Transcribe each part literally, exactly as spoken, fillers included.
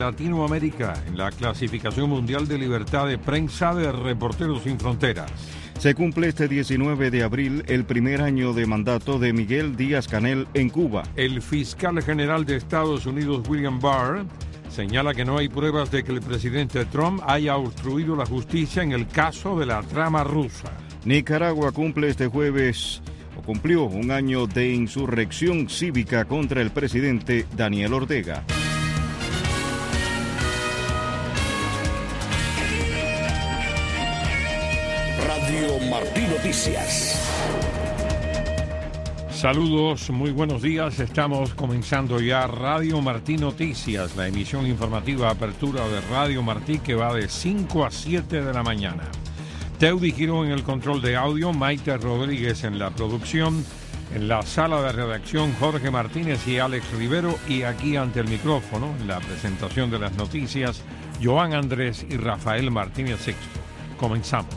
Latinoamérica en la clasificación mundial de libertad de prensa de Reporteros Sin Fronteras. Se cumple este diecinueve de abril el primer año de mandato de Miguel Díaz-Canel en Cuba. El fiscal general de Estados Unidos, William Barr, señala que no hay pruebas de que el presidente Trump haya obstruido la justicia en el caso de la trama rusa. Nicaragua cumple este jueves, o cumplió un año de insurrección cívica contra el presidente Daniel Ortega. Radio Martí Noticias. Saludos, muy buenos días. Estamos comenzando ya Radio Martí Noticias, la emisión informativa apertura de Radio Martí que va de cinco a siete de la mañana. Teudi Girón en el control de audio, Maite Rodríguez en la producción, en la sala de redacción Jorge Martínez y Alex Rivero, y aquí ante el micrófono, en la presentación de las noticias, Joan Andrés y Rafael Martínez Sexto. Comenzamos.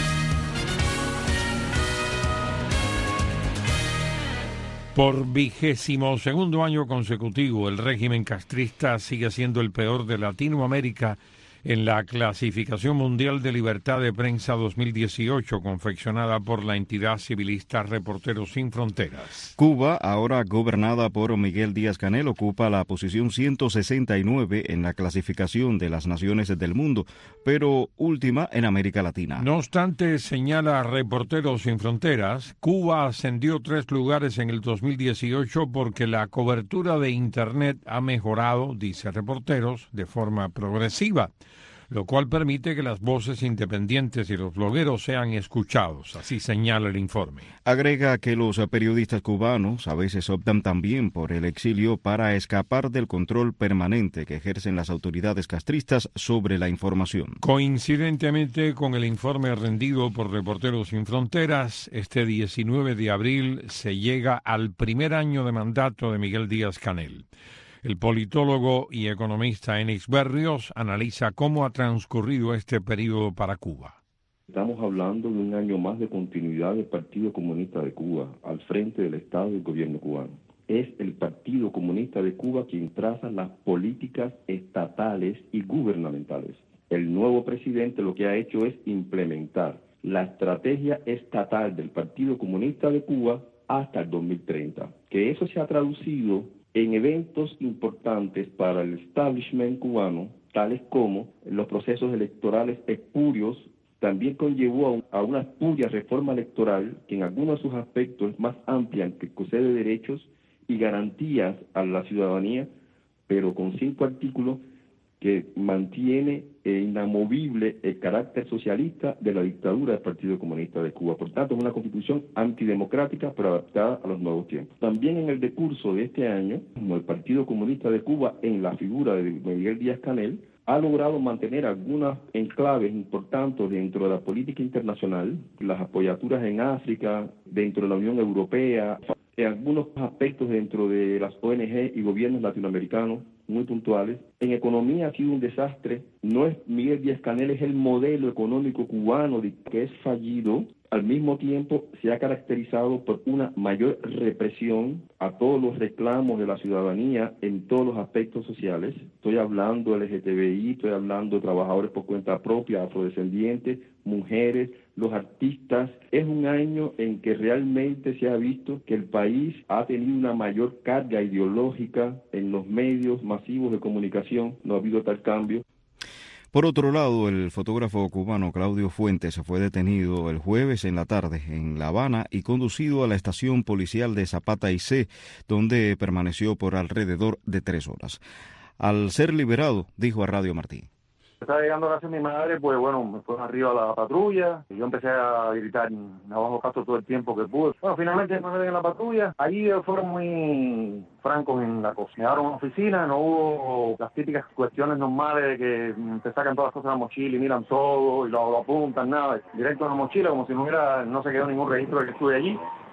Por vigésimo segundo año consecutivo, el régimen castrista sigue siendo el peor de Latinoamérica en la clasificación mundial de libertad de prensa dos mil dieciocho, confeccionada por la entidad civilista Reporteros Sin Fronteras. Cuba, ahora gobernada por Miguel Díaz-Canel, ocupa la posición ciento sesenta y nueve en la clasificación de las naciones del mundo, pero última en América Latina. No obstante, señala Reporteros Sin Fronteras, Cuba ascendió tres lugares en el dos mil dieciocho porque la cobertura de Internet ha mejorado, dice Reporteros, de forma progresiva, lo cual permite que las voces independientes y los blogueros sean escuchados, así señala el informe. Agrega que los periodistas cubanos a veces optan también por el exilio para escapar del control permanente que ejercen las autoridades castristas sobre la información. Coincidentemente con el informe rendido por Reporteros Sin Fronteras, este diecinueve de abril se llega al primer año de mandato de Miguel Díaz-Canel. El politólogo y economista Enis Berrios analiza cómo ha transcurrido este periodo para Cuba. Estamos hablando de un año más de continuidad del Partido Comunista de Cuba al frente del Estado y del gobierno cubano. Es el Partido Comunista de Cuba quien traza las políticas estatales y gubernamentales. El nuevo presidente lo que ha hecho es implementar la estrategia estatal del Partido Comunista de Cuba hasta el dos mil treinta, que eso se ha traducido en eventos importantes para el establishment cubano, tales como los procesos electorales espurios. También conllevó a una espuria reforma electoral que en algunos de sus aspectos es más amplia, que concede derechos y garantías a la ciudadanía, pero con cinco artículos que mantiene eh, inamovible el carácter socialista de la dictadura del Partido Comunista de Cuba. Por tanto, es una constitución antidemocrática, pero adaptada a los nuevos tiempos. También en el decurso de este año, el Partido Comunista de Cuba, en la figura de Miguel Díaz-Canel, ha logrado mantener algunas enclaves importantes dentro de la política internacional, las apoyaturas en África, dentro de la Unión Europea, en algunos aspectos dentro de las O N G y gobiernos latinoamericanos muy puntuales. En economía ha sido un desastre. No es Miguel Díaz-Canel, es el modelo económico cubano que es fallido. Al mismo tiempo se ha caracterizado por una mayor represión a todos los reclamos de la ciudadanía en todos los aspectos sociales. Estoy hablando de L G T B I, estoy hablando de trabajadores por cuenta propia, afrodescendientes, mujeres, los artistas. Es un año en que realmente se ha visto que el país ha tenido una mayor carga ideológica en los medios masivos de comunicación. No ha habido tal cambio. Por otro lado, el fotógrafo cubano Claudio Fuentes fue detenido el jueves en la tarde en La Habana y conducido a la estación policial de Zapata y C, donde permaneció por alrededor de tres horas. Al ser liberado, dijo a Radio Martí: estaba llegando a casa de mi madre, pues bueno, me fueron arriba a la patrulla y yo empecé a gritar Navajo Castro todo el tiempo que pude. Bueno, finalmente me meten en la patrulla. Allí fueron muy francos en la cosa. Me llevaron a una oficina, no hubo las típicas cuestiones normales de que te sacan todas las cosas de la mochila y miran todo y lo, lo apuntan, nada. Directo a la mochila, como si no hubiera, no se quedó ningún registro de que estuve allí.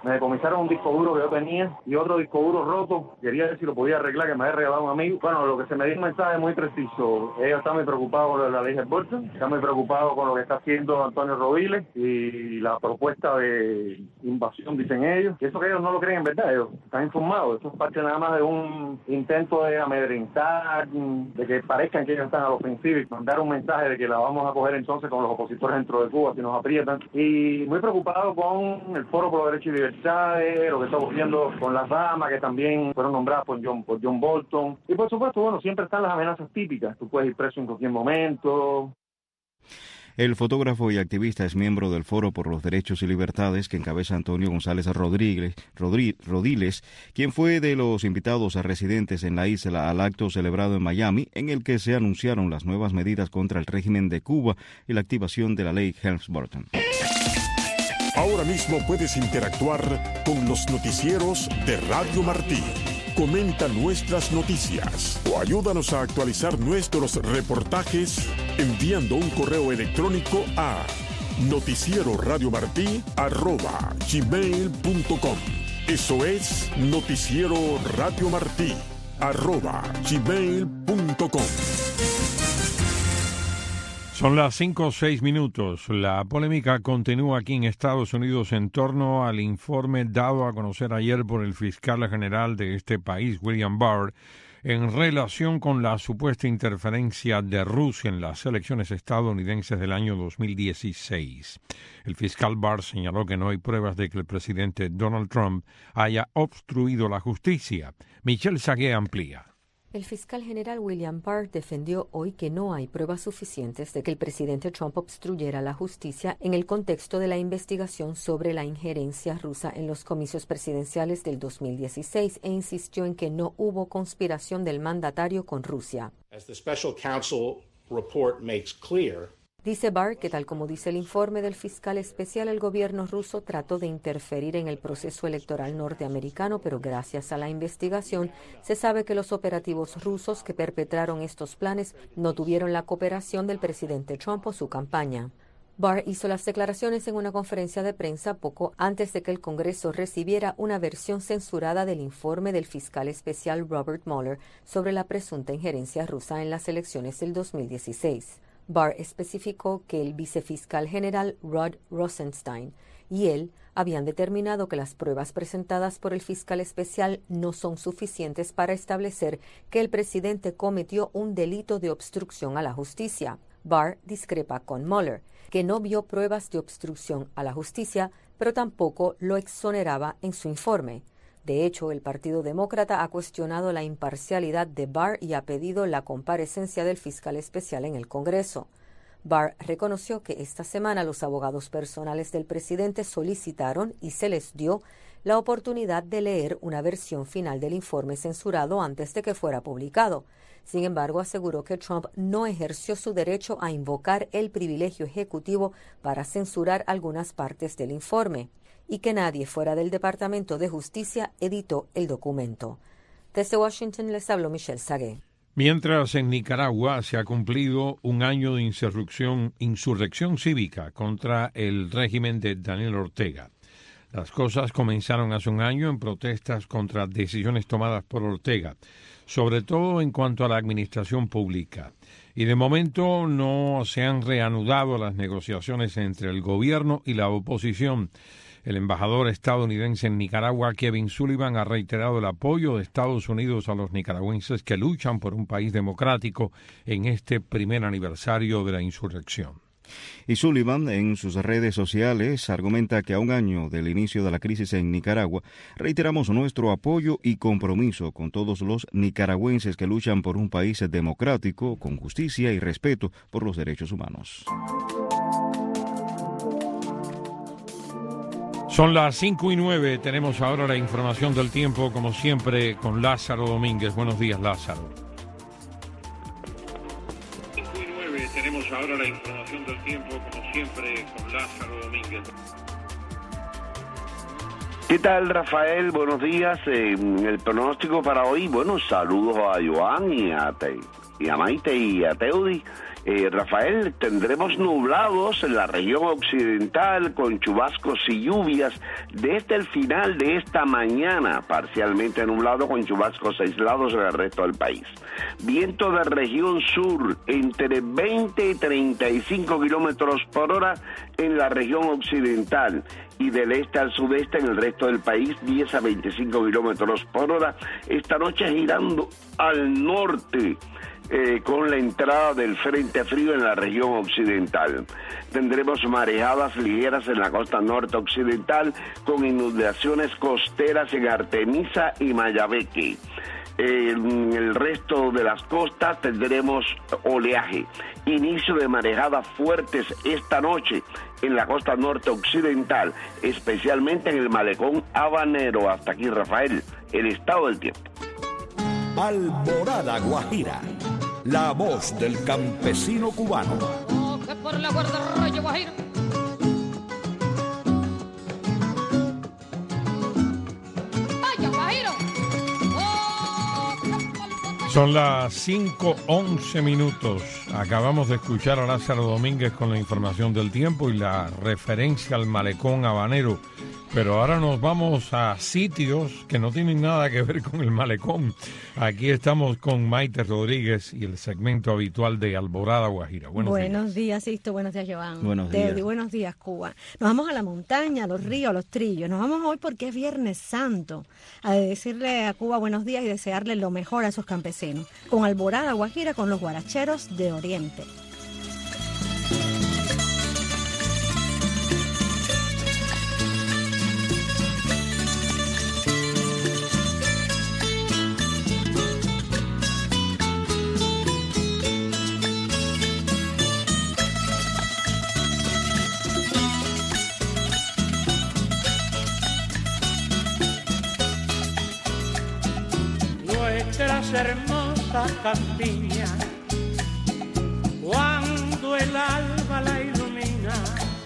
me decomisaron un disco duro que yo tenía y otro disco duro roto. Quería ver si lo podía arreglar, que me había regalado un amigo. Bueno, lo que se me dio un mensaje muy preciso. Ellos están muy preocupados con la ley de Burton, están muy preocupados con lo que está haciendo Antonio Rodiles y la propuesta de invasión, dicen ellos. Y eso que ellos no lo creen en verdad, ellos están informados. Esto es parte nada más de un intento de amedrentar, de que parezcan que ellos están a la ofensiva y mandar un mensaje de que la vamos a coger entonces con los opositores dentro de Cuba si nos aprietan. Y muy preocupado con el Foro por los Derechos y Libertades, lo que está ocurriendo con las damas que también fueron nombradas por John, por John Bolton. Y por supuesto, bueno, siempre están las amenazas típicas. Tú puedes ir preso en cualquier momento. El fotógrafo y activista es miembro del Foro por los Derechos y Libertades que encabeza Antonio González Rodríguez, Rodrí, Rodiles, quien fue de los invitados a residentes en la isla al acto celebrado en Miami, en el que se anunciaron las nuevas medidas contra el régimen de Cuba y la activación de la ley Helms-Burton. Ahora mismo puedes interactuar con los noticieros de Radio Martí. Comenta nuestras noticias o ayúdanos a actualizar nuestros reportajes enviando un correo electrónico a noticieroradiomartí arroba gmail punto com. Eso es noticiero Radio Martí arroba gmail punto com. Son las cinco o seis minutos. La polémica continúa aquí en Estados Unidos en torno al informe dado a conocer ayer por el fiscal general de este país, William Barr, en relación con la supuesta interferencia de Rusia en las elecciones estadounidenses del año dos mil dieciséis. El fiscal Barr señaló que no hay pruebas de que el presidente Donald Trump haya obstruido la justicia. Michelle Sagué amplía. El fiscal general William Barr defendió hoy que no hay pruebas suficientes de que el presidente Trump obstruyera la justicia en el contexto de la investigación sobre la injerencia rusa en los comicios presidenciales del dos mil dieciséis e insistió en que no hubo conspiración del mandatario con Rusia. As the special counsel report makes clear, Dice Barr que, tal como dice el informe del fiscal especial, el gobierno ruso trató de interferir en el proceso electoral norteamericano, pero gracias a la investigación se sabe que los operativos rusos que perpetraron estos planes no tuvieron la cooperación del presidente Trump o su campaña. Barr hizo las declaraciones en una conferencia de prensa poco antes de que el Congreso recibiera una versión censurada del informe del fiscal especial Robert Mueller sobre la presunta injerencia rusa en las elecciones del dos mil dieciséis. Barr especificó que el vicefiscal general Rod Rosenstein y él habían determinado que las pruebas presentadas por el fiscal especial no son suficientes para establecer que el presidente cometió un delito de obstrucción a la justicia. Barr discrepa con Mueller, que no vio pruebas de obstrucción a la justicia, pero tampoco lo exoneraba en su informe. De hecho, el Partido Demócrata ha cuestionado la imparcialidad de Barr y ha pedido la comparecencia del fiscal especial en el Congreso. Barr reconoció que esta semana los abogados personales del presidente solicitaron y se les dio la oportunidad de leer una versión final del informe censurado antes de que fuera publicado. Sin embargo, aseguró que Trump no ejerció su derecho a invocar el privilegio ejecutivo para censurar algunas partes del informe y que nadie fuera del Departamento de Justicia editó el documento. Desde Washington les habló Michelle Sagué. Mientras en Nicaragua se ha cumplido un año de insurrección, insurrección cívica contra el régimen de Daniel Ortega. Las cosas comenzaron hace un año en protestas contra decisiones tomadas por Ortega, sobre todo en cuanto a la administración pública. Y de momento no se han reanudado las negociaciones entre el gobierno y la oposición. El embajador estadounidense en Nicaragua, Kevin Sullivan, ha reiterado el apoyo de Estados Unidos a los nicaragüenses que luchan por un país democrático en este primer aniversario de la insurrección. Y Sullivan, en sus redes sociales, argumenta que a un año del inicio de la crisis en Nicaragua, reiteramos nuestro apoyo y compromiso con todos los nicaragüenses que luchan por un país democrático, con justicia y respeto por los derechos humanos. Son las cinco y nueve, tenemos ahora la información del tiempo, como siempre, con Lázaro Domínguez. Buenos días, Lázaro. cinco y nueve, tenemos ahora la información del tiempo, como siempre, con Lázaro Domínguez. ¿Qué tal, Rafael? Buenos días. Eh, el pronóstico para hoy, bueno, saludos a Joan y a, y a Maite y a Teudi. Eh, Rafael, tendremos nublados en la región occidental con chubascos y lluvias desde el final de esta mañana, parcialmente nublado con chubascos aislados en el resto del país. Viento de región sur entre veinte y treinta y cinco kilómetros por hora en la región occidental y del este al sudeste en el resto del país diez a veinticinco kilómetros por hora. Esta noche girando al norte. Eh, con la entrada del frente frío en la región occidental. Tendremos marejadas ligeras en la costa norte occidental con inundaciones costeras en Artemisa y Mayabeque. En el resto de las costas tendremos oleaje. Inicio de marejadas fuertes esta noche en la costa norte occidental, especialmente en el malecón habanero. Hasta aquí, Rafael, el estado del tiempo. Alborada Guajira, la voz del campesino cubano. Coge por la guardarraya Guajira. Vaya Guajiro. Son las cinco once minutos. Acabamos de escuchar a Lázaro Domínguez con la información del tiempo y la referencia al malecón habanero. Pero ahora nos vamos a sitios que no tienen nada que ver con el malecón. Aquí estamos con Maite Rodríguez y el segmento habitual de Alborada Guajira. Buenos, buenos días. días, Sisto. Buenos días, Joan. Buenos Teddy, días. buenos días, Cuba. Nos vamos a la montaña, a los ríos, a los trillos. Nos vamos hoy porque es Viernes Santo, a decirle a Cuba buenos días y desearle lo mejor a esos campesinos. Con Alborada Guajira, con los guaracheros de Oriente. Nuestras hermosas campiñas, cuando el alba la ilumina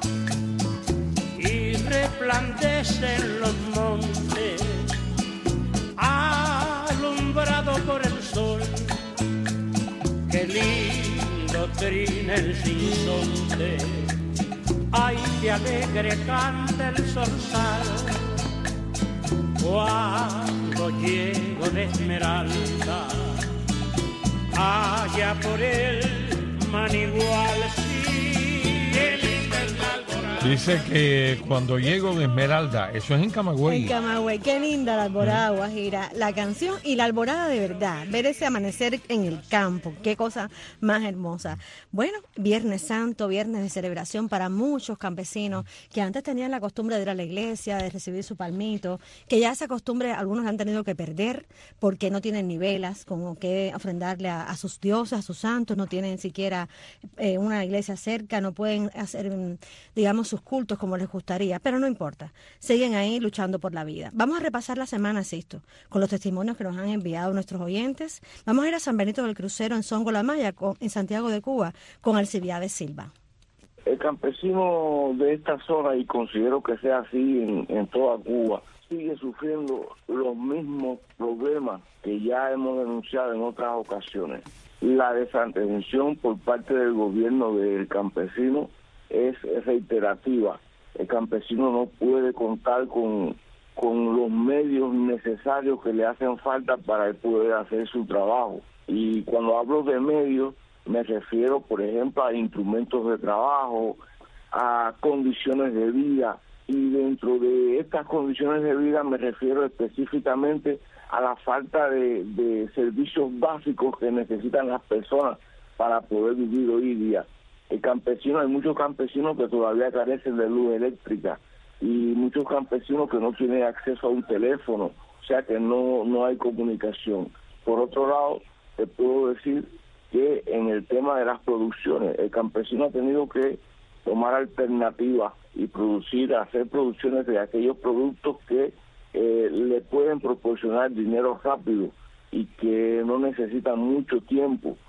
y resplandecen los montes, alumbrado por el sol, qué lindo trina el sinsonte, ay, qué alegre canta el zorzal. Cuando llego de Esmeralda, allá por el Manigual, sí, qué linda es la alborada. Dice que cuando llego de Esmeralda, eso es en Camagüey. En Camagüey, qué linda la Alborada Guajira, la canción y la alborada de verdad, ver ese amanecer en el campo, qué cosa más hermosa. Bueno, Viernes Santo, viernes de celebración para muchos campesinos que antes tenían la costumbre de ir a la iglesia, de recibir su palmito, que ya esa costumbre algunos han tenido que perder porque no tienen ni velas con que ofrendarle a, a sus dioses, a sus santos, no tienen siquiera eh, una iglesia cerca, no pueden hacer, digamos, sus cultos como les gustaría, pero no importa, siguen ahí luchando por la vida. Vamos a repasar la semana, Sisto, con los testimonios que nos han enviado nuestros oyentes. Vamos a ir a San Benito del Crucero, en Songo La Maya, con, en Santiago de Cuba, con Alcibiades Silva. El campesino de esta zona, y considero que sea así en, en toda Cuba, sigue sufriendo los mismos problemas que ya hemos denunciado en otras ocasiones. La desatención por parte del gobierno del campesino es reiterativa. El campesino no puede contar con, con los medios necesarios que le hacen falta para él poder hacer su trabajo. Y cuando hablo de medios, me refiero, por ejemplo, a instrumentos de trabajo, a condiciones de vida. Y dentro de estas condiciones de vida me refiero específicamente a la falta de, de servicios básicos que necesitan las personas para poder vivir hoy día. El campesino, hay muchos campesinos que todavía carecen de luz eléctrica y muchos campesinos que no tienen acceso a un teléfono, o sea que no, no hay comunicación. Por otro lado, te puedo decir que en el tema de las producciones, el campesino ha tenido que tomar alternativas y producir, hacer producciones de aquellos productos que eh, le pueden proporcionar dinero rápido y que no necesitan mucho tiempo,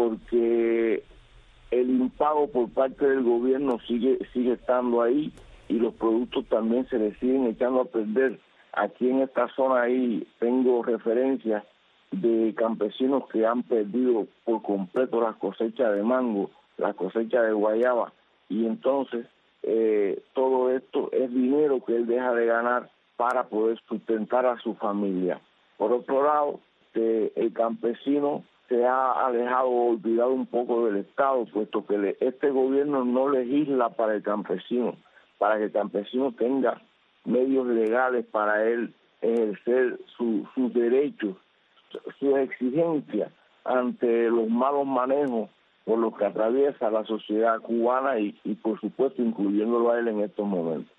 porque el impago por parte del gobierno sigue sigue estando ahí y los productos también se le siguen echando a perder. Aquí en esta zona ahí tengo referencias de campesinos que han perdido por completo las cosechas de mango, las cosechas de guayaba, y entonces eh, todo esto es dinero que él deja de ganar para poder sustentar a su familia. Por otro lado, eh, el campesino se ha alejado o olvidado un poco del Estado, puesto que le, este gobierno no legisla para el campesino, para que el campesino tenga medios legales para él ejercer su, sus derechos, sus exigencias ante los malos manejos por los que atraviesa la sociedad cubana y, y por supuesto incluyéndolo a él en estos momentos.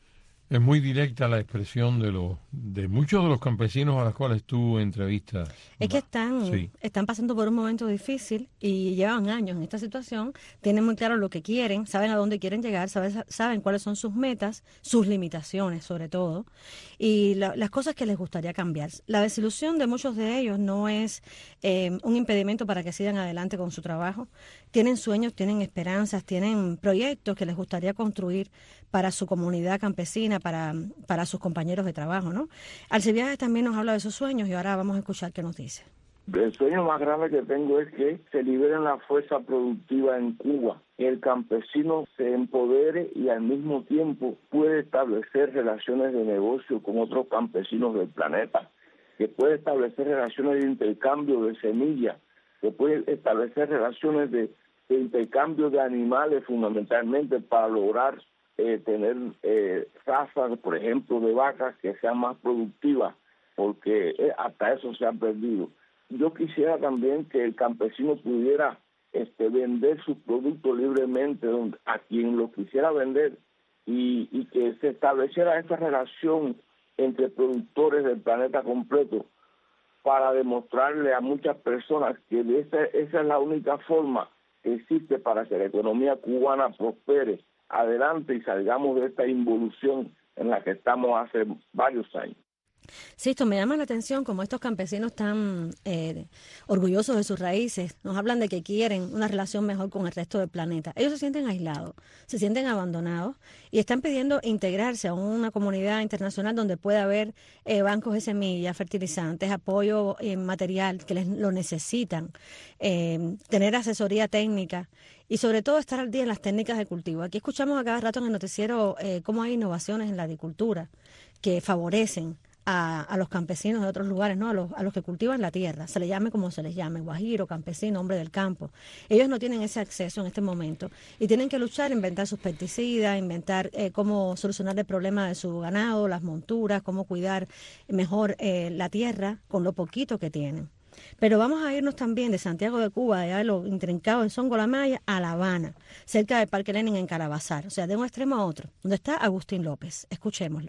Es muy directa la expresión de los de muchos de los campesinos a los cuales tú entrevistas. Es que están, sí. están pasando por un momento difícil y llevan años en esta situación, tienen muy claro lo que quieren, saben a dónde quieren llegar, saben, saben cuáles son sus metas, sus limitaciones sobre todo, y la, las cosas que les gustaría cambiar. La desilusión de muchos de ellos no es eh, un impedimento para que sigan adelante con su trabajo. Tienen sueños, tienen esperanzas, tienen proyectos que les gustaría construir para su comunidad campesina, para, para sus compañeros de trabajo, ¿no? Alcibiades también nos habla de sus sueños y ahora vamos a escuchar qué nos dice. El sueño más grande que tengo es que se libere la fuerza productiva en Cuba, que el campesino se empodere y al mismo tiempo puede establecer relaciones de negocio con otros campesinos del planeta, que puede establecer relaciones de intercambio de semillas, que puede establecer relaciones de, de intercambio de animales fundamentalmente para lograr eh, tener eh, razas, por ejemplo, de vacas que sean más productivas, porque eh, hasta eso se ha perdido. Yo quisiera también que el campesino pudiera este, vender sus productos libremente donde, a quien lo quisiera vender y, y que se estableciera esta relación entre productores del planeta completo para demostrarle a muchas personas que esa, esa es la única forma que existe para que la economía cubana prospere adelante y salgamos de esta involución en la que estamos hace varios años. Sí, esto me llama la atención como estos campesinos tan eh, orgullosos de sus raíces nos hablan de que quieren una relación mejor con el resto del planeta. Ellos se sienten aislados, se sienten abandonados y están pidiendo integrarse a una comunidad internacional donde pueda haber eh, bancos de semillas, fertilizantes, apoyo eh, material que les lo necesitan, eh, tener asesoría técnica y sobre todo estar al día en las técnicas de cultivo. Aquí escuchamos a cada rato en el noticiero eh, cómo hay innovaciones en la agricultura que favorecen A, a los campesinos de otros lugares, ¿no? A los, a los que cultivan la tierra, se les llame como se les llame, guajiro, campesino, hombre del campo. Ellos no tienen ese acceso en este momento y tienen que luchar, inventar sus pesticidas, inventar eh, cómo solucionar el problema de su ganado, las monturas, cómo cuidar mejor eh, la tierra con lo poquito que tienen. Pero vamos a irnos también de Santiago de Cuba, de allá de lo intrincado en Songolamaya, a La Habana, cerca del Parque Lenin en Calabazar, o sea, de un extremo a otro, donde está Agustín López. Escuchémoslo.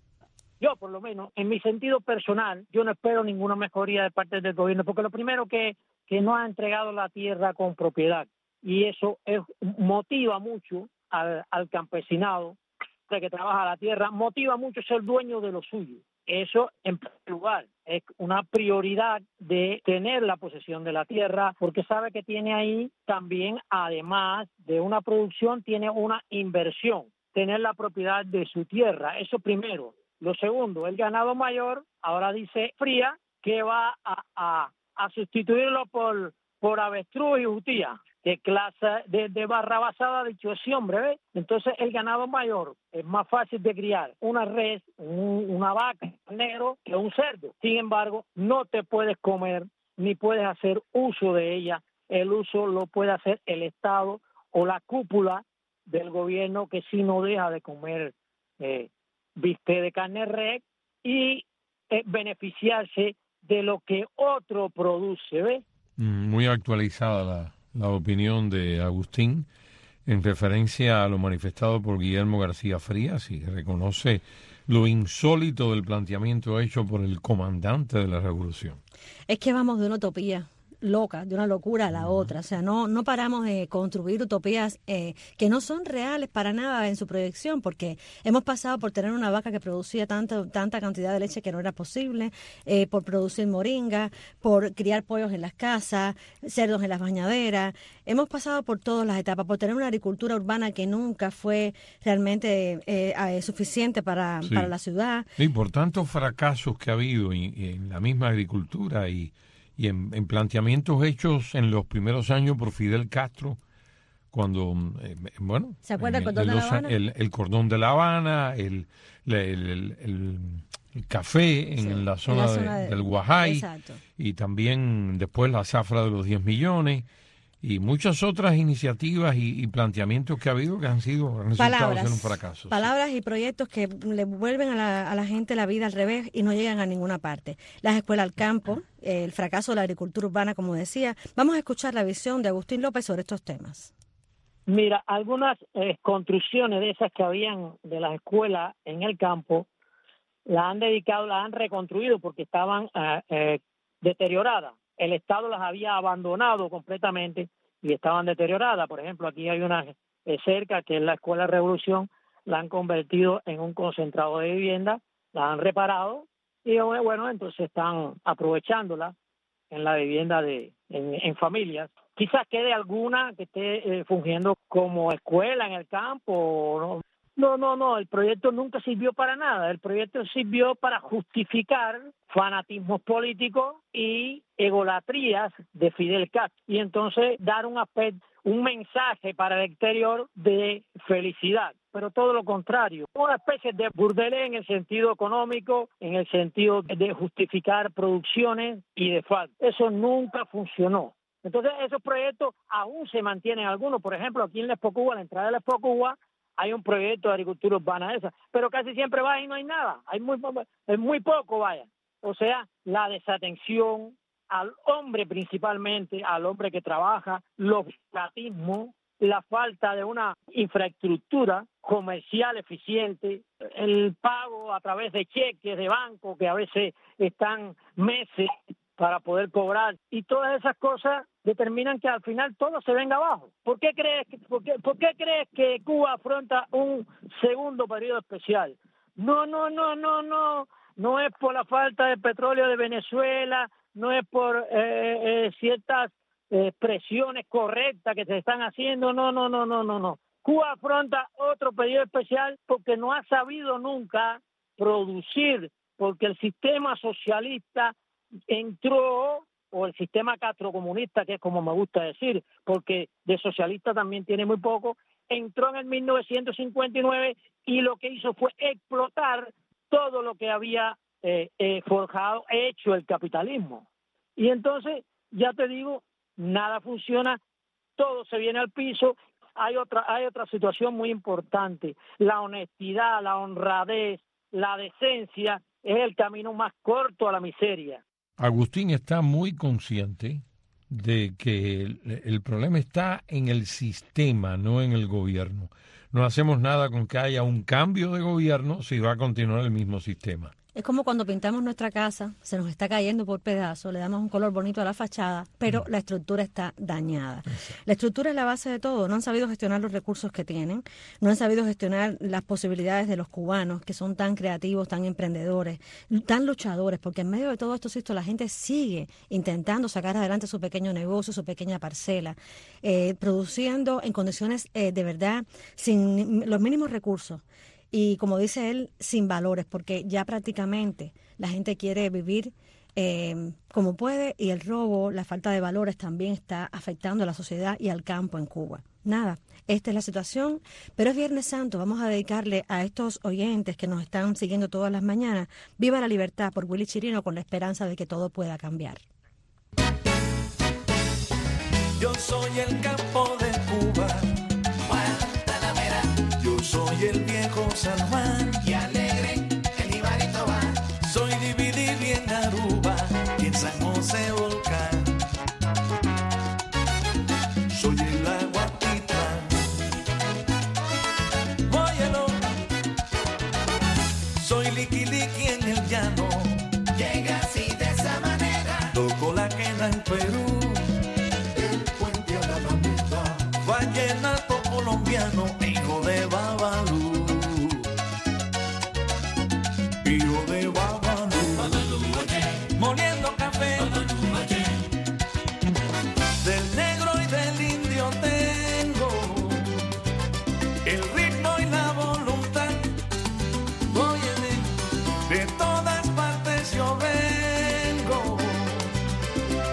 Yo, por lo menos, en mi sentido personal, yo no espero ninguna mejoría de parte del gobierno, porque lo primero que, que no ha entregado la tierra con propiedad, y eso es, motiva mucho al, al campesinado que trabaja la tierra, motiva mucho ser dueño de lo suyo. Eso, en primer lugar, es una prioridad de tener la posesión de la tierra, porque sabe que tiene ahí también, además de una producción, tiene una inversión, tener la propiedad de su tierra, eso primero. Lo segundo, el ganado mayor, ahora dice Fría, que va a, a, a sustituirlo por, por avestruz y jutía. ¿Qué clase de, de barra basada ha dicho ese hombre? ¿Ves? Entonces el ganado mayor es más fácil de criar una res, un, una vaca, un negro, que un cerdo. Sin embargo, no te puedes comer ni puedes hacer uso de ella. El uso lo puede hacer el Estado o la cúpula del gobierno, que sí no deja de comer eh, bistec de carne res y eh, beneficiarse de lo que otro produce, ¿ves? Muy actualizada la, la opinión de Agustín en referencia a lo manifestado por Guillermo García Frías y reconoce lo insólito del planteamiento hecho por el comandante de la revolución. Es que vamos de una utopía loca, de una locura a la otra. O sea, no, no paramos de construir utopías eh, que no son reales para nada en su proyección, porque hemos pasado por tener una vaca que producía tanta, tanta cantidad de leche que no era posible, eh, por producir moringa, por criar pollos en las casas, cerdos en las bañaderas. Hemos pasado por todas las etapas, por tener una agricultura urbana que nunca fue realmente eh, eh, suficiente para, sí. para la ciudad. Y por tantos fracasos que ha habido en, en la misma agricultura y y en, en planteamientos hechos en los primeros años por Fidel Castro, cuando, eh, bueno, ¿se acuerda el eh, cordón de, de los, La Habana? El, el cordón de La Habana, el, el, el, el, el café en sí, la zona, en la zona de, de, del Guajay, exacto. Y también después la zafra de los diez millones y muchas otras iniciativas y, y planteamientos que ha habido que han sido han resultado ser un fracaso. Palabras sí. Y proyectos que le vuelven a la, a la gente la vida al revés y no llegan a ninguna parte. Las escuelas al campo, el fracaso de la agricultura urbana, como decía. Vamos a escuchar la visión de Agustín López sobre estos temas. Mira, algunas eh, construcciones de esas que habían de las escuelas en el campo, las han dedicado, las han reconstruido porque estaban eh, eh, deterioradas. El Estado las había abandonado completamente y estaban deterioradas. Por ejemplo, aquí hay una eh, cerca, que es la Escuela Revolución, la han convertido en un concentrado de vivienda, la han reparado y bueno, entonces están aprovechándola en la vivienda de en, en familias. Quizás quede alguna que esté eh, fungiendo como escuela en el campo, ¿no? No, no, no, el proyecto nunca sirvió para nada. El proyecto sirvió para justificar fanatismos políticos y egolatrías de Fidel Castro. Y entonces dar un aspecto, un mensaje para el exterior de felicidad. Pero todo lo contrario. Una especie de burdelé en el sentido económico, en el sentido de justificar producciones y de falta. Eso nunca funcionó. Entonces esos proyectos aún se mantienen algunos. Por ejemplo, aquí en la Expo Cuba, en la entrada de la Expo Cuba, hay un proyecto de agricultura urbana esa, pero casi siempre va y no hay nada, hay muy, es muy poco, vaya. O sea, la desatención al hombre principalmente, al hombre que trabaja, los fanatismos, la falta de una infraestructura comercial eficiente, el pago a través de cheques de banco que a veces están meses para poder cobrar, y todas esas cosas determinan que al final todo se venga abajo. ¿Por qué crees que, por qué, por qué crees que Cuba afronta un segundo periodo especial? No, no, no, no, no, no es por la falta de petróleo de Venezuela, no es por eh, eh, ciertas eh, presiones correctas que se están haciendo, no, no, no, no, no, no. Cuba afronta otro periodo especial porque no ha sabido nunca producir, porque el sistema socialista entró, o el sistema castrocomunista, que es como me gusta decir, porque de socialista también tiene muy poco, entró en el mil novecientos cincuenta y nueve y lo que hizo fue explotar todo lo que había eh, eh, forjado, hecho el capitalismo. Y entonces, ya te digo, nada funciona, todo se viene al piso. Hay otra, hay otra situación muy importante, la honestidad, la honradez, la decencia es el camino más corto a la miseria. Agustín está muy consciente de que el, el problema está en el sistema, no en el gobierno. No hacemos nada con que haya un cambio de gobierno si va a continuar el mismo sistema. Es como cuando pintamos nuestra casa, se nos está cayendo por pedazos, le damos un color bonito a la fachada, pero la estructura está dañada. Exacto. La estructura es la base de todo. No han sabido gestionar los recursos que tienen, no han sabido gestionar las posibilidades de los cubanos, que son tan creativos, tan emprendedores, tan luchadores, porque en medio de todo esto, esto la gente sigue intentando sacar adelante su pequeño negocio, su pequeña parcela, eh, produciendo en condiciones eh, de verdad, sin los mínimos recursos. Y como dice él, sin valores, porque ya prácticamente la gente quiere vivir eh, como puede y el robo, la falta de valores también está afectando a la sociedad y al campo en Cuba. Nada, esta es la situación, pero es Viernes Santo, vamos a dedicarle a estos oyentes que nos están siguiendo todas las mañanas, Viva la Libertad por Willy Chirino, con la esperanza de que todo pueda cambiar. Yo soy el campo de Cuba. Soy el viejo San Juan y alegre el Ibarito va. Soy Dividí en Aruba y en San José Volcán. Soy el Aguatitlán. Óyelo. Soy Liqui Liqui en el llano. Llega así de esa manera. Toco la quena en Perú. El puente a la Alameda. Vallenato colombiano. Hijo de Babalú, hijo de Babalú, moliendo café, del negro y del indio tengo el ritmo y la voluntad. Óyeme, de todas partes yo vengo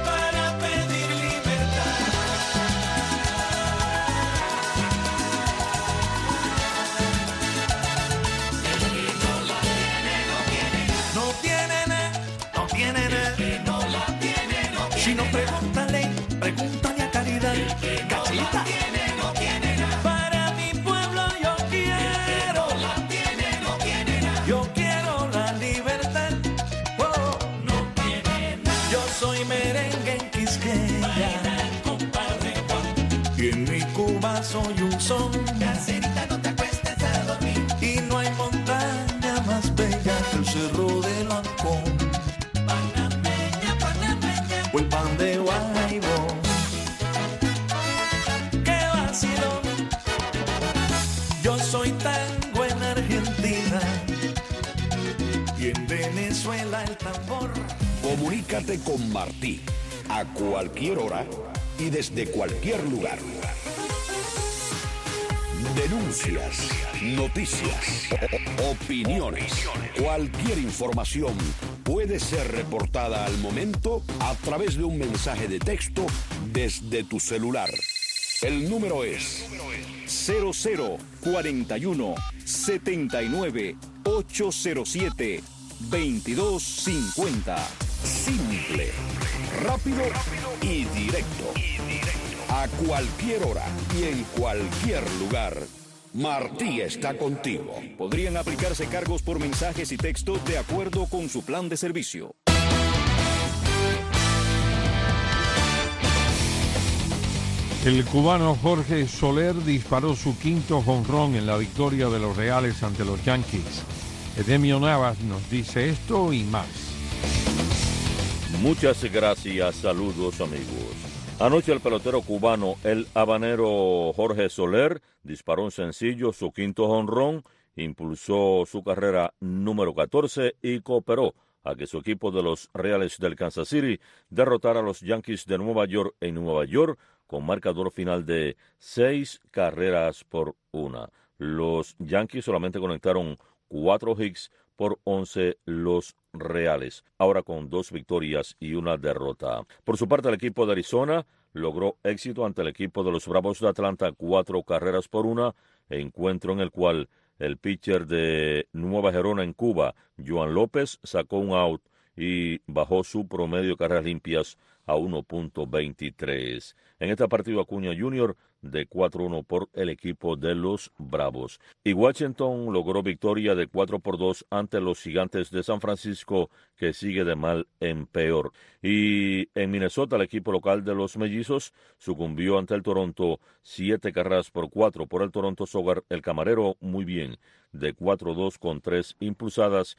Y en mi Cuba soy un son. Caserita, no te acuestes a dormir. Y no hay montaña más bella que el Cerro del Ancón. Panameña, panameña. O el pan de Guaybó. ¡Qué vacilón! Yo soy tango en Argentina. Y en Venezuela el tambor. Comunícate con Martí a cualquier hora y desde cualquier lugar. Denuncias, noticias, opiniones, cualquier información puede ser reportada al momento a través de un mensaje de texto desde tu celular. El número es cero cero cuarenta y uno setenta y nueve ochocientos siete veintidós cincuenta. Simple, rápido y directo. A cualquier hora y en cualquier lugar, Martí está contigo. Podrían aplicarse cargos por mensajes y texto de acuerdo con su plan de servicio. El cubano Jorge Soler disparó su quinto jonrón en la victoria de los Reales ante los Yankees. Edemio Navas nos dice esto y más. Muchas gracias, saludos amigos. Anoche el pelotero cubano, el habanero Jorge Soler, disparó un sencillo, su quinto jonrón, impulsó su carrera número catorce y cooperó a que su equipo de los Reales del Kansas City derrotara a los Yankees de Nueva York en Nueva York con marcador final de seis carreras por una. Los Yankees solamente conectaron cuatro hits por once los Reales, ahora con dos victorias y una derrota. Por su parte, el equipo de Arizona logró éxito ante el equipo de los Bravos de Atlanta, cuatro carreras por una, encuentro en el cual el pitcher de Nueva Gerona en Cuba, Joan López, sacó un out y bajó su promedio de carreras limpias a uno punto veintitrés. En este partido, Acuña junior de cuatro uno por el equipo de los Bravos. Y Washington logró victoria de cuatro por dos ante los Gigantes de San Francisco, que sigue de mal en peor. Y en Minnesota, el equipo local de los Mellizos sucumbió ante el Toronto siete carreras por cuatro por el Toronto Sogar. El camarero muy bien, de cuatro dos con tres impulsadas.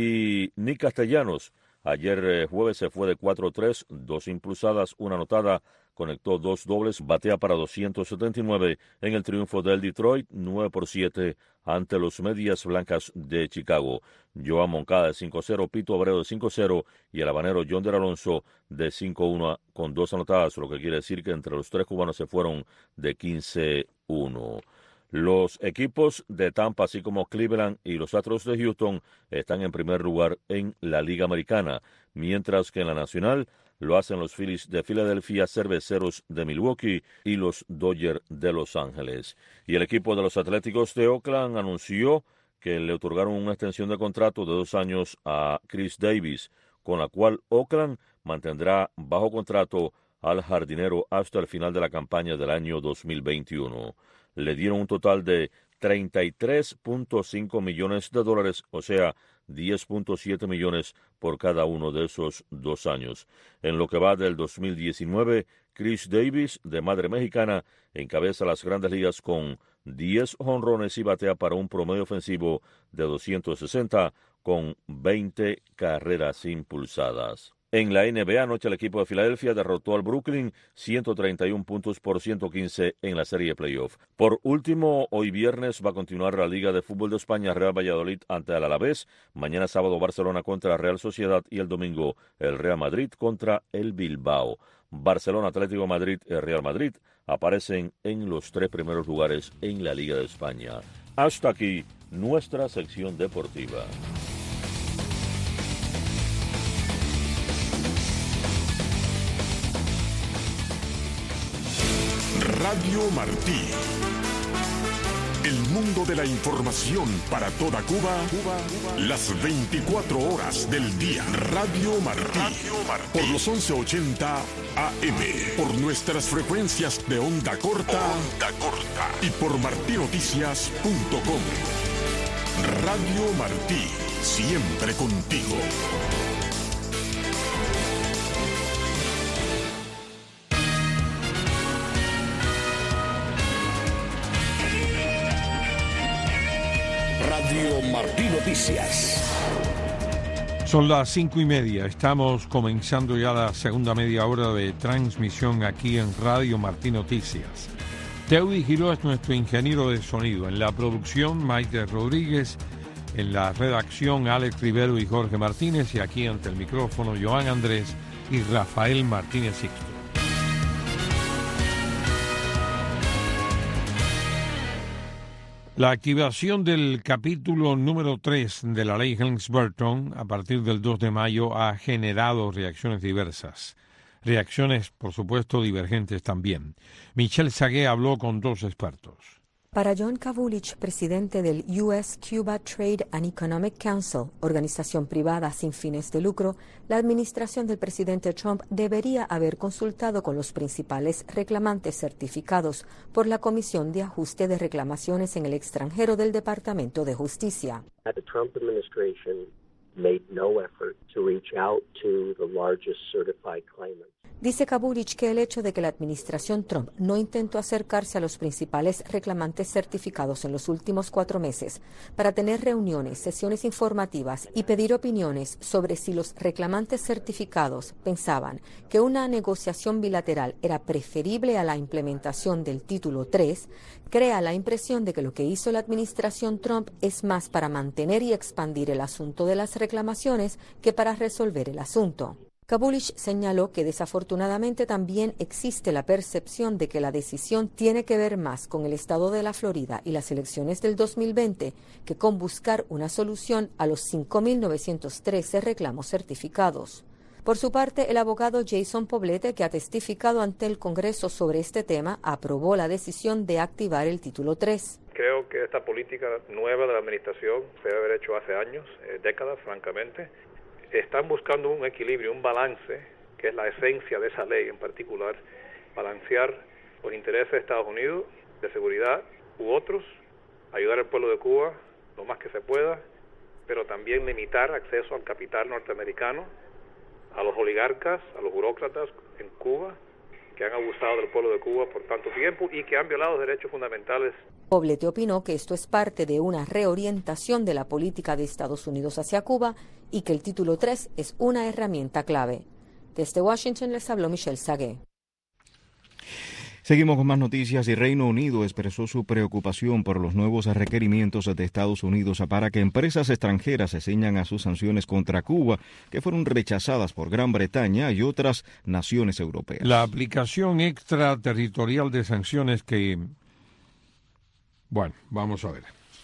Y Nick Castellanos, ayer eh, jueves se fue de cuatro tres, dos impulsadas, una anotada, conectó dos dobles, batea para doscientos setenta y nueve en el triunfo del Detroit, nueve por siete ante los Medias Blancas de Chicago. Joan Moncada de cinco cero, Pito Abreu de cinco cero y el habanero Yonder Alonso de cinco uno con dos anotadas, lo que quiere decir que entre los tres cubanos se fueron de quince uno. Los equipos de Tampa, así como Cleveland y los Astros de Houston, están en primer lugar en la Liga Americana, mientras que en la Nacional lo hacen los Phillies de Filadelfia, Cerveceros de Milwaukee y los Dodgers de Los Ángeles. Y el equipo de los Atléticos de Oakland anunció que le otorgaron una extensión de contrato de dos años a Chris Davis, con la cual Oakland mantendrá bajo contrato al jardinero hasta el final de la campaña del año dos mil veintiuno. Le dieron un total de treinta y tres punto cinco millones de dólares, o sea, diez punto siete millones por cada uno de esos dos años. En lo que va del dos mil diecinueve, Chris Davis, de madre mexicana, encabeza las Grandes Ligas con diez jonrones y batea para un promedio ofensivo de doscientos sesenta con veinte carreras impulsadas. En la N B A, anoche el equipo de Filadelfia derrotó al Brooklyn ciento treinta y uno puntos por ciento quince en la serie de playoff. Por último, hoy viernes va a continuar la Liga de Fútbol de España, Real Valladolid ante el Alavés. Mañana sábado Barcelona contra la Real Sociedad y el domingo el Real Madrid contra el Bilbao. Barcelona, Atlético de Madrid y Real Madrid aparecen en los tres primeros lugares en la Liga de España. Hasta aquí nuestra sección deportiva. Radio Martí. El mundo de la información para toda Cuba, Cuba, las veinticuatro horas del día. Radio Martí. Radio Martí. Por los once ochenta A M. Por nuestras frecuencias de onda corta. Onda corta. Y por martinoticias punto com. Radio Martí. Siempre contigo. Radio Martí Noticias. Son las cinco y media. Estamos comenzando ya la segunda media hora de transmisión aquí en Radio Martí Noticias. Teudy Giró es nuestro ingeniero de sonido. En la producción, Maite Rodríguez. En la redacción, Alex Rivero y Jorge Martínez. Y aquí ante el micrófono, Joan Andrés y Rafael Martínez Sixto. La activación del capítulo número tres de la ley Helms-Burton a partir del dos de mayo ha generado reacciones diversas. Reacciones, por supuesto, divergentes también. Michelle Sagué habló con dos expertos. Para John Kavulich, presidente del U S Cuba Trade and Economic Council, organización privada sin fines de lucro, la administración del presidente Trump debería haber consultado con los principales reclamantes certificados por la Comisión de Ajuste de Reclamaciones en el Extranjero del Departamento de Justicia. The Trump administration made no effort to reach out to the largest certified claimants. Dice Kavulich que el hecho de que la administración Trump no intentó acercarse a los principales reclamantes certificados en los últimos cuatro meses para tener reuniones, sesiones informativas y pedir opiniones sobre si los reclamantes certificados pensaban que una negociación bilateral era preferible a la implementación del Título tres, crea la impresión de que lo que hizo la administración Trump es más para mantener y expandir el asunto de las reclamaciones que para resolver el asunto. Kavulich señaló que desafortunadamente también existe la percepción de que la decisión tiene que ver más con el estado de la Florida y las elecciones del dos mil veinte que con buscar una solución a los cinco mil novecientos trece reclamos certificados. Por su parte, el abogado Jason Poblete, que ha testificado ante el Congreso sobre este tema, aprobó la decisión de activar el Título tres. Creo que esta política nueva de la administración se debe haber hecho hace años, eh, décadas, francamente. Están buscando un equilibrio, un balance, que es la esencia de esa ley en particular, balancear los intereses de Estados Unidos, de seguridad u otros, ayudar al pueblo de Cuba lo más que se pueda, pero también limitar acceso al capital norteamericano, a los oligarcas, a los burócratas en Cuba, que han abusado del pueblo de Cuba por tanto tiempo y que han violado derechos fundamentales. Poblete opinó que esto es parte de una reorientación de la política de Estados Unidos hacia Cuba y que el Título tres es una herramienta clave. Desde Washington les habló Michelle Sagué. Seguimos con más noticias y Reino Unido expresó su preocupación por los nuevos requerimientos de Estados Unidos para que empresas extranjeras se ciñan a sus sanciones contra Cuba, que fueron rechazadas por Gran Bretaña y otras naciones europeas. La aplicación extraterritorial de sanciones que... Bueno, vamos a ver.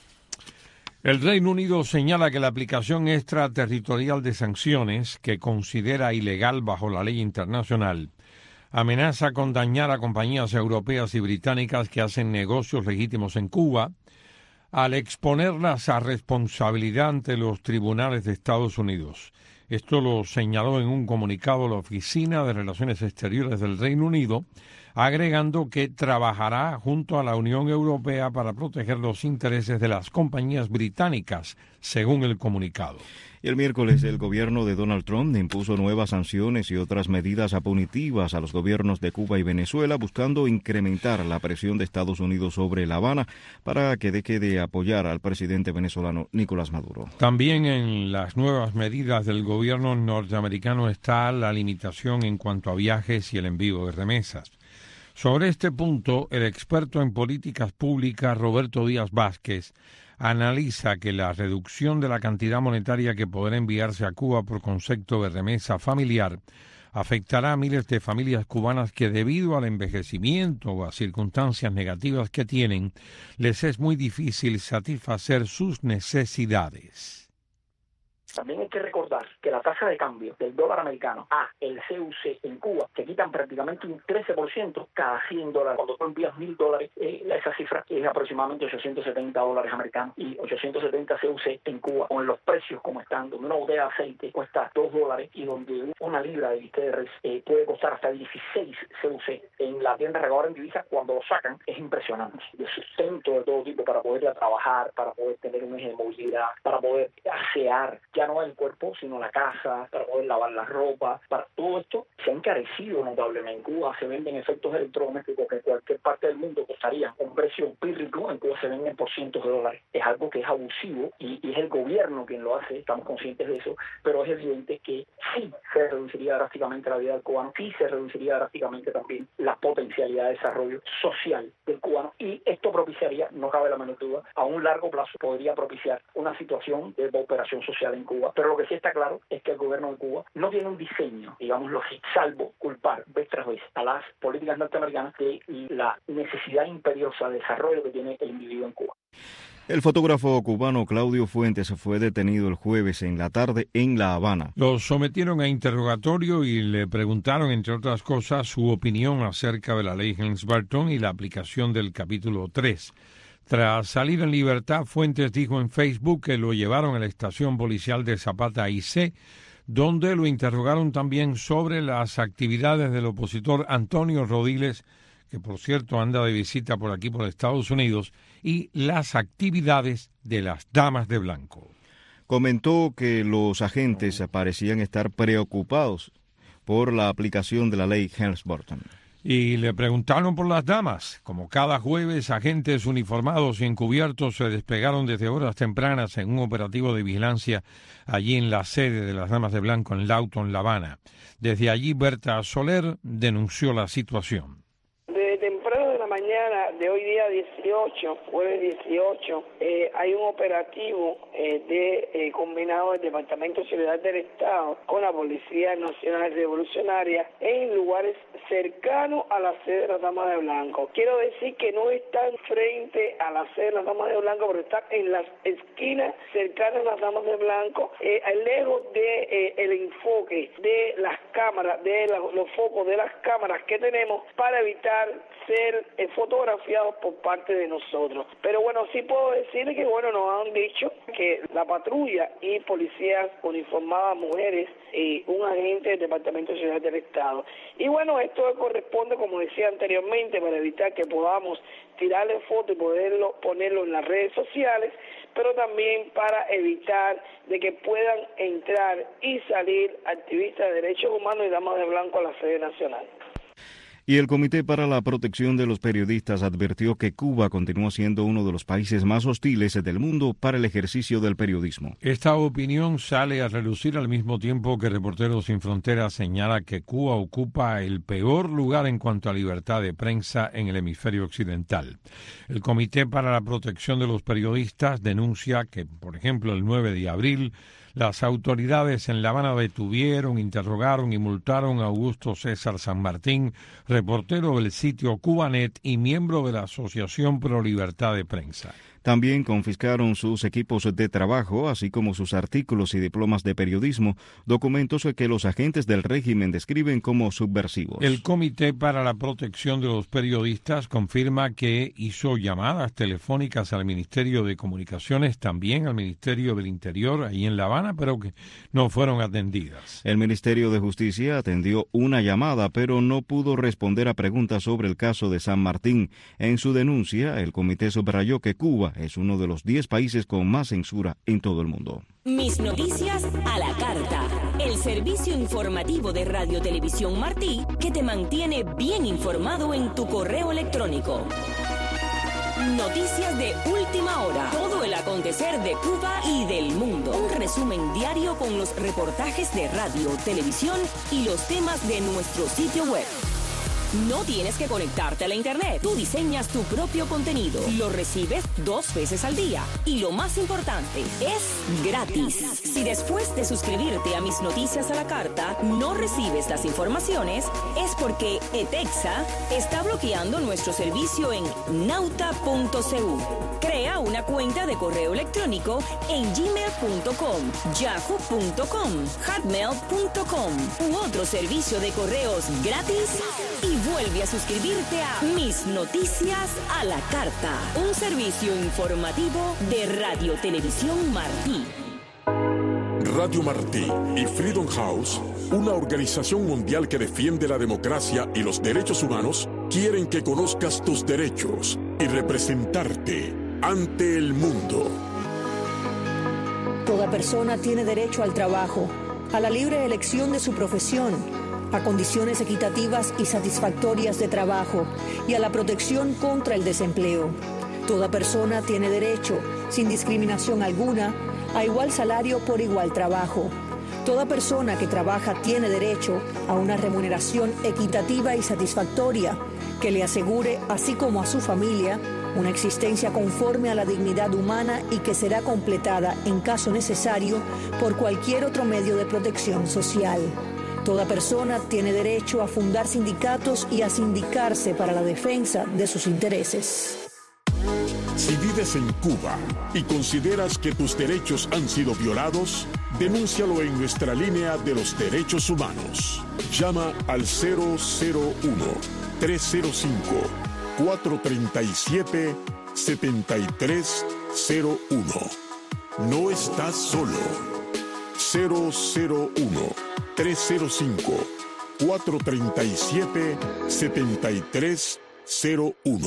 El Reino Unido señala que la aplicación extraterritorial de sanciones, que considera ilegal bajo la ley internacional, amenaza con dañar a compañías europeas y británicas que hacen negocios legítimos en Cuba, al exponerlas a responsabilidad ante los tribunales de Estados Unidos. Esto lo señaló en un comunicado la Oficina de Relaciones Exteriores del Reino Unido, agregando que trabajará junto a la Unión Europea para proteger los intereses de las compañías británicas, según el comunicado. Y el miércoles el gobierno de Donald Trump impuso nuevas sanciones y otras medidas punitivas a los gobiernos de Cuba y Venezuela, buscando incrementar la presión de Estados Unidos sobre La Habana para que deje de apoyar al presidente venezolano Nicolás Maduro. También en las nuevas medidas del gobierno norteamericano está la limitación en cuanto a viajes y el envío de remesas. Sobre este punto, el experto en políticas públicas Roberto Díaz Vázquez analiza que la reducción de la cantidad monetaria que podrá enviarse a Cuba por concepto de remesa familiar afectará a miles de familias cubanas que debido al envejecimiento o a circunstancias negativas que tienen, les es muy difícil satisfacer sus necesidades. También hay que recordar que la tasa de cambio del dólar americano a el C U C en Cuba te quitan prácticamente un trece por ciento cada cien dólares. Cuando tú envías mil dólares, eh, esa cifra es aproximadamente ochocientos setenta dólares americanos y ochocientos setenta C U C en Cuba, con los precios como están, donde una botella de aceite cuesta dos dólares y donde una libra de bisteres eh, puede costar hasta dieciséis C U C en la tienda regadora en divisas. Cuando lo sacan es impresionante. De sustento de todo tipo para poder ir a trabajar, para poder tener un eje de movilidad, para poder asear. Ya ya no el cuerpo, sino la casa, para poder lavar la ropa, para todo esto se ha encarecido notablemente. En Cuba se venden efectos electrodomésticos que en cualquier parte del mundo costarían un precio pírrico, en Cuba se venden por cientos de dólares. Es algo que es abusivo y, y es el gobierno quien lo hace, estamos conscientes de eso, pero es evidente que sí se reduciría drásticamente la vida del cubano, sí se reduciría drásticamente también la potencialidad de desarrollo social del cubano, y esto propiciaría, no cabe la menor duda, a un largo plazo podría propiciar una situación de operación social en Cuba. Pero lo que sí está claro es que el gobierno de Cuba no tiene un diseño, digámoslo así, salvo culpar vez tras vez a las políticas norteamericanas de la necesidad imperiosa de desarrollo que tiene el individuo en Cuba. El fotógrafo cubano Claudio Fuentes fue detenido el jueves en la tarde en La Habana. Lo sometieron a interrogatorio y le preguntaron, entre otras cosas, su opinión acerca de la ley Helms-Burton y la aplicación del capítulo tres. Tras salir en libertad, Fuentes dijo en Facebook que lo llevaron a la estación policial de Zapata y C, donde lo interrogaron también sobre las actividades del opositor Antonio Rodiles, que por cierto anda de visita por aquí por Estados Unidos, y las actividades de las damas de blanco. Comentó que los agentes parecían estar preocupados por la aplicación de la ley Helms-Burton. Y le preguntaron por las damas. Como cada jueves, agentes uniformados y encubiertos se desplegaron desde horas tempranas en un operativo de vigilancia allí en la sede de las Damas de Blanco en Lawton, La Habana. Desde allí, Berta Soler denunció la situación. Desde temprano de la mañana de hoy día dieciocho, jueves dieciocho, eh, hay un operativo eh, de eh, combinado del Departamento de Seguridad del Estado con la Policía Nacional Revolucionaria en lugares cercanos a la sede de las Damas de Blanco. Quiero decir que no están frente a la sede de las Damas de Blanco, pero están en las esquinas cercanas a las Damas de Blanco, eh, lejos de eh, el enfoque de las cámaras, de la, los focos de las cámaras que tenemos para evitar ser eh, fotografiados por parte de nosotros. Pero bueno, sí puedo decir que bueno, nos han dicho que la patrulla y policías uniformadas, mujeres y un agente del Departamento de Seguridad del Estado. Y bueno, esto corresponde, como decía anteriormente, para evitar que podamos tirarle fotos y poderlo ponerlo en las redes sociales, pero también para evitar de que puedan entrar y salir activistas de derechos humanos y damas de blanco a la sede nacional. Y el Comité para la Protección de los Periodistas advirtió que Cuba continúa siendo uno de los países más hostiles del mundo para el ejercicio del periodismo. Esta opinión sale a relucir al mismo tiempo que Reporteros Sin Fronteras señala que Cuba ocupa el peor lugar en cuanto a libertad de prensa en el hemisferio occidental. El Comité para la Protección de los Periodistas denuncia que, por ejemplo, el nueve de abril, las autoridades en La Habana detuvieron, interrogaron y multaron a Augusto César San Martín, reportero del sitio Cubanet y miembro de la Asociación Pro Libertad de Prensa. También confiscaron sus equipos de trabajo, así como sus artículos y diplomas de periodismo, documentos que los agentes del régimen describen como subversivos. El Comité para la Protección de los Periodistas confirma que hizo llamadas telefónicas al Ministerio de Comunicaciones, también al Ministerio del Interior, ahí en La Habana, pero que no fueron atendidas. El Ministerio de Justicia atendió una llamada, pero no pudo responder a preguntas sobre el caso de San Martín. En su denuncia, el comité subrayó que Cuba es uno de los diez países con más censura en todo el mundo. Mis noticias a la carta. El servicio informativo de Radio Televisión Martí que te mantiene bien informado en tu correo electrónico. Noticias de última hora. Todo el acontecer de Cuba y del mundo. Un resumen diario con los reportajes de radio, televisión y los temas de nuestro sitio web. No tienes que conectarte a la internet. Tú diseñas tu propio contenido. Lo recibes dos veces al día. Y lo más importante, es gratis. Si después de suscribirte a Mis Noticias a la Carta no recibes las informaciones, es porque ETEXA está bloqueando nuestro servicio en nauta punto c u. Crea una cuenta de correo electrónico en gmail punto com, yahoo punto com, hotmail punto com u otro servicio de correos gratis y vuelve a suscribirte a Mis Noticias a la Carta, un servicio informativo de Radio Televisión Martí. Radio Martí y Freedom House, una organización mundial que defiende la democracia y los derechos humanos, quieren que conozcas tus derechos y representarte ante el mundo. Toda persona tiene derecho al trabajo, a la libre elección de su profesión, a condiciones equitativas y satisfactorias de trabajo y a la protección contra el desempleo. Toda persona tiene derecho, sin discriminación alguna, a igual salario por igual trabajo. Toda persona que trabaja tiene derecho a una remuneración equitativa y satisfactoria que le asegure, así como a su familia, una existencia conforme a la dignidad humana y que será completada, en caso necesario, por cualquier otro medio de protección social. Toda persona tiene derecho a fundar sindicatos y a sindicarse para la defensa de sus intereses. Si vives en Cuba y consideras que tus derechos han sido violados, denúncialo en nuestra línea de los derechos humanos. Llama al cero cero uno, tres cero cinco, cuatro tres siete, siete tres cero uno. No estás solo. cero cero uno, tres cero cinco, cuatro tres siete, siete tres cero uno.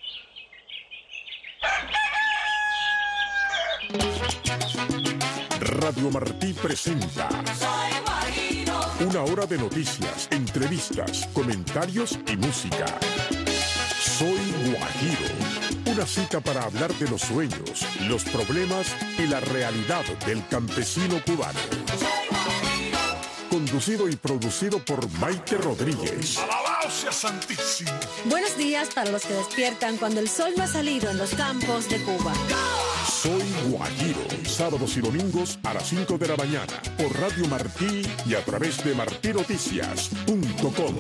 Radio Martí presenta una hora de noticias, entrevistas, comentarios y música. Soy Guajiro, una cita para hablar de los sueños, los problemas y la realidad del campesino cubano. Conducido y producido por Maite Rodríguez. ¡Alabado sea Santísimo! Buenos días para los que despiertan cuando el sol no ha salido en los campos de Cuba. Soy Guajiro, sábados y domingos a las cinco de la mañana por Radio Martí y a través de martí noticias punto com.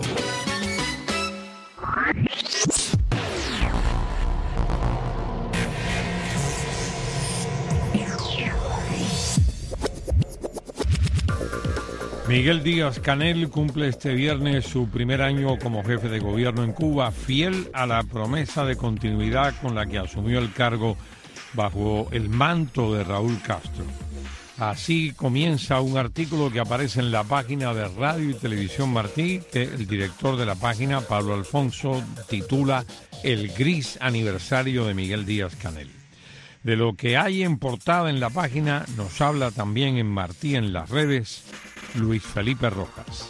Miguel Díaz-Canel cumple este viernes su primer año como jefe de gobierno en Cuba, fiel a la promesa de continuidad con la que asumió el cargo bajo el manto de Raúl Castro. Así comienza un artículo que aparece en la página de Radio y Televisión Martí, que el director de la página, Pablo Alfonso, titula El gris aniversario de Miguel Díaz-Canel. De lo que hay en portada en la página nos habla también en Martí en las redes Luis Felipe Rojas.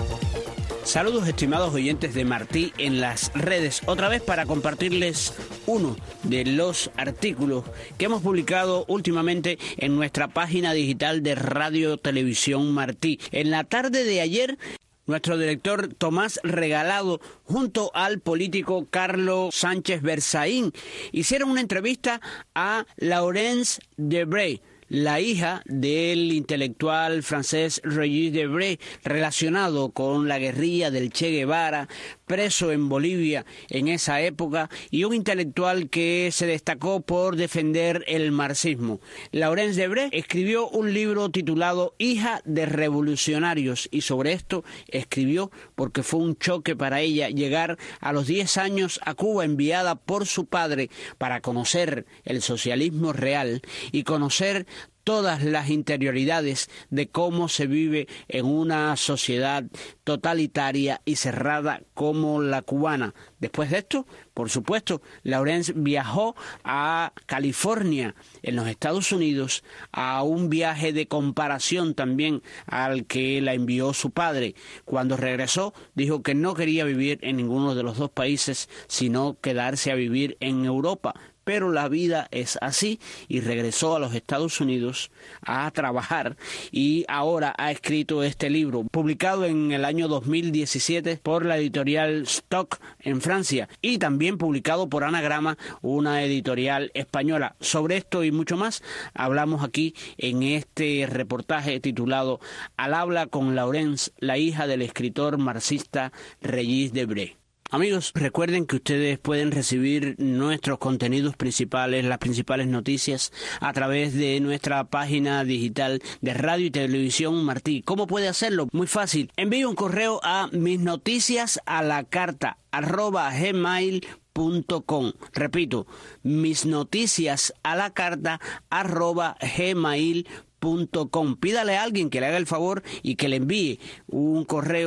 Saludos estimados oyentes de Martí en las redes, otra vez para compartirles uno de los artículos que hemos publicado últimamente en nuestra página digital de Radio Televisión Martí. En la tarde de ayer, nuestro director Tomás Regalado junto al político Carlos Sánchez Berzaín hicieron una entrevista a Laurence Debré, la hija del intelectual francés Regis Debré, relacionado con la guerrilla del Che Guevara, preso en Bolivia en esa época, y un intelectual que se destacó por defender el marxismo. Laurence Debré escribió un libro titulado Hija de Revolucionarios, y sobre esto escribió porque fue un choque para ella llegar a los diez años a Cuba, enviada por su padre para conocer el socialismo real y conocer todas las interioridades de cómo se vive en una sociedad totalitaria y cerrada como la cubana. Después de esto, por supuesto, Laurence viajó a California, en los Estados Unidos, a un viaje de comparación también al que la envió su padre. Cuando regresó, dijo que no quería vivir en ninguno de los dos países, sino quedarse a vivir en Europa. Pero la vida es así, y regresó a los Estados Unidos a trabajar, y ahora ha escrito este libro, publicado en el año dos mil diecisiete por la editorial Stock en Francia, y también publicado por Anagrama, una editorial española. Sobre esto y mucho más hablamos aquí en este reportaje titulado Al habla con Laurence, la hija del escritor marxista Regis Debré. Amigos, recuerden que ustedes pueden recibir nuestros contenidos principales, las principales noticias, a través de nuestra página digital de Radio y Televisión Martí. ¿Cómo puede hacerlo? Muy fácil. Envíe un correo a mis noticias a la carta arroba gmail punto com. Repito, mis noticias a la carta arroba gmail punto com. Pídale a alguien que le haga el favor y que le envíe un correo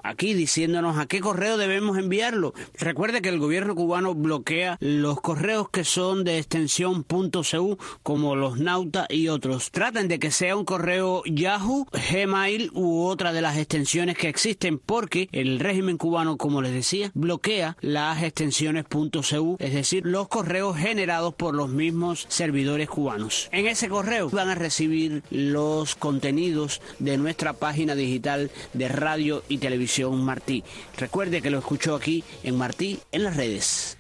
aquí diciéndonos a qué correo debemos enviarlo. Recuerde que el gobierno cubano bloquea los correos que son de extensión .cu, como los Nauta y otros. Traten de que sea un correo Yahoo, Gmail u otra de las extensiones que existen, porque el régimen cubano, como les decía, bloquea las extensiones .cu, es decir, los correos generados por los mismos servidores cubanos. En ese correo van a recibir los contenidos de nuestra página digital de radio y televisión Martí. Recuerde que lo escuchó aquí en Martí en las redes.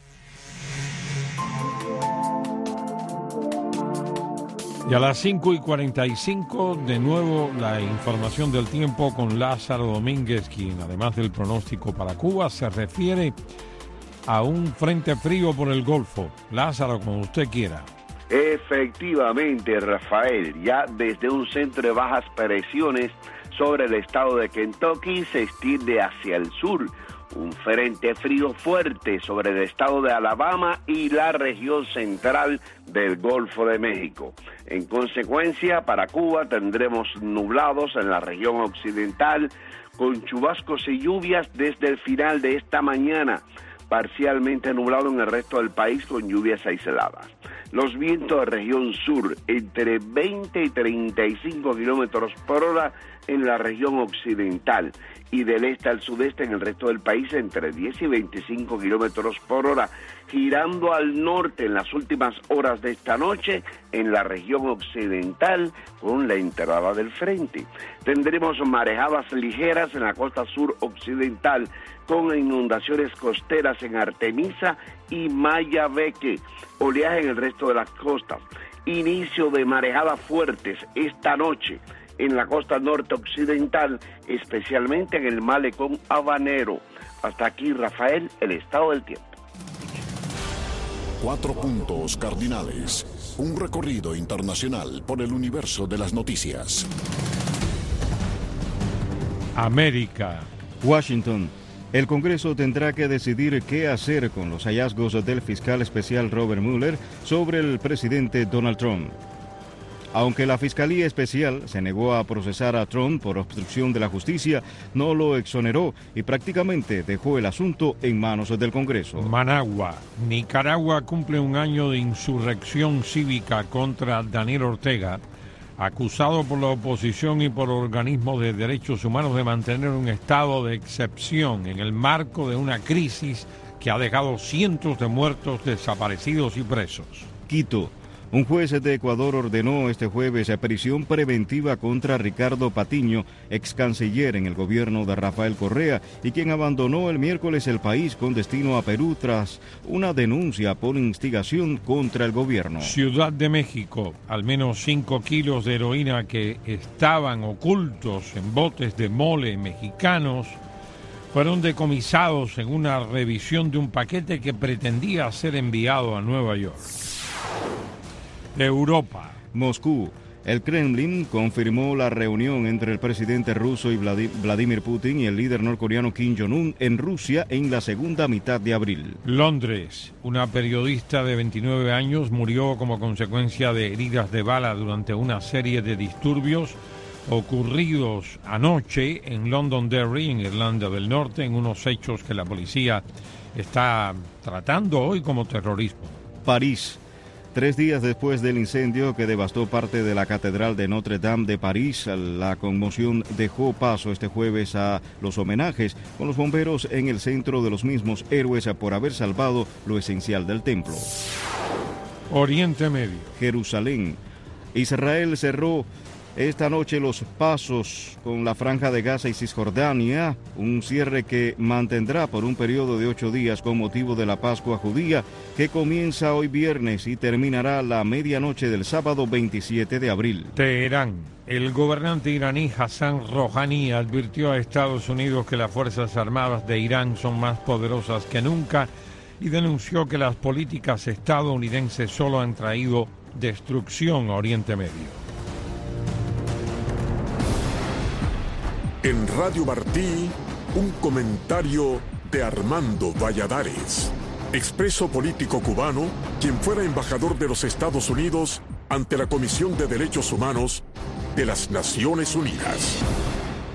Y a las cinco y cuarenta y cinco, de nuevo la información del tiempo con Lázaro Domínguez, quien además del pronóstico para Cuba se refiere a un frente frío por el Golfo. Lázaro, como usted quiera. Efectivamente, Rafael, ya desde un centro de bajas presiones sobre el estado de Kentucky se extiende hacia el sur un frente frío fuerte sobre el estado de Alabama y la región central del Golfo de México. En consecuencia, para Cuba tendremos nublados en la región occidental con chubascos y lluvias desde el final de esta mañana, parcialmente nublado en el resto del país con lluvias aisladas. Los vientos de región sur entre veinte y treinta y cinco kilómetros por hora en la región occidental y del este al sudeste en el resto del país entre diez y veinticinco kilómetros por hora, girando al norte en las últimas horas de esta noche en la región occidental con la entrada del frente. Tendremos marejadas ligeras en la costa sur occidental con inundaciones costeras en Artemisa y Mayabeque, oleaje en el resto de las costas. Inicio de marejadas fuertes esta noche en la costa norte occidental, especialmente en el malecón habanero. Hasta aquí, Rafael, el estado del tiempo. Cuatro puntos cardinales. Un recorrido internacional por el universo de las noticias. América. Washington. El Congreso tendrá que decidir qué hacer con los hallazgos del fiscal especial Robert Mueller sobre el presidente Donald Trump. Aunque la Fiscalía Especial se negó a procesar a Trump por obstrucción de la justicia, no lo exoneró y prácticamente dejó el asunto en manos del Congreso. Managua. Nicaragua cumple un año de insurrección cívica contra Daniel Ortega, acusado por la oposición y por organismos de derechos humanos de mantener un estado de excepción en el marco de una crisis que ha dejado cientos de muertos, desaparecidos y presos. Quito. Un juez de Ecuador ordenó este jueves prisión preventiva contra Ricardo Patiño, ex canciller en el gobierno de Rafael Correa y quien abandonó el miércoles el país con destino a Perú tras una denuncia por instigación contra el gobierno. Ciudad de México, al menos cinco kilos de heroína que estaban ocultos en botes de mole mexicanos fueron decomisados en una revisión de un paquete que pretendía ser enviado a Nueva York. De Europa. Moscú. El Kremlin confirmó la reunión entre el presidente ruso y Vladimir Putin y el líder norcoreano Kim Jong-un en Rusia en la segunda mitad de abril. Londres. Una periodista de veintinueve años murió como consecuencia de heridas de bala durante una serie de disturbios ocurridos anoche en Londonderry, en Irlanda del Norte, en unos hechos que la policía está tratando hoy como terrorismo. París. Tres días después del incendio que devastó parte de la Catedral de Notre Dame de París, la conmoción dejó paso este jueves a los homenajes con los bomberos en el centro de los mismos héroes por haber salvado lo esencial del templo. Oriente Medio. Jerusalén. Israel cerró esta noche los pasos con la Franja de Gaza y Cisjordania, un cierre que mantendrá por un periodo de ocho días con motivo de la Pascua judía, que comienza hoy viernes y terminará la medianoche del sábado veintisiete de abril. Teherán. El gobernante iraní Hassan Rouhani advirtió a Estados Unidos que las Fuerzas Armadas de Irán son más poderosas que nunca y denunció que las políticas estadounidenses solo han traído destrucción a Oriente Medio. En Radio Martí, un comentario de Armando Valladares, expreso político cubano, quien fuera embajador de los Estados Unidos ante la Comisión de Derechos Humanos de las Naciones Unidas.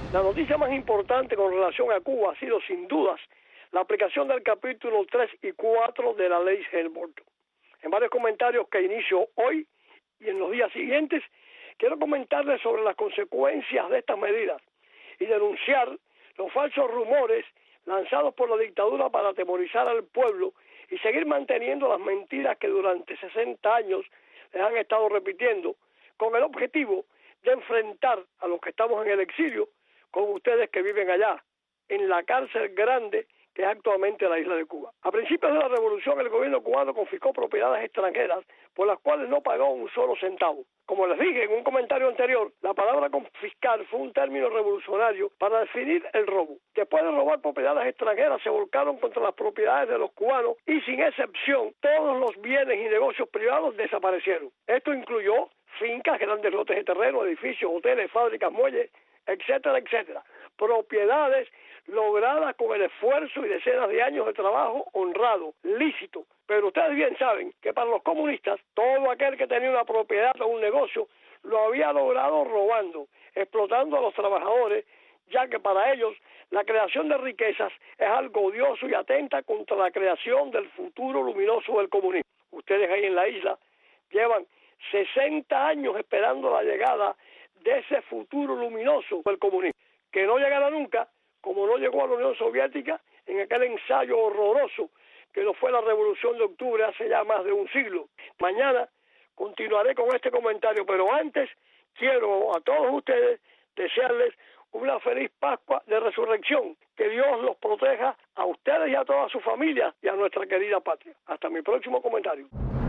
La noticia más importante con relación a Cuba ha sido, sin dudas, la aplicación del capítulo tres y cuatro de la ley Helmholtz. En varios comentarios que inicio hoy y en los días siguientes, quiero comentarles sobre las consecuencias de estas medidas y denunciar los falsos rumores lanzados por la dictadura para atemorizar al pueblo y seguir manteniendo las mentiras que durante sesenta años les han estado repitiendo, con el objetivo de enfrentar a los que estamos en el exilio con ustedes que viven allá, en la cárcel grande que es actualmente la isla de Cuba. A principios de la revolución, el gobierno cubano confiscó propiedades extranjeras por las cuales no pagó un solo centavo. Como les dije en un comentario anterior, la palabra confiscar fue un término revolucionario para definir el robo. Después de robar propiedades extranjeras, se volcaron contra las propiedades de los cubanos y, sin excepción, todos los bienes y negocios privados desaparecieron. Esto incluyó fincas, grandes lotes de terreno, edificios, hoteles, fábricas, muelles, etcétera, etcétera. Propiedades logradas con el esfuerzo y decenas de años de trabajo honrado, lícito. Pero ustedes bien saben que para los comunistas, todo aquel que tenía una propiedad o un negocio lo había logrado robando, explotando a los trabajadores, ya que para ellos la creación de riquezas es algo odioso y atenta contra la creación del futuro luminoso del comunismo. Ustedes ahí en la isla llevan sesenta años esperando la llegada de ese futuro luminoso del comunismo, que no llegará nunca, como no llegó a la Unión Soviética en aquel ensayo horroroso que no fue la Revolución de Octubre hace ya más de un siglo. Mañana continuaré con este comentario, pero antes quiero a todos ustedes desearles una feliz Pascua de Resurrección. Que Dios los proteja a ustedes y a toda su familia y a nuestra querida patria. Hasta mi próximo comentario.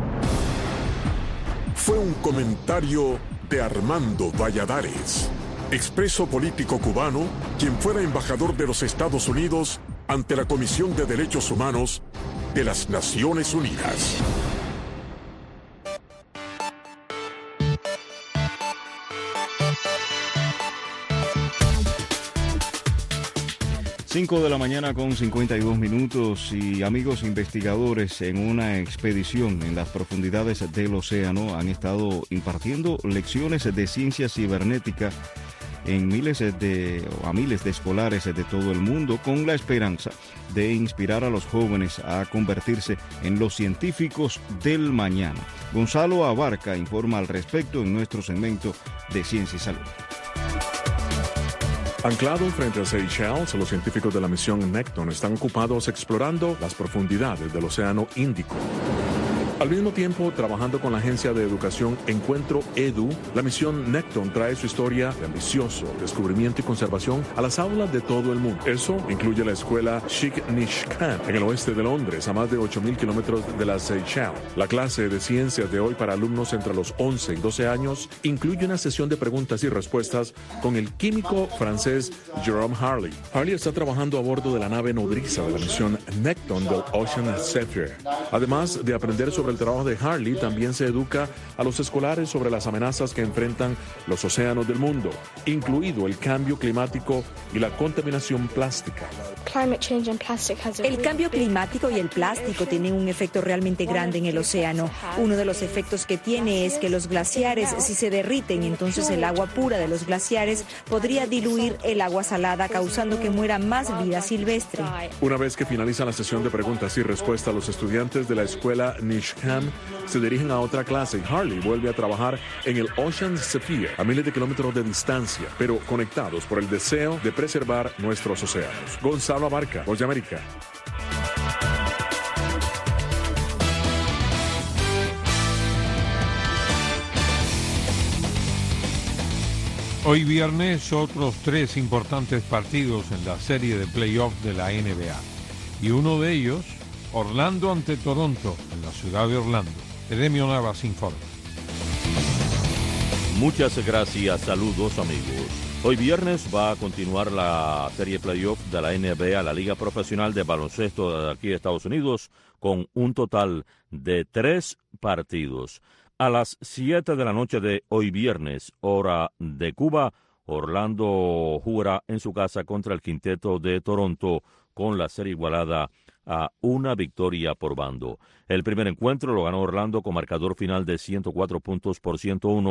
Fue un comentario de Armando Valladares, expreso político cubano, quien fuera embajador de los Estados Unidos ante la Comisión de Derechos Humanos de las Naciones Unidas. cinco de la mañana con cincuenta y dos minutos y amigos investigadores en una expedición en las profundidades del océano han estado impartiendo lecciones de ciencia cibernética en miles de, a miles de escolares de todo el mundo con la esperanza de inspirar a los jóvenes a convertirse en los científicos del mañana. Gonzalo Abarca informa al respecto en nuestro segmento de Ciencia y Salud. Anclados frente a Seychelles, los científicos de la misión Necton están ocupados explorando las profundidades del Océano Índico. Al mismo tiempo, trabajando con la agencia de educación Encuentro Edu, la misión Necton trae su historia de ambicioso descubrimiento y conservación a las aulas de todo el mundo. Eso incluye la escuela Sheikh Nishkan, en el oeste de Londres, a más de ocho mil kilómetros de las Seychelles. La clase de ciencias de hoy para alumnos entre los once y doce años incluye una sesión de preguntas y respuestas con el químico francés Jerome Harley. Harley está trabajando a bordo de la nave nodriza de la misión Necton del Ocean Zephyr. Además de aprender sobre el trabajo de Harley, también se educa a los escolares sobre las amenazas que enfrentan los océanos del mundo, incluido el cambio climático y la contaminación plástica. El cambio climático y el plástico tienen un efecto realmente grande en el océano. Uno de los efectos que tiene es que los glaciares, si se derriten, entonces el agua pura de los glaciares podría diluir el agua salada, causando que muera más vida silvestre. Una vez que finaliza la sesión de preguntas y respuestas, los estudiantes de la escuela Nishkan se dirigen a otra clase y Harley vuelve a trabajar en el Ocean Zephyr a miles de kilómetros de distancia, pero conectados por el deseo de preservar nuestros océanos. Gonzalo Abarca, Voz de América. Hoy viernes otros tres importantes partidos en la serie de playoffs de la N B A y uno de ellos Orlando ante Toronto, en la ciudad de Orlando. Edemio Navas informa. Muchas gracias, saludos amigos. Hoy viernes va a continuar la serie playoff de la N B A, la Liga Profesional de Baloncesto de aquí de Estados Unidos, con un total de tres partidos. A las siete de la noche de hoy viernes, hora de Cuba, Orlando jugará en su casa contra el quinteto de Toronto con la serie igualada a una victoria por bando. El primer encuentro lo ganó Orlando con marcador final de ciento cuatro puntos por ciento uno,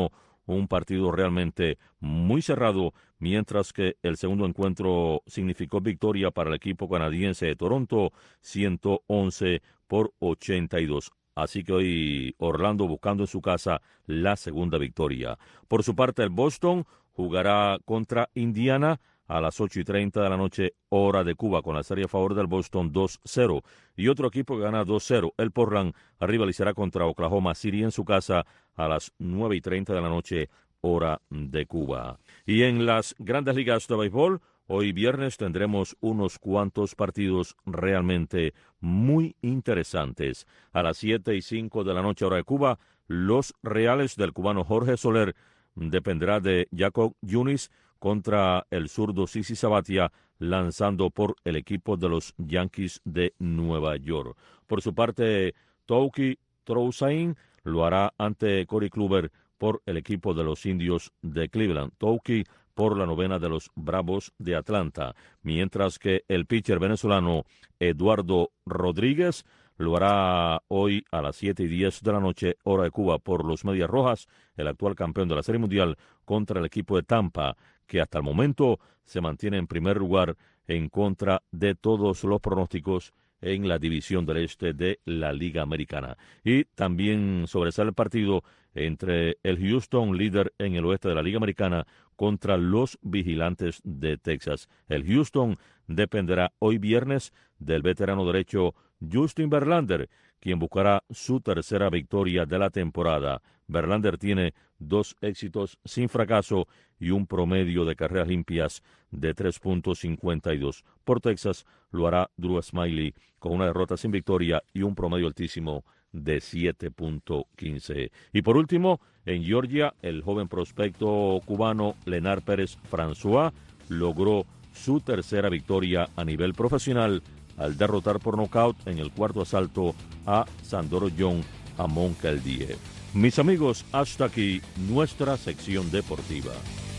un partido realmente muy cerrado, mientras que el segundo encuentro significó victoria para el equipo canadiense de Toronto, ciento once por ochenta y dos. Así que hoy Orlando buscando en su casa la segunda victoria. Por su parte, el Boston jugará contra Indiana a las ocho y treinta de la noche, hora de Cuba, con la serie a favor del Boston dos cero. Y otro equipo que gana dos cero, el Portland, rivalizará contra Oklahoma City en su casa a las nueve y treinta de la noche, hora de Cuba. Y en las grandes ligas de béisbol, hoy viernes tendremos unos cuantos partidos realmente muy interesantes. A las siete y cinco de la noche, hora de Cuba, los Reales del cubano Jorge Soler dependerá de Jacob Yunis contra el zurdo Sisi Sabathia, lanzando por el equipo de los Yankees de Nueva York. Por su parte, Touki Trousain lo hará ante Corey Kluber por el equipo de los Indios de Cleveland. Touki por la novena de los Bravos de Atlanta, mientras que el pitcher venezolano Eduardo Rodríguez lo hará hoy a las siete y diez de la noche, hora de Cuba, por los Medias Rojas, el actual campeón de la Serie Mundial, contra el equipo de Tampa, que hasta el momento se mantiene en primer lugar en contra de todos los pronósticos en la división del este de la Liga Americana. Y también sobresale el partido entre el Houston, líder en el oeste de la Liga Americana, contra los Vigilantes de Texas. El Houston dependerá hoy viernes del veterano derecho Justin Verlander, quien buscará su tercera victoria de la temporada. Verlander tiene dos éxitos sin fracaso y un promedio de carreras limpias de tres punto cincuenta y dos. Por Texas lo hará Drew Smyly con una derrota sin victoria y un promedio altísimo de siete punto quince. Y por último, en Georgia, el joven prospecto cubano Lenar Pérez François logró su tercera victoria a nivel profesional al derrotar por nocaut en el cuarto asalto a Sandoro John a Moncaldie. Mis amigos, hasta aquí nuestra sección deportiva.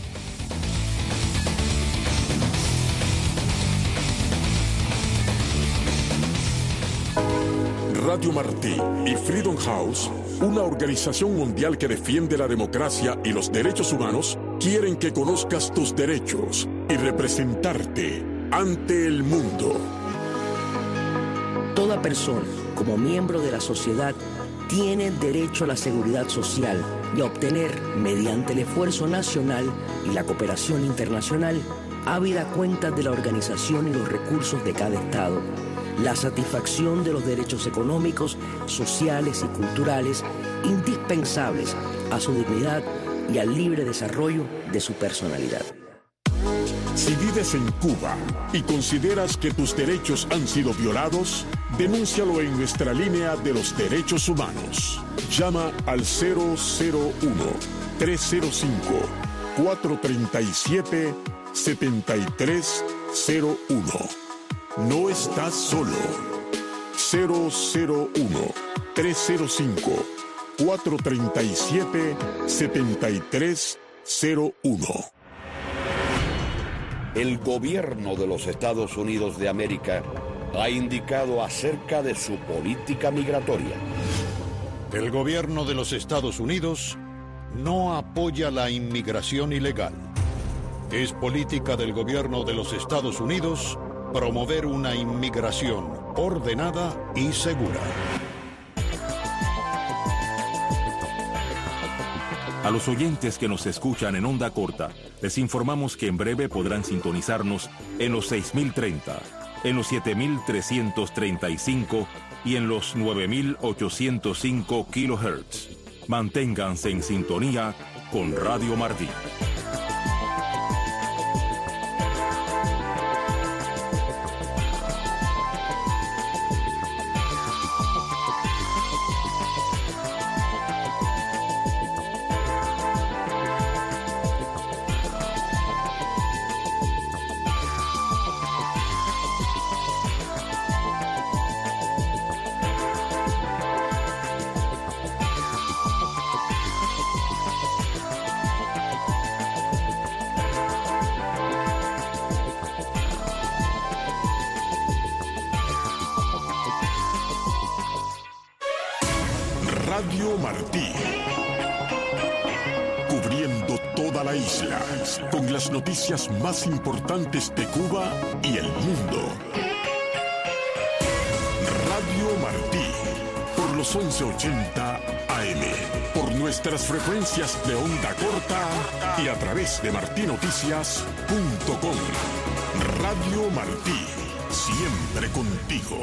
Radio Martí y Freedom House, una organización mundial que defiende la democracia y los derechos humanos, quieren que conozcas tus derechos y representarte ante el mundo. Toda persona, como miembro de la sociedad, tiene derecho a la seguridad social y a obtener, mediante el esfuerzo nacional y la cooperación internacional, habida cuenta de la organización y los recursos de cada Estado, la satisfacción de los derechos económicos, sociales y culturales indispensables a su dignidad y al libre desarrollo de su personalidad. Si vives en Cuba y consideras que tus derechos han sido violados, denúncialo en nuestra línea de los derechos humanos. Llama al cero cero uno, tres cero cinco, cuatro tres siete, siete tres cero uno. No estás solo. cero cero uno, tres cero cinco, cuatro tres siete, siete tres cero uno. El gobierno de los Estados Unidos de América ha indicado acerca de su política migratoria. El gobierno de los Estados Unidos no apoya la inmigración ilegal. Es política del gobierno de los Estados Unidos promover una inmigración ordenada y segura. A los oyentes que nos escuchan en onda corta, les informamos que en breve podrán sintonizarnos en los seis mil treinta, en los siete mil trescientos treinta y cinco y en los nueve mil ochocientos cinco kilohertz. Manténganse en sintonía con Radio Martí. Radio Martí. cubriendo toda la isla, con las noticias más importantes de Cuba y el mundo. Radio Martí, por los once ochenta A M, por nuestras frecuencias de onda corta y a través de martí noticias punto com. Radio Martí, siempre contigo.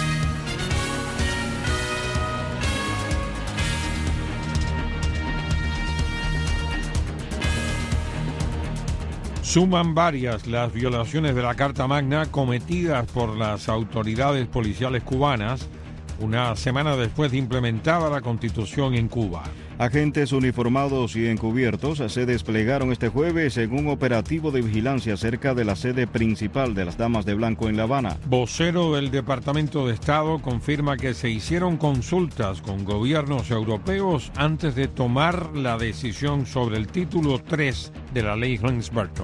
Suman varias las violaciones de la Carta Magna cometidas por las autoridades policiales cubanas una semana después de implementada la Constitución en Cuba. Agentes uniformados y encubiertos se desplegaron este jueves en un operativo de vigilancia cerca de la sede principal de las Damas de Blanco en La Habana. Vocero del Departamento de Estado confirma que se hicieron consultas con gobiernos europeos antes de tomar la decisión sobre el título tres de la ley Helms-Burton.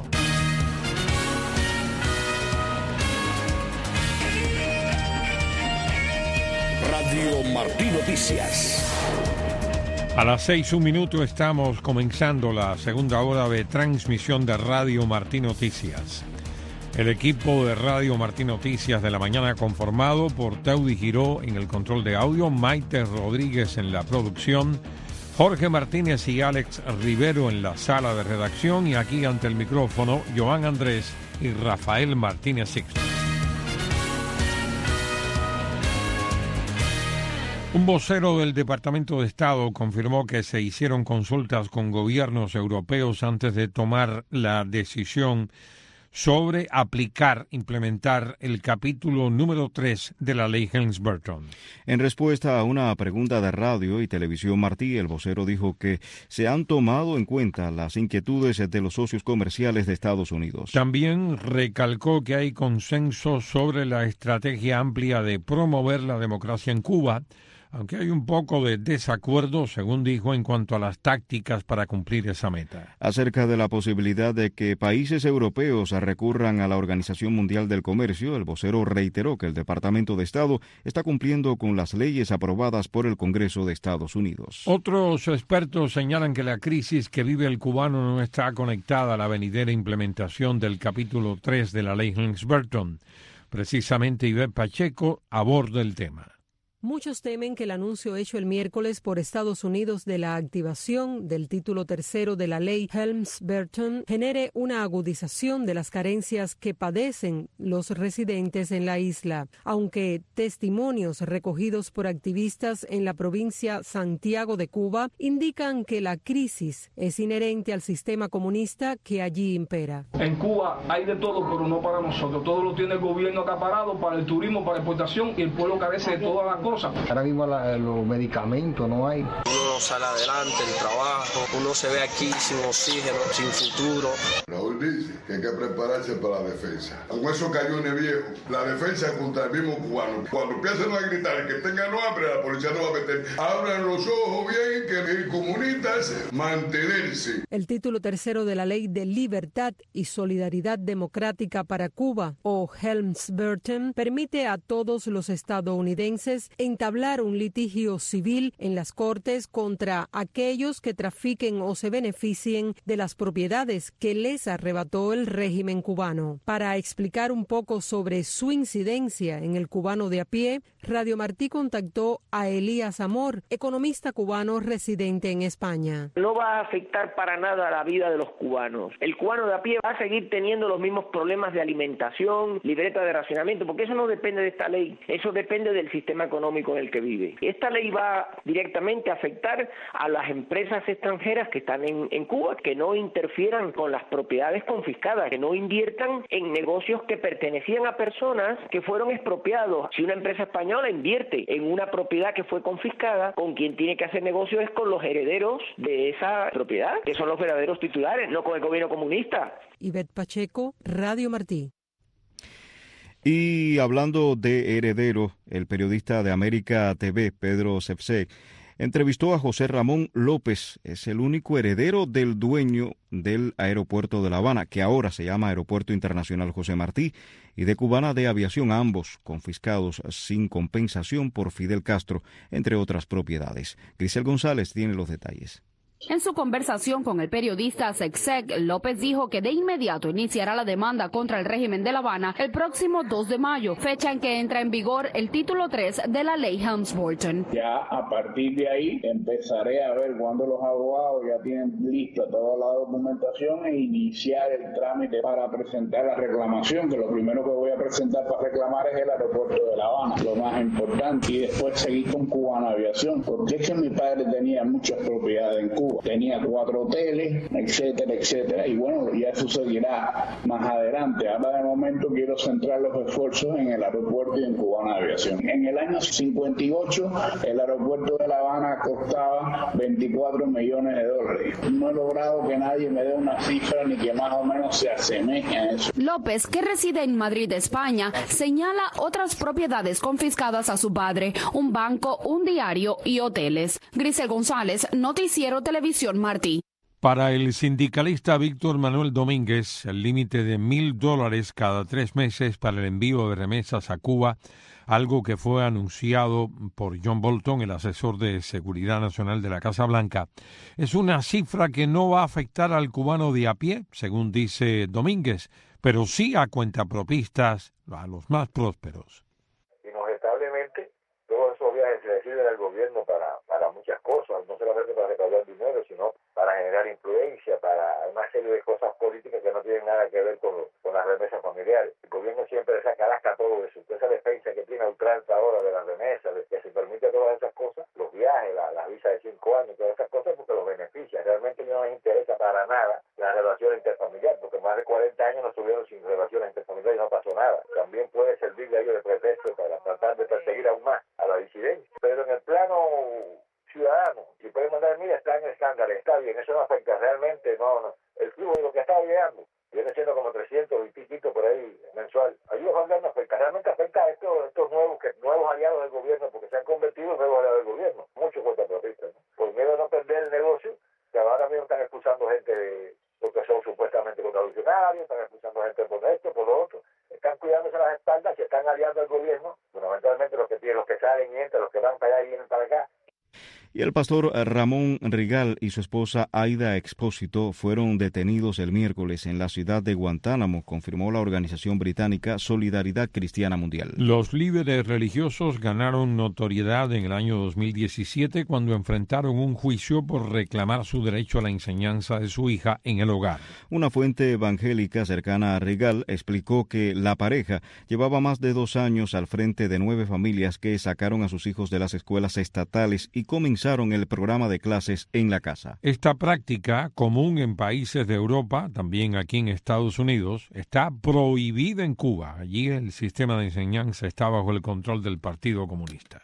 Radio Martí Noticias. A las seis, un minuto, estamos comenzando la segunda hora de transmisión de Radio Martí Noticias. El equipo de Radio Martí Noticias de la mañana conformado por Teudi Giró en el control de audio, Maite Rodríguez en la producción, Jorge Martínez y Alex Rivero en la sala de redacción y aquí ante el micrófono, Joan Andrés y Rafael Martínez Sixto. Un vocero del Departamento de Estado confirmó que se hicieron consultas con gobiernos europeos antes de tomar la decisión sobre aplicar, implementar el capítulo número tres de la ley Helms-Burton. En respuesta a una pregunta de Radio y Televisión Martí, el vocero dijo que se han tomado en cuenta las inquietudes de los socios comerciales de Estados Unidos. También recalcó que hay consenso sobre la estrategia amplia de promover la democracia en Cuba, aunque hay un poco de desacuerdo, según dijo, en cuanto a las tácticas para cumplir esa meta. Acerca de la posibilidad de que países europeos recurran a la Organización Mundial del Comercio, el vocero reiteró que el Departamento de Estado está cumpliendo con las leyes aprobadas por el Congreso de Estados Unidos. Otros expertos señalan que la crisis que vive el cubano no está conectada a la venidera implementación del capítulo tres de la ley Helms-Burton. Precisamente Ivette Pacheco aborda el tema. Muchos temen que el anuncio hecho el miércoles por Estados Unidos de la activación del título tercero de la ley Helms-Burton genere una agudización de las carencias que padecen los residentes en la isla, aunque testimonios recogidos por activistas en la provincia Santiago de Cuba indican que la crisis es inherente al sistema comunista que allí impera. En Cuba hay de todo, pero no para nosotros. Todo lo tiene el gobierno acaparado para el turismo, para la exportación, y el pueblo carece de todas las cosas. Ahora mismo la, los medicamentos no hay. Uno sale adelante, el trabajo, uno se ve aquí sin oxígeno, sin futuro. Raúl dice que hay que prepararse para la defensa. Con esos cañones viejos, la defensa contra el mismo cubano. Cuando empiecen a gritar que tengan hambre, la policía no va a meter. Abran los ojos bien, que el comunista es mantenerse. El título tercero de la Ley de Libertad y Solidaridad Democrática para Cuba, o Helms-Burton, permite a todos los estadounidenses entablar un litigio civil en las cortes contra aquellos que trafiquen o se beneficien de las propiedades que les arrebató el régimen cubano. Para explicar un poco sobre su incidencia en el cubano de a pie, Radio Martí contactó a Elías Amor, economista cubano residente en España. No va a afectar para nada la vida de los cubanos. El cubano de a pie va a seguir teniendo los mismos problemas de alimentación, libreta de racionamiento, porque eso no depende de esta ley, eso depende del sistema económico en el que vive. Esta ley va directamente a afectar a las empresas extranjeras que están en, en Cuba, que no interfieran con las propiedades confiscadas, que no inviertan en negocios que pertenecían a personas que fueron expropiados. Si una empresa española invierte en una propiedad que fue confiscada, con quien tiene que hacer negocio es con los herederos de esa propiedad, que son los verdaderos titulares, no con el gobierno comunista. Ivette Pacheco, Radio Martí. Y hablando de heredero, el periodista de América T V, Pedro Sepsek, entrevistó a José Ramón López. Es el único heredero del dueño del aeropuerto de La Habana, que ahora se llama Aeropuerto Internacional José Martí, y de Cubana de Aviación, ambos confiscados sin compensación por Fidel Castro, entre otras propiedades. Grisel González tiene los detalles. En su conversación con el periodista Sexeg, López dijo que de inmediato iniciará la demanda contra el régimen de La Habana el próximo dos de mayo, fecha en que entra en vigor el título tres de la ley Helms-Burton. Ya a partir de ahí empezaré a ver cuando los abogados ya tienen lista toda la documentación e iniciar el trámite para presentar la reclamación, que lo primero que voy a presentar para reclamar es el aeropuerto de La Habana, lo más importante, y después seguir con Cubana Aviación, porque es que mi padre tenía muchas propiedades en Cuba. Tenía cuatro hoteles, etcétera, etcétera. Y bueno, ya eso seguirá más adelante. Ahora de momento quiero centrar los esfuerzos en el aeropuerto y en Cubana Aviación. En el año cincuenta y ocho, el aeropuerto de La Habana costaba veinticuatro millones de dólares. No he logrado que nadie me dé una cifra ni que más o menos se asemeje a eso. López, que reside en Madrid, España, señala otras propiedades confiscadas a su padre, un banco, un diario y hoteles. Grisel González, Noticiero Televisión Martí. Para el sindicalista Víctor Manuel Domínguez, el límite de mil dólares cada tres meses para el envío de remesas a Cuba, algo que fue anunciado por John Bolton, el asesor de Seguridad Nacional de la Casa Blanca, es una cifra que no va a afectar al cubano de a pie, según dice Domínguez, pero sí a cuentapropistas, a los más prósperos. Inevitablemente, todos esos viajes se deciden al gobierno para, para muchas cosas, no solamente para recaudar dinero, sino para generar influencia, para una serie de cosas políticas que no tienen nada que ver con, con las remesas familiares. El gobierno siempre saca lasca todo eso. Entonces, esa defensa que tiene a ultranza ahora de las remesas, de que se permite todas esas cosas, los viajes, la, las visas de cinco años, todas esas cosas, porque los beneficia. Realmente no les interesa para nada la relación interfamiliar, porque más de cuarenta años no estuvieron sin relaciones interfamiliares y no pasó nada. También puede servirle a ellos de pretexto para tratar de perseguir aún más a la disidencia. Pero en el plano ciudadano, si pueden mandar, mira, está en escándalo, está bien, eso no afecta realmente, no, no. El flujo de lo que está llegando viene siendo como trescientos y piquito por ahí mensual. Ayuda a no afecta, realmente afecta a estos, estos nuevos que nuevos aliados del gobierno, porque se han convertido en nuevos aliados del gobierno, muchos cuentapropistas, ¿no? Por miedo a no perder el negocio, que ahora mismo están expulsando gente de, porque son supuestamente contradiccionarios, están expulsando gente por esto, por lo otro, están cuidándose las espaldas, se están aliando al gobierno, fundamentalmente los que tienen, los que salen y entran, los que van para allá y vienen para acá. Y el pastor Ramón Rigal y su esposa Aida Expósito fueron detenidos el miércoles en la ciudad de Guantánamo, confirmó la organización británica Solidaridad Cristiana Mundial. Los líderes religiosos ganaron notoriedad en el año dos mil diecisiete cuando enfrentaron un juicio por reclamar su derecho a la enseñanza de su hija en el hogar. Una fuente evangélica cercana a Rigal explicó que la pareja llevaba más de dos años al frente de nueve familias que sacaron a sus hijos de las escuelas estatales y comenzaron el programa de clases en la casa. Esta práctica, común en países de Europa, también aquí en Estados Unidos, está prohibida en Cuba. Allí el sistema de enseñanza está bajo el control del Partido Comunista.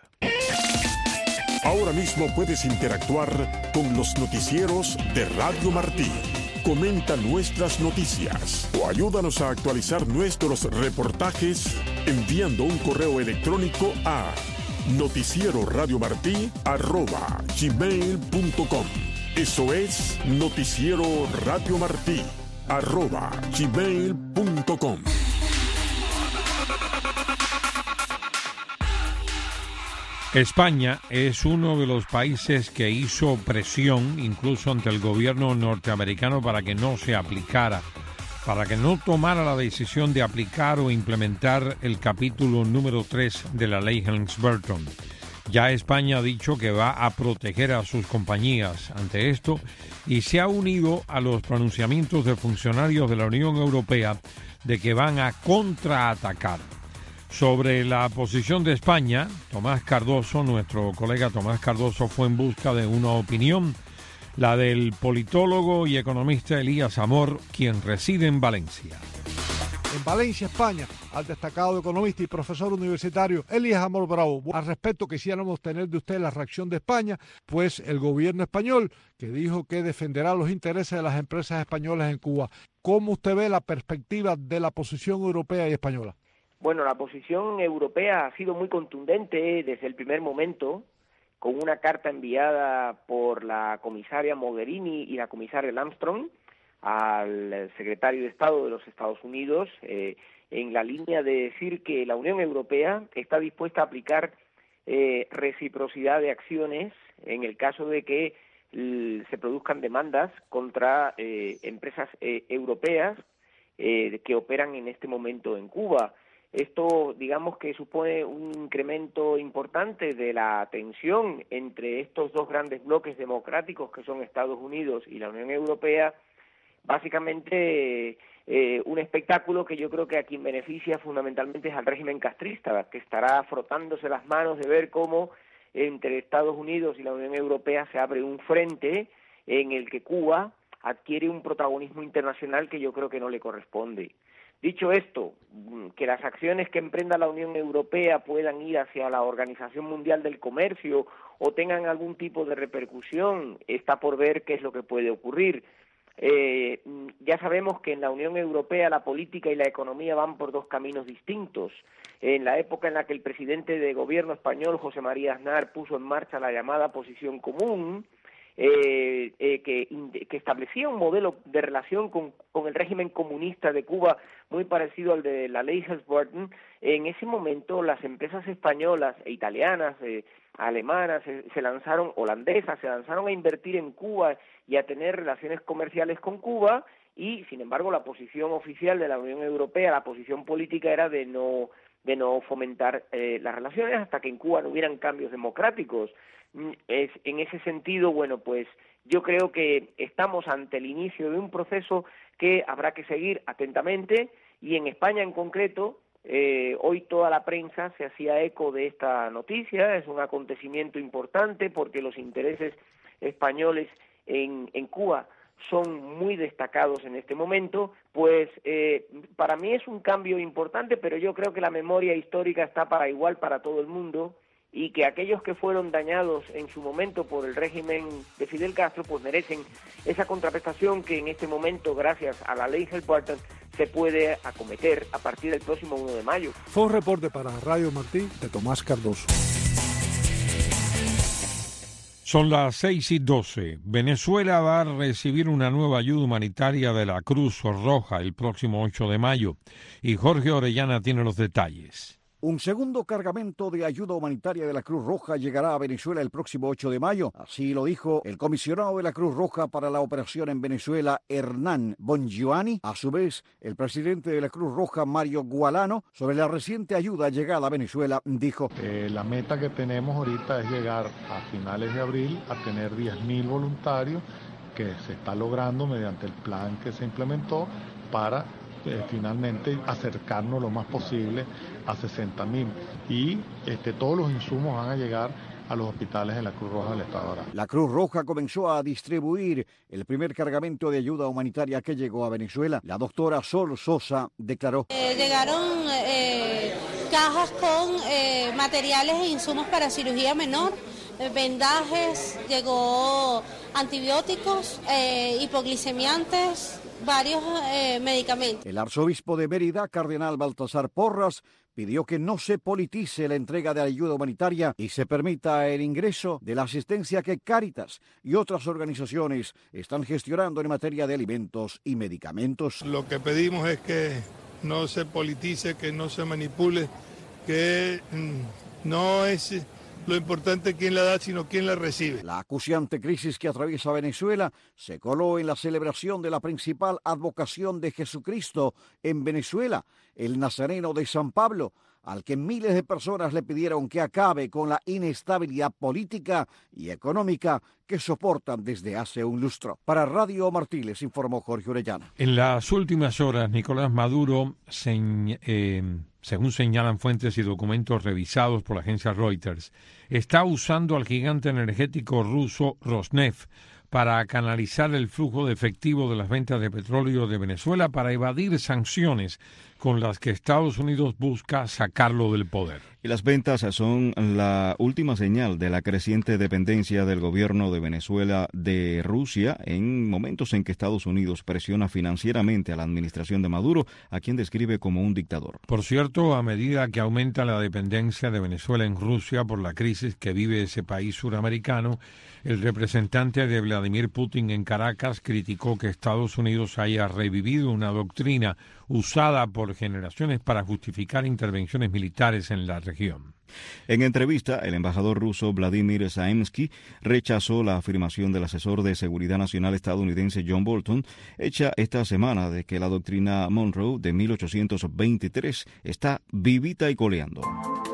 Ahora mismo puedes interactuar con los noticieros de Radio Martí. Comenta nuestras noticias o ayúdanos a actualizar nuestros reportajes enviando un correo electrónico a noticiero radio martí arroba gmail punto com. Eso es noticiero radio martí arroba gmail punto com. España es uno de los países que hizo presión incluso ante el gobierno norteamericano para que no se aplicara, para que no tomara la decisión de aplicar o implementar el capítulo número tres de la ley Helms-Burton. Ya España ha dicho que va a proteger a sus compañías ante esto y se ha unido a los pronunciamientos de funcionarios de la Unión Europea de que van a contraatacar. Sobre la posición de España, Tomás Cardoso, nuestro colega Tomás Cardoso, fue en busca de una opinión, la del politólogo y economista Elías Amor, quien reside en Valencia. En Valencia, España, al destacado economista y profesor universitario Elías Amor Bravo. Al respecto, quisiéramos tener de usted la reacción de España, pues el gobierno español, que dijo que defenderá los intereses de las empresas españolas en Cuba. ¿Cómo usted ve la perspectiva de la posición europea y española? Bueno, la posición europea ha sido muy contundente desde el primer momento, con una carta enviada por la comisaria Mogherini y la comisaria Malmström al secretario de Estado de los Estados Unidos, eh, en la línea de decir que la Unión Europea está dispuesta a aplicar eh, reciprocidad de acciones en el caso de que l- se produzcan demandas contra eh, empresas eh, europeas eh, que operan en este momento en Cuba. Esto, digamos que supone un incremento importante de la tensión entre estos dos grandes bloques democráticos que son Estados Unidos y la Unión Europea, básicamente eh, un espectáculo que yo creo que a quien beneficia fundamentalmente es al régimen castrista, que estará frotándose las manos de ver cómo entre Estados Unidos y la Unión Europea se abre un frente en el que Cuba adquiere un protagonismo internacional que yo creo que no le corresponde. Dicho esto, que las acciones que emprenda la Unión Europea puedan ir hacia la Organización Mundial del Comercio o tengan algún tipo de repercusión, está por ver qué es lo que puede ocurrir. Eh, ya sabemos que en la Unión Europea la política y la economía van por dos caminos distintos. En la época en la que el presidente de gobierno español, José María Aznar, puso en marcha la llamada Posición Común, Eh, eh, que, que establecía un modelo de relación con, con el régimen comunista de Cuba muy parecido al de la ley Helms-Burton, en ese momento las empresas españolas e italianas, eh, alemanas, eh, se lanzaron, holandesas, se lanzaron a invertir en Cuba y a tener relaciones comerciales con Cuba, y sin embargo la posición oficial de la Unión Europea, la posición política era de no de no fomentar eh, las relaciones hasta que en Cuba no hubieran cambios democráticos. Es, en ese sentido, bueno, pues yo creo que estamos ante el inicio de un proceso que habrá que seguir atentamente, y en España en concreto, eh, hoy toda la prensa se hacía eco de esta noticia. Es un acontecimiento importante porque los intereses españoles en, en Cuba son muy destacados en este momento, pues eh, para mí es un cambio importante, pero yo creo que la memoria histórica está para igual para todo el mundo, y que aquellos que fueron dañados en su momento por el régimen de Fidel Castro pues merecen esa contraprestación que en este momento, gracias a la ley Helms-Burton, se puede acometer a partir del próximo uno de mayo. Fue un reporte para Radio Martí de Tomás Cardoso. Son las seis y doce. Venezuela va a recibir una nueva ayuda humanitaria de la Cruz Roja el próximo ocho de mayo, y Jorge Orellana tiene los detalles. Un segundo cargamento de ayuda humanitaria de la Cruz Roja llegará a Venezuela el próximo ocho de mayo. Así lo dijo el comisionado de la Cruz Roja para la operación en Venezuela, Hernán Bongiovanni. A su vez, el presidente de la Cruz Roja, Mario Gualano, sobre la reciente ayuda llegada a Venezuela, dijo: eh, la meta que tenemos ahorita es llegar a finales de abril a tener diez mil voluntarios, que se está logrando mediante el plan que se implementó para Eh, finalmente acercarnos lo más posible a sesenta mil, y este, todos los insumos van a llegar a los hospitales de la Cruz Roja del Estado Aragua. La Cruz Roja comenzó a distribuir el primer cargamento de ayuda humanitaria que llegó a Venezuela. La doctora Sol Sosa declaró: eh, llegaron eh, cajas con eh, materiales e insumos para cirugía menor, eh, vendajes, llegó antibióticos, eh, hipoglicemiantes, varios eh, medicamentos. El arzobispo de Mérida, cardenal Baltasar Porras, pidió que no se politice la entrega de ayuda humanitaria y se permita el ingreso de la asistencia que Cáritas y otras organizaciones están gestionando en materia de alimentos y medicamentos. Lo que pedimos es que no se politice, que no se manipule, que mm, no es lo importante quién la da, sino quién la recibe. La acuciante crisis que atraviesa Venezuela se coló en la celebración de la principal advocación de Jesucristo en Venezuela, el Nazareno de San Pablo, al que miles de personas le pidieron que acabe con la inestabilidad política y económica que soportan desde hace un lustro. Para Radio Martí les informó Jorge Orellana. En las últimas horas, Nicolás Maduro, señ, eh, según señalan fuentes y documentos revisados por la agencia Reuters, está usando al gigante energético ruso Rosneft para canalizar el flujo de efectivo de las ventas de petróleo de Venezuela para evadir sanciones con las que Estados Unidos busca sacarlo del poder. Y las ventas son la última señal de la creciente dependencia del gobierno de Venezuela de Rusia en momentos en que Estados Unidos presiona financieramente a la administración de Maduro, a quien describe como un dictador. Por cierto, a medida que aumenta la dependencia de Venezuela en Rusia por la crisis que vive ese país suramericano, el representante de Vladimir Putin en Caracas criticó que Estados Unidos haya revivido una doctrina usada por generaciones para justificar intervenciones militares en la región. En entrevista, el embajador ruso Vladimir Zaemsky rechazó la afirmación del asesor de seguridad nacional estadounidense John Bolton, hecha esta semana, de que la doctrina Monroe de mil ochocientos veintitrés está vivita y coleando.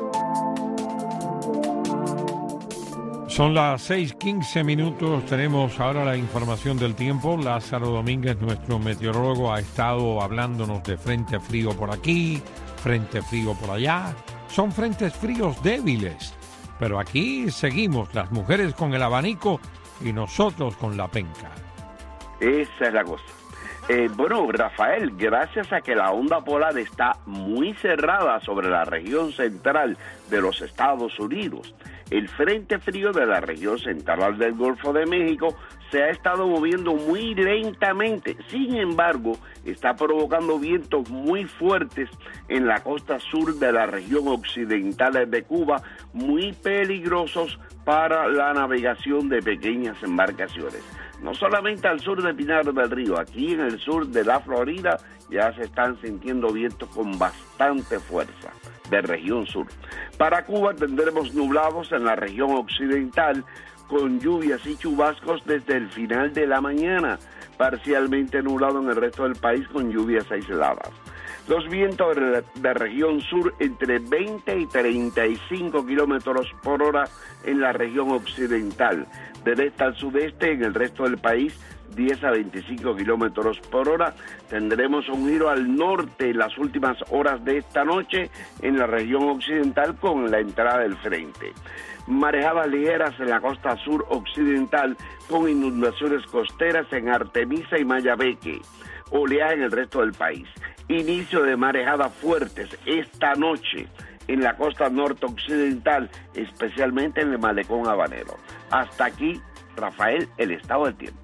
Son las seis quince minutos, tenemos ahora la información del tiempo. Lázaro Domínguez, nuestro meteorólogo, ha estado hablándonos de frente frío por aquí, frente frío por allá. Son frentes fríos débiles, pero aquí seguimos, las mujeres con el abanico y nosotros con la penca. Esa es la cosa. Eh, bueno, Rafael, gracias a que la onda polar está muy cerrada sobre la región central de los Estados Unidos, el frente frío de la región central del Golfo de México se ha estado moviendo muy lentamente. Sin embargo, está provocando vientos muy fuertes en la costa sur de la región occidental de Cuba, muy peligrosos para la navegación de pequeñas embarcaciones. No solamente al sur de Pinar del Río, aquí en el sur de la Florida ya se están sintiendo vientos con bastante fuerza de región sur. Para Cuba tendremos nublados en la región occidental con lluvias y chubascos desde el final de la mañana, parcialmente nublado en el resto del país con lluvias aisladas. Los vientos de, de región sur entre veinte y treinta y cinco kilómetros por hora en la región occidental. Del este al sudeste en el resto del país diez a veinticinco kilómetros por hora. Tendremos un giro al norte en las últimas horas de esta noche en la región occidental con la entrada del frente. Marejadas ligeras en la costa sur occidental con inundaciones costeras en Artemisa y Mayabeque. Oleaje en el resto del país. Inicio de marejadas fuertes esta noche en la costa norte occidental, especialmente en el malecón habanero. Hasta aquí, Rafael, el estado del tiempo.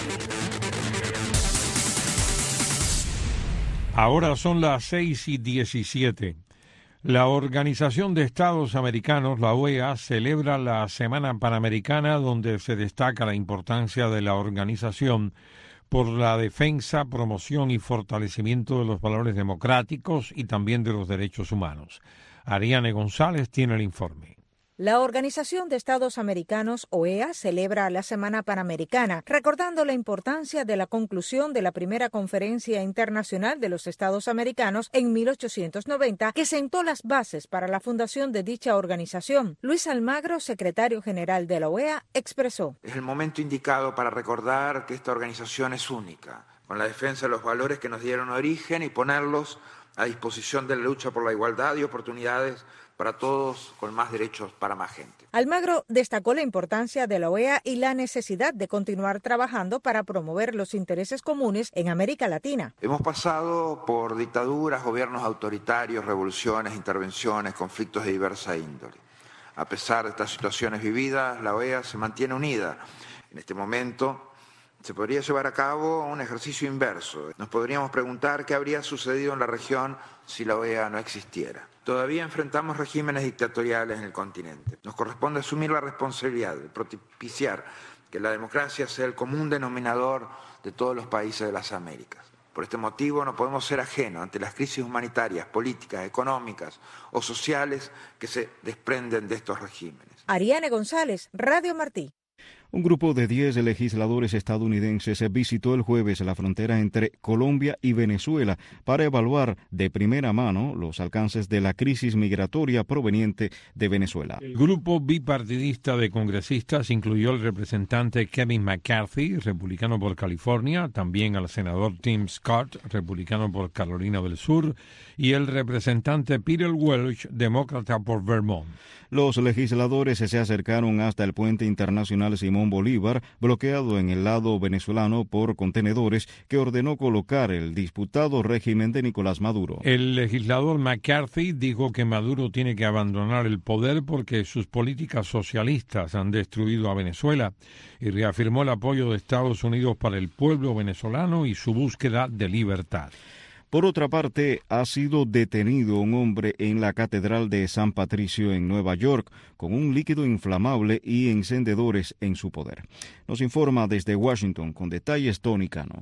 Ahora son las seis y diecisiete. La Organización de Estados Americanos, la O E A, celebra la Semana Panamericana, donde se destaca la importancia de la organización por la defensa, promoción y fortalecimiento de los valores democráticos y también de los derechos humanos. Ariane González tiene el informe. La Organización de Estados Americanos, O E A, celebra la Semana Panamericana, recordando la importancia de la conclusión de la primera Conferencia Internacional de los Estados Americanos en mil ochocientos noventa, que sentó las bases para la fundación de dicha organización. Luis Almagro, secretario general de la O E A, expresó: Es el momento indicado para recordar que esta organización es única, con la defensa de los valores que nos dieron origen y ponerlos a disposición de la lucha por la igualdad y oportunidades para todos, con más derechos para más gente. Almagro destacó la importancia de la O E A y la necesidad de continuar trabajando para promover los intereses comunes en América Latina. Hemos pasado por dictaduras, gobiernos autoritarios, revoluciones, intervenciones, conflictos de diversa índole. A pesar de estas situaciones vividas, la O E A se mantiene unida. En este momento se podría llevar a cabo un ejercicio inverso. Nos podríamos preguntar qué habría sucedido en la región si la O E A no existiera. Todavía enfrentamos regímenes dictatoriales en el continente. Nos corresponde asumir la responsabilidad de propiciar que la democracia sea el común denominador de todos los países de las Américas. Por este motivo no podemos ser ajenos ante las crisis humanitarias, políticas, económicas o sociales que se desprenden de estos regímenes. Ariane González, Radio Martí. Un grupo de diez legisladores estadounidenses visitó el jueves la frontera entre Colombia y Venezuela para evaluar de primera mano los alcances de la crisis migratoria proveniente de Venezuela. El grupo bipartidista de congresistas incluyó al representante Kevin McCarthy, republicano por California, también al senador Tim Scott, republicano por Carolina del Sur, y el representante Peter Welch, demócrata por Vermont. Los legisladores se acercaron hasta el puente internacional Simón Bolívar, bloqueado en el lado venezolano por contenedores que ordenó colocar el disputado régimen de Nicolás Maduro. El legislador McCarthy dijo que Maduro tiene que abandonar el poder porque sus políticas socialistas han destruido a Venezuela y reafirmó el apoyo de Estados Unidos para el pueblo venezolano y su búsqueda de libertad. Por otra parte, ha sido detenido un hombre en la Catedral de San Patricio en Nueva York con un líquido inflamable y encendedores en su poder. Nos informa desde Washington con detalles Tony Cano.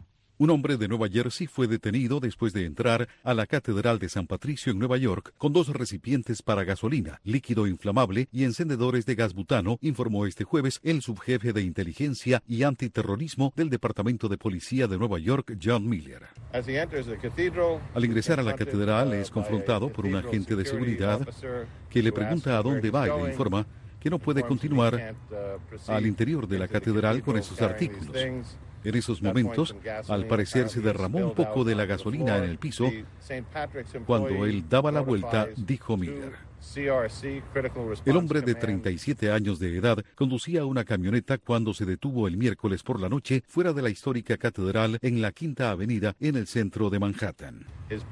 Un hombre de Nueva Jersey fue detenido después de entrar a la Catedral de San Patricio en Nueva York con dos recipientes para gasolina, líquido inflamable y encendedores de gas butano, informó este jueves el subjefe de inteligencia y antiterrorismo del Departamento de Policía de Nueva York, John Miller. Al ingresar a la catedral es confrontado por un agente de seguridad que le pregunta a dónde va y le informa que no puede continuar al interior de la catedral con esos artículos. En esos momentos, al parecer se derramó un poco de la gasolina en el piso. Cuando él daba la vuelta, dijo Miller. El hombre de treinta y siete años de edad conducía una camioneta cuando se detuvo el miércoles por la noche fuera de la histórica catedral en la Quinta Avenida en el centro de Manhattan.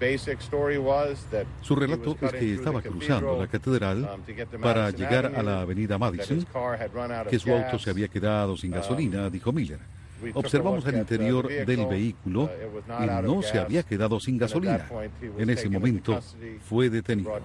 Su relato es que estaba cruzando la catedral para llegar a la avenida Madison, que su auto se había quedado sin gasolina, dijo Miller. Observamos el interior del vehículo y no se había quedado sin gasolina. En ese momento fue detenido.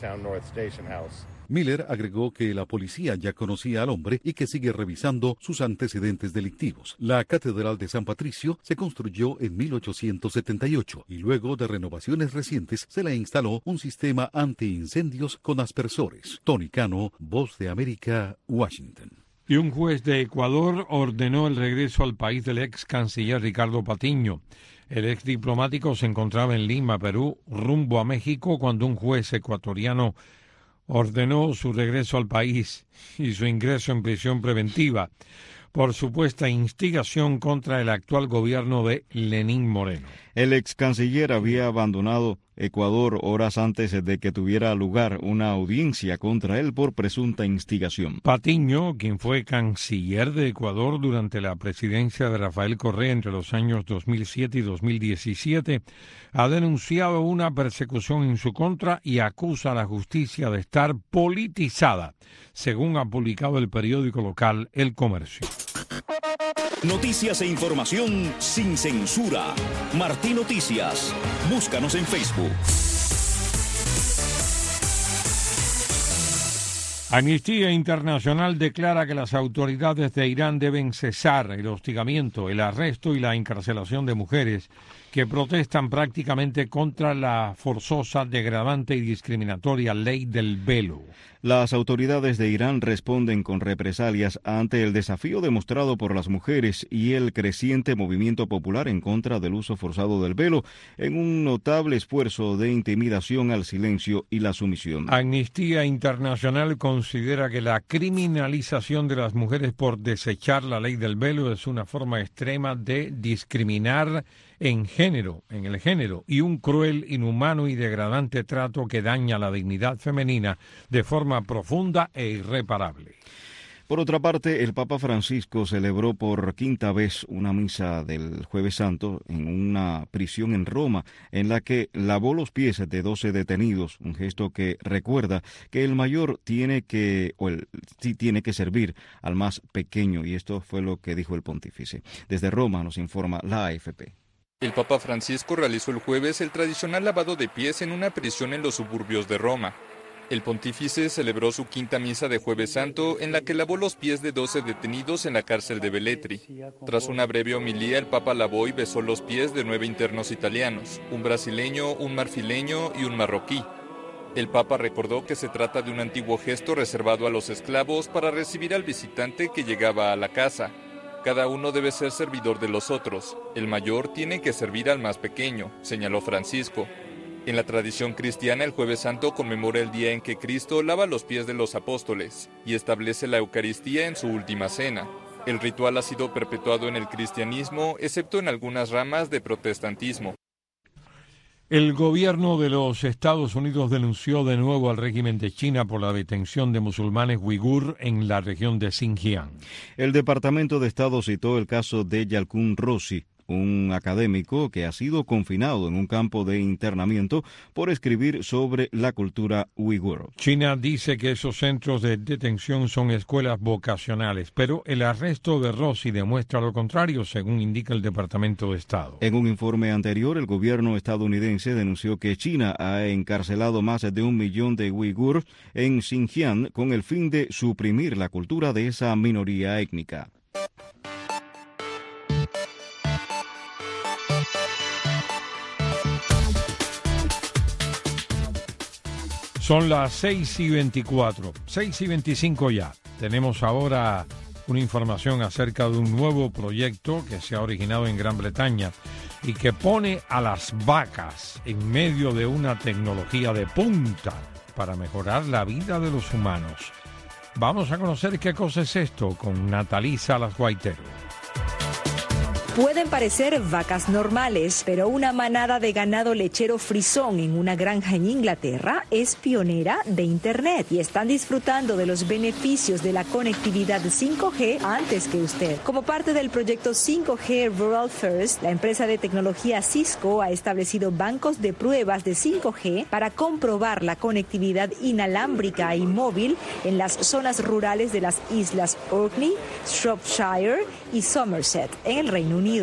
Miller agregó que la policía ya conocía al hombre y que sigue revisando sus antecedentes delictivos. La Catedral de San Patricio se construyó en mil ochocientos setenta y ocho y luego de renovaciones recientes se le instaló un sistema antiincendios con aspersores. Tony Cano, Voz de América, Washington. Y un juez de Ecuador ordenó el regreso al país del ex canciller Ricardo Patiño. El ex diplomático se encontraba en Lima, Perú, rumbo a México, cuando un juez ecuatoriano ordenó su regreso al país y su ingreso en prisión preventiva por supuesta instigación contra el actual gobierno de Lenín Moreno. El ex canciller había abandonado Ecuador horas antes de que tuviera lugar una audiencia contra él por presunta instigación. Patiño, quien fue canciller de Ecuador durante la presidencia de Rafael Correa entre los años dos mil siete y dos mil diecisiete, ha denunciado una persecución en su contra y acusa a la justicia de estar politizada, según ha publicado el periódico local El Comercio. Noticias e información sin censura. Martí Noticias. Búscanos en Facebook. Amnistía Internacional declara que las autoridades de Irán deben cesar el hostigamiento, el arresto y la encarcelación de mujeres que protestan prácticamente contra la forzosa, degradante y discriminatoria ley del velo. Las autoridades de Irán responden con represalias ante el desafío demostrado por las mujeres y el creciente movimiento popular en contra del uso forzado del velo, en un notable esfuerzo de intimidación al silencio y la sumisión. Amnistía Internacional considera que la criminalización de las mujeres por desechar la ley del velo es una forma extrema de discriminar en género, en el género, y un cruel, inhumano y degradante trato que daña la dignidad femenina de forma profunda e irreparable. Por otra parte, el Papa Francisco celebró por quinta vez una misa del Jueves Santo en una prisión en Roma, en la que lavó los pies de doce detenidos, un gesto que recuerda que el mayor tiene que, o el, sí tiene que servir al más pequeño, y esto fue lo que dijo el pontífice. Desde Roma nos informa la A F P. El Papa Francisco realizó el jueves el tradicional lavado de pies en una prisión en los suburbios de Roma. El pontífice celebró su quinta misa de Jueves Santo, en la que lavó los pies de doce detenidos en la cárcel de Velletri. Tras una breve homilía, el Papa lavó y besó los pies de nueve internos italianos, un brasileño, un marfileño y un marroquí. El Papa recordó que se trata de un antiguo gesto reservado a los esclavos para recibir al visitante que llegaba a la casa. Cada uno debe ser servidor de los otros. El mayor tiene que servir al más pequeño, señaló Francisco. En la tradición cristiana, el Jueves Santo conmemora el día en que Cristo lava los pies de los apóstoles y establece la Eucaristía en su última cena. El ritual ha sido perpetuado en el cristianismo, excepto en algunas ramas de protestantismo. El gobierno de los Estados Unidos denunció de nuevo al régimen de China por la detención de musulmanes uigur en la región de Xinjiang. El Departamento de Estado citó el caso de Yalkun Rossi, un académico que ha sido confinado en un campo de internamiento por escribir sobre la cultura uigur. China dice que esos centros de detención son escuelas vocacionales, pero el arresto de Rossi demuestra lo contrario, según indica el Departamento de Estado. En un informe anterior, el gobierno estadounidense denunció que China ha encarcelado más de un millón de uigur en Xinjiang con el fin de suprimir la cultura de esa minoría étnica. Son las seis y veinticuatro, seis y veinticinco ya. Tenemos ahora una información acerca de un nuevo proyecto que se ha originado en Gran Bretaña y que pone a las vacas en medio de una tecnología de punta para mejorar la vida de los humanos. Vamos a conocer qué cosa es esto con Natalí Salas Guaitero. Pueden parecer vacas normales, pero una manada de ganado lechero frisón en una granja en Inglaterra es pionera de Internet y están disfrutando de los beneficios de la conectividad cinco G antes que usted. Como parte del proyecto cinco G Rural First, la empresa de tecnología Cisco ha establecido bancos de pruebas de cinco G para comprobar la conectividad inalámbrica y móvil en las zonas rurales de las islas Orkney, Shropshire y Somerset, en el Reino Unido.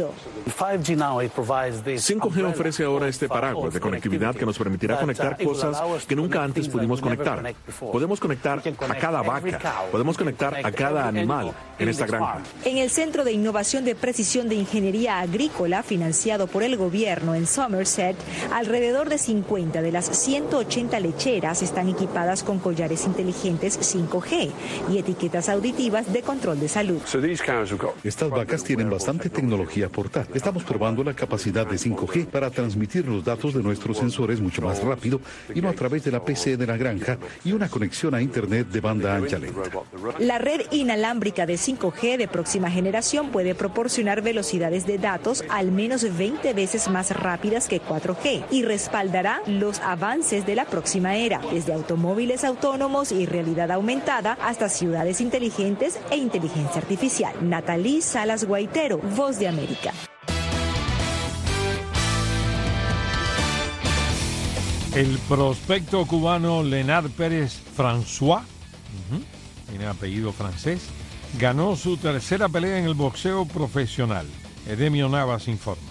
cinco G ofrece ahora este paraguas de conectividad que nos permitirá conectar cosas que nunca antes pudimos conectar. Podemos conectar a cada vaca, podemos conectar a cada animal en esta granja. En el Centro de Innovación de Precisión de Ingeniería Agrícola, financiado por el gobierno en Somerset, alrededor de cincuenta de las ciento ochenta lecheras están equipadas con collares inteligentes cinco G y etiquetas auditivas de control de salud. Estas vacas tienen bastante tecnología portátil. Estamos probando la capacidad de cinco G para transmitir los datos de nuestros sensores mucho más rápido y no a través de la P C de la granja y una conexión a Internet de banda ancha lenta. La red inalámbrica de cinco G de próxima generación puede proporcionar velocidades de datos al menos veinte veces más rápidas que cuatro G y respaldará los avances de la próxima era, desde automóviles autónomos y realidad aumentada hasta ciudades inteligentes e inteligencia artificial. Natalí Salas Guaitero, Voz de América. El prospecto cubano Lenard Pérez François, uh-huh, tiene apellido francés, ganó su tercera pelea en el boxeo profesional. Edemio Navas informa.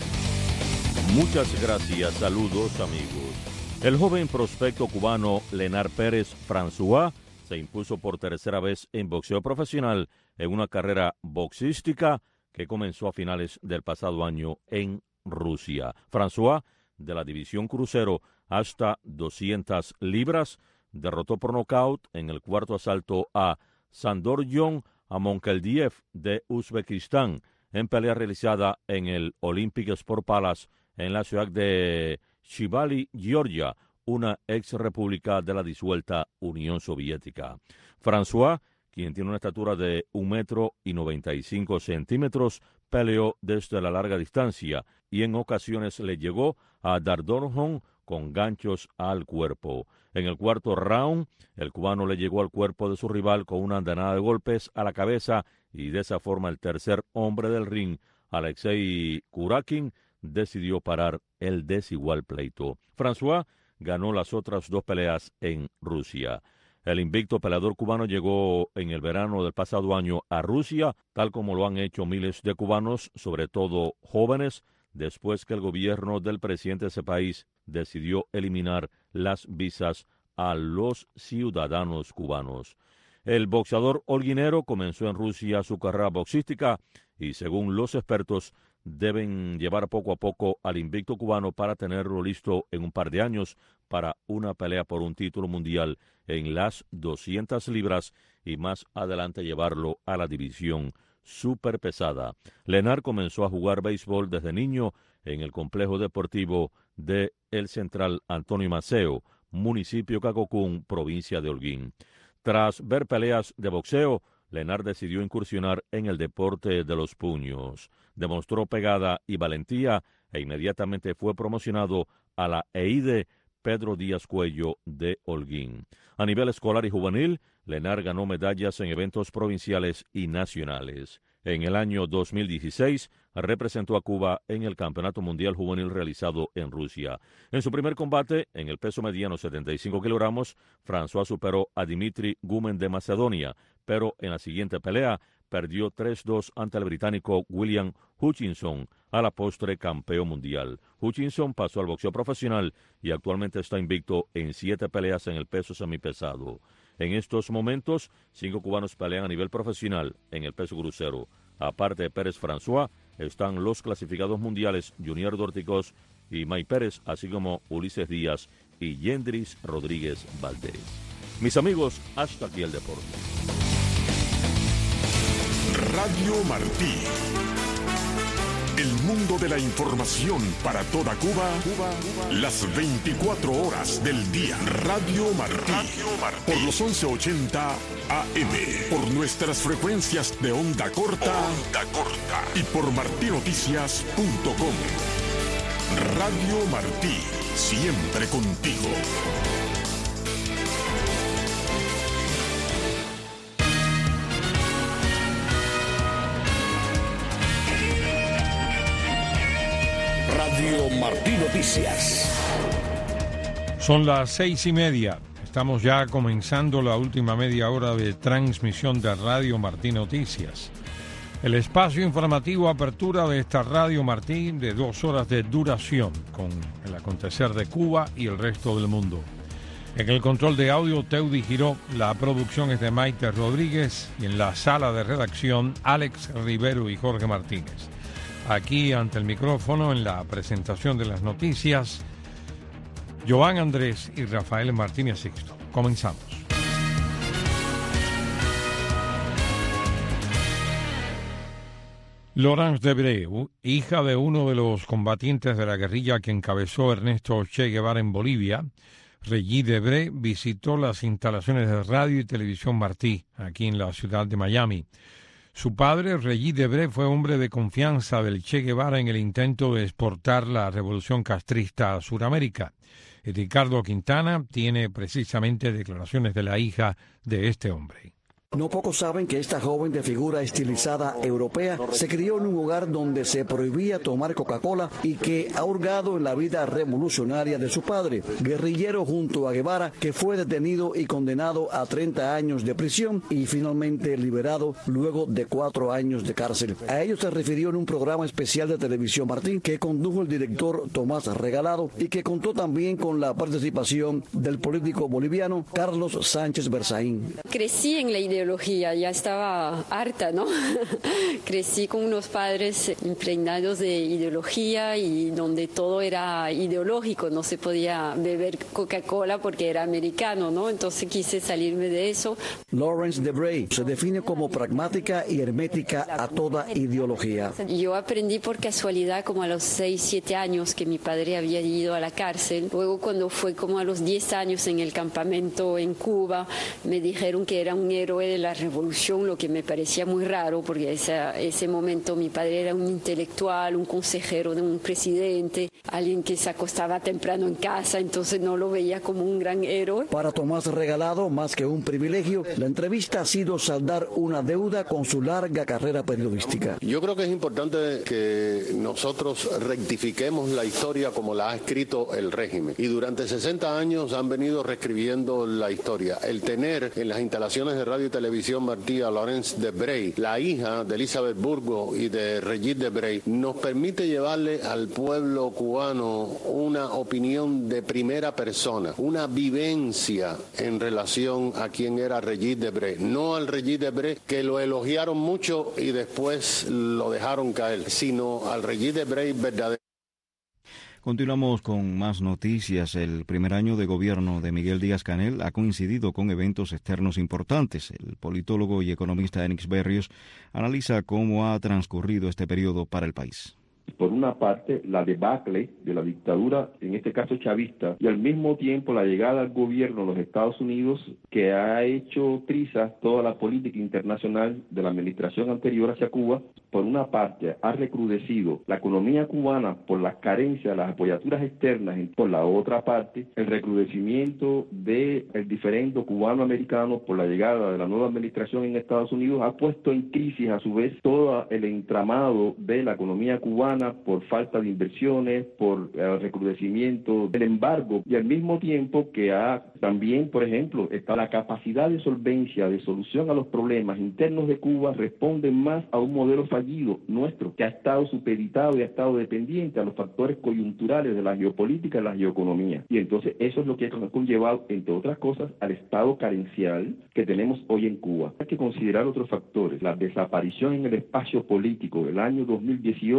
Muchas gracias, saludos amigos. El joven prospecto cubano Lenard Pérez François se impuso por tercera vez en boxeo profesional en una carrera boxística que comenzó a finales del pasado año en Rusia. François, de la división crucero hasta doscientas libras, derrotó por nocaut en el cuarto asalto a Sandorjon Amonkeldiev de Uzbekistán en pelea realizada en el Olympic Sport Palace en la ciudad de Shivali, Georgia, una ex república de la disuelta Unión Soviética. François, quien tiene una estatura de un metro y noventa y cinco centímetros, peleó desde la larga distancia y en ocasiones le llegó a dar down con ganchos al cuerpo. En el cuarto round, el cubano le llegó al cuerpo de su rival con una andanada de golpes a la cabeza y de esa forma el tercer hombre del ring, Alexei Kurakin, decidió parar el desigual pleito. François ganó las otras dos peleas en Rusia. El invicto peleador cubano llegó en el verano del pasado año a Rusia, tal como lo han hecho miles de cubanos, sobre todo jóvenes, después que el gobierno del presidente de ese país decidió eliminar las visas a los ciudadanos cubanos. El boxeador holguinero comenzó en Rusia su carrera boxística y, según los expertos, deben llevar poco a poco al invicto cubano para tenerlo listo en un par de años para una pelea por un título mundial en las doscientas libras y más adelante llevarlo a la división superpesada. Lenard comenzó a jugar béisbol desde niño en el complejo deportivo de El Central Antonio Maceo, municipio Cacocún, provincia de Holguín. Tras ver peleas de boxeo, Lenard decidió incursionar en el deporte de los puños. Demostró pegada y valentía e inmediatamente fue promocionado a la E I D E Pedro Díaz Cuello de Holguín. A nivel escolar y juvenil, Lenard ganó medallas en eventos provinciales y nacionales. En el año dos mil dieciséis, representó a Cuba en el Campeonato Mundial Juvenil realizado en Rusia. En su primer combate, en el peso mediano setenta y cinco kilogramos, François superó a Dimitri Gumen de Macedonia, pero en la siguiente pelea perdió tres dos ante el británico William Hutchinson, a la postre campeón mundial. Hutchinson pasó al boxeo profesional y actualmente está invicto en siete peleas en el peso semipesado. En estos momentos, cinco cubanos pelean a nivel profesional en el peso crucero. Aparte de Pérez François, están los clasificados mundiales Junior Dorticós y May Pérez, así como Ulises Díaz y Yendris Rodríguez Valdés. Mis amigos, hasta aquí el deporte. Radio Martí. El mundo de la información para toda Cuba, Cuba, Cuba, las veinticuatro horas del día. Radio Martí. Radio Martí. Por los once ochenta A M. Por nuestras frecuencias de onda corta. Onda corta. Y por martí noticias punto com. Radio Martí. Siempre contigo. Radio Martí Noticias. Son las seis y media. Estamos ya comenzando la última media hora de transmisión de Radio Martí Noticias. El espacio informativo apertura de esta Radio Martí de dos horas de duración con el acontecer de Cuba y el resto del mundo. En el control de audio, Teudi Giró, la producción es de Maite Rodríguez y en la sala de redacción, Alex Rivero y Jorge Martínez. Aquí ante el micrófono en la presentación de las noticias, Joan Andrés y Rafael Martínez Sixto. Comenzamos. Laurence Debré, hija de uno de los combatientes de la guerrilla que encabezó Ernesto Che Guevara en Bolivia, Regis Debré, visitó las instalaciones de Radio y Televisión Martí, aquí en la ciudad de Miami. Su padre, Regis Debré, fue hombre de confianza del Che Guevara en el intento de exportar la revolución castrista a Sudamérica. Y Ricardo Quintana tiene precisamente declaraciones de la hija de este hombre. No pocos saben que esta joven de figura estilizada europea se crió en un hogar donde se prohibía tomar Coca-Cola y que ha hurgado en la vida revolucionaria de su padre, guerrillero junto a Guevara, que fue detenido y condenado a treinta años de prisión y finalmente liberado luego de cuatro años de cárcel. A ellos se refirió en un programa especial de televisión Martín que condujo el director Tomás Regalado y que contó también con la participación del político boliviano Carlos Sánchez Berzaín. Crecí en la idea ya estaba harta, ¿no? Crecí con unos padres impregnados de ideología y donde todo era ideológico, no se podía beber Coca-Cola porque era americano, ¿no? Entonces quise salirme de eso. Laurence Debré se define como pragmática y hermética a toda ideología. Yo aprendí por casualidad como a los seis, siete años que mi padre había ido a la cárcel. Luego cuando fue como a los diez años en el campamento en Cuba, me dijeron que era un héroe de la revolución, lo que me parecía muy raro porque esa, ese momento mi padre era un intelectual, un consejero de un presidente, alguien que se acostaba temprano en casa, entonces no lo veía como un gran héroe. Para Tomás Regalado, más que un privilegio, la entrevista ha sido saldar una deuda con su larga carrera periodística. Yo creo que es importante que nosotros rectifiquemos la historia como la ha escrito el régimen y durante sesenta años han venido reescribiendo la historia. El tener en las instalaciones de radio y televisión Martí a Laurence Debré, la hija de Elizabeth Burgo y de Regis Debré, nos permite llevarle al pueblo cubano una opinión de primera persona, una vivencia en relación a quién era Regis Debré, no al Regis Debré que lo elogiaron mucho y después lo dejaron caer, sino al Regis Debré verdadero. Continuamos con más noticias. El primer año de gobierno de Miguel Díaz-Canel ha coincidido con eventos externos importantes. El politólogo y economista Enix Berrios analiza cómo ha transcurrido este periodo para el país. Por una parte, la debacle de la dictadura, en este caso chavista, y al mismo tiempo la llegada al gobierno de los Estados Unidos, que ha hecho trizas toda la política internacional de la administración anterior hacia Cuba. Por una parte, ha recrudecido la economía cubana por las carencias de las apoyaturas externas, y por la otra parte, el recrudecimiento del diferendo cubano-americano por la llegada de la nueva administración en Estados Unidos ha puesto en crisis a su vez todo el entramado de la economía cubana por falta de inversiones, por el recrudecimiento del embargo y al mismo tiempo que ha también, por ejemplo, está la capacidad de solvencia, de solución a los problemas internos de Cuba responde más a un modelo fallido nuestro que ha estado supeditado y ha estado dependiente a los factores coyunturales de la geopolítica y la geoeconomía. Y entonces eso es lo que ha conllevado, entre otras cosas, al estado carencial que tenemos hoy en Cuba. Hay que considerar otros factores. La desaparición en el espacio político del año dos mil dieciocho fue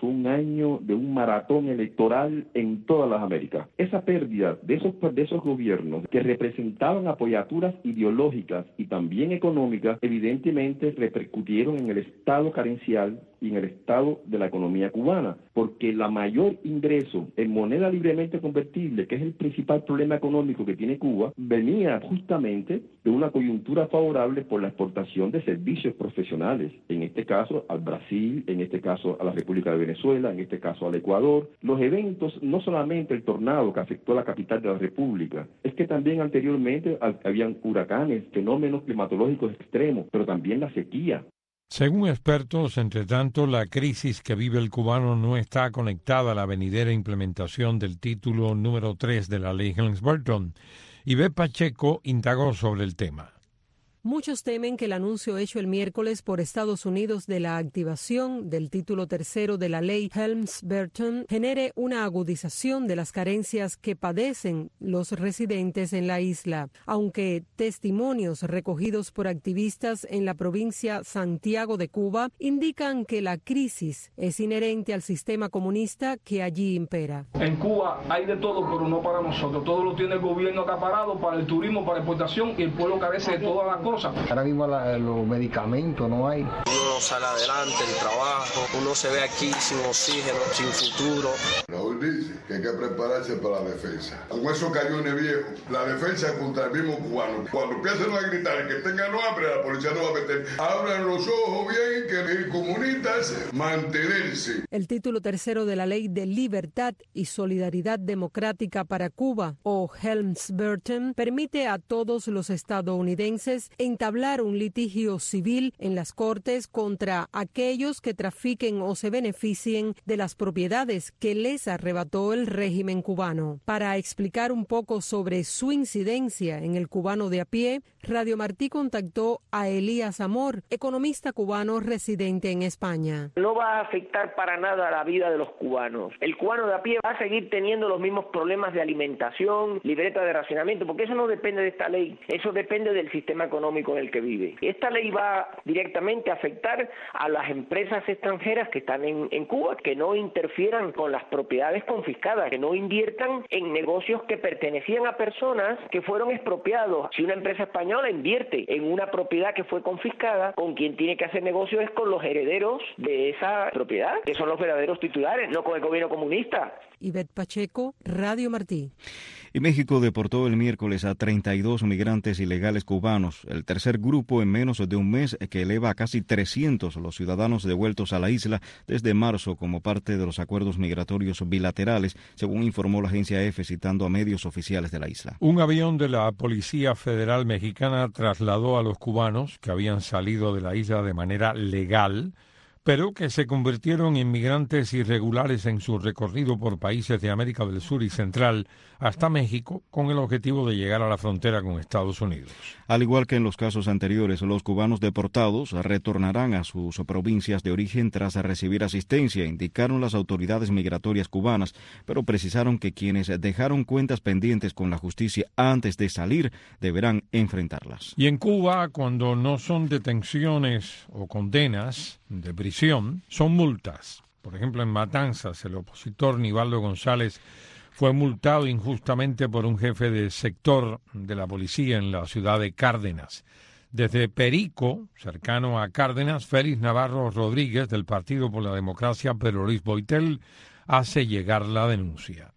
fue un año de un maratón electoral en todas las Américas. Esa pérdida de esos, de esos gobiernos que representaban apoyaturas ideológicas y también económicas, evidentemente repercutieron en el estado carencial y en el estado de la economía cubana, porque la mayor ingreso en moneda libremente convertible, que es el principal problema económico que tiene Cuba, venía justamente de una coyuntura favorable por la exportación de servicios profesionales, en este caso al Brasil, en este caso a la República de Venezuela, en este caso al Ecuador. Los eventos, no solamente el tornado que afectó a la capital de la República, es que también anteriormente habían huracanes, fenómenos climatológicos extremos, pero también la sequía. Según expertos, entre tanto, la crisis que vive el cubano no está conectada a la venidera implementación del título número tres de la ley Helms-Burton. Ivette Pacheco indagó sobre el tema. Muchos temen que el anuncio hecho el miércoles por Estados Unidos de la activación del título tercero de la ley Helms-Burton genere una agudización de las carencias que padecen los residentes en la isla, aunque testimonios recogidos por activistas en la provincia Santiago de Cuba indican que la crisis es inherente al sistema comunista que allí impera. En Cuba hay de todo, pero no para nosotros. Todo lo tiene el gobierno acaparado para el turismo, para la exportación, y el pueblo carece de todas las cosas. Ahora mismo la, los medicamentos no hay. Uno no sale adelante, el trabajo, uno se ve aquí sin oxígeno, sin futuro. Raúl dice que hay que prepararse para la defensa. Con esos cañones viejos, la defensa contra el mismo cubano. Cuando empiecen a gritar que tengan hambre, la policía no va a meter. Abran los ojos bien, que el comunista es mantenerse. El título tercero de la Ley de Libertad y Solidaridad Democrática para Cuba, o Helms-Burton, permite a todos los estadounidenses entablar un litigio civil en las cortes contra aquellos que trafiquen o se beneficien de las propiedades que les arrebató el régimen cubano. Para explicar un poco sobre su incidencia en el cubano de a pie, Radio Martí contactó a Elías Amor, economista cubano residente en España. No va a afectar para nada la vida de los cubanos. El cubano de a pie va a seguir teniendo los mismos problemas de alimentación, libreta de racionamiento, porque eso no depende de esta ley, eso depende del sistema económico en el que vive. Esta ley va directamente a afectar a las empresas extranjeras que están en, en Cuba, que no interfieran con las propiedades confiscadas, que no inviertan en negocios que pertenecían a personas que fueron expropiados. Si una empresa española invierte en una propiedad que fue confiscada, con quien tiene que hacer negocio es con los herederos de esa propiedad, que son los verdaderos titulares, no con el gobierno comunista. Ivette Pacheco, Radio Martí. Y México deportó el miércoles a treinta y dos migrantes ilegales cubanos, el tercer grupo en menos de un mes que eleva a casi trescientos los ciudadanos devueltos a la isla desde marzo como parte de los acuerdos migratorios bilaterales, según informó la agencia EFE citando a medios oficiales de la isla. Un avión de la Policía Federal Mexicana trasladó a los cubanos que habían salido de la isla de manera legal, pero que se convirtieron en migrantes irregulares en su recorrido por países de América del Sur y Central hasta México, con el objetivo de llegar a la frontera con Estados Unidos. Al igual que en los casos anteriores, los cubanos deportados retornarán a sus provincias de origen tras recibir asistencia, indicaron las autoridades migratorias cubanas, pero precisaron que quienes dejaron cuentas pendientes con la justicia antes de salir deberán enfrentarlas. Y en Cuba, cuando no son detenciones o condenas de prisión, son multas. Por ejemplo, en Matanzas, el opositor Nivaldo González fue multado injustamente por un jefe de sector de la policía en la ciudad de Cárdenas. Desde Perico, cercano a Cárdenas, Félix Navarro Rodríguez, del Partido por la Democracia, Pedro Luis Boitel, hace llegar la denuncia.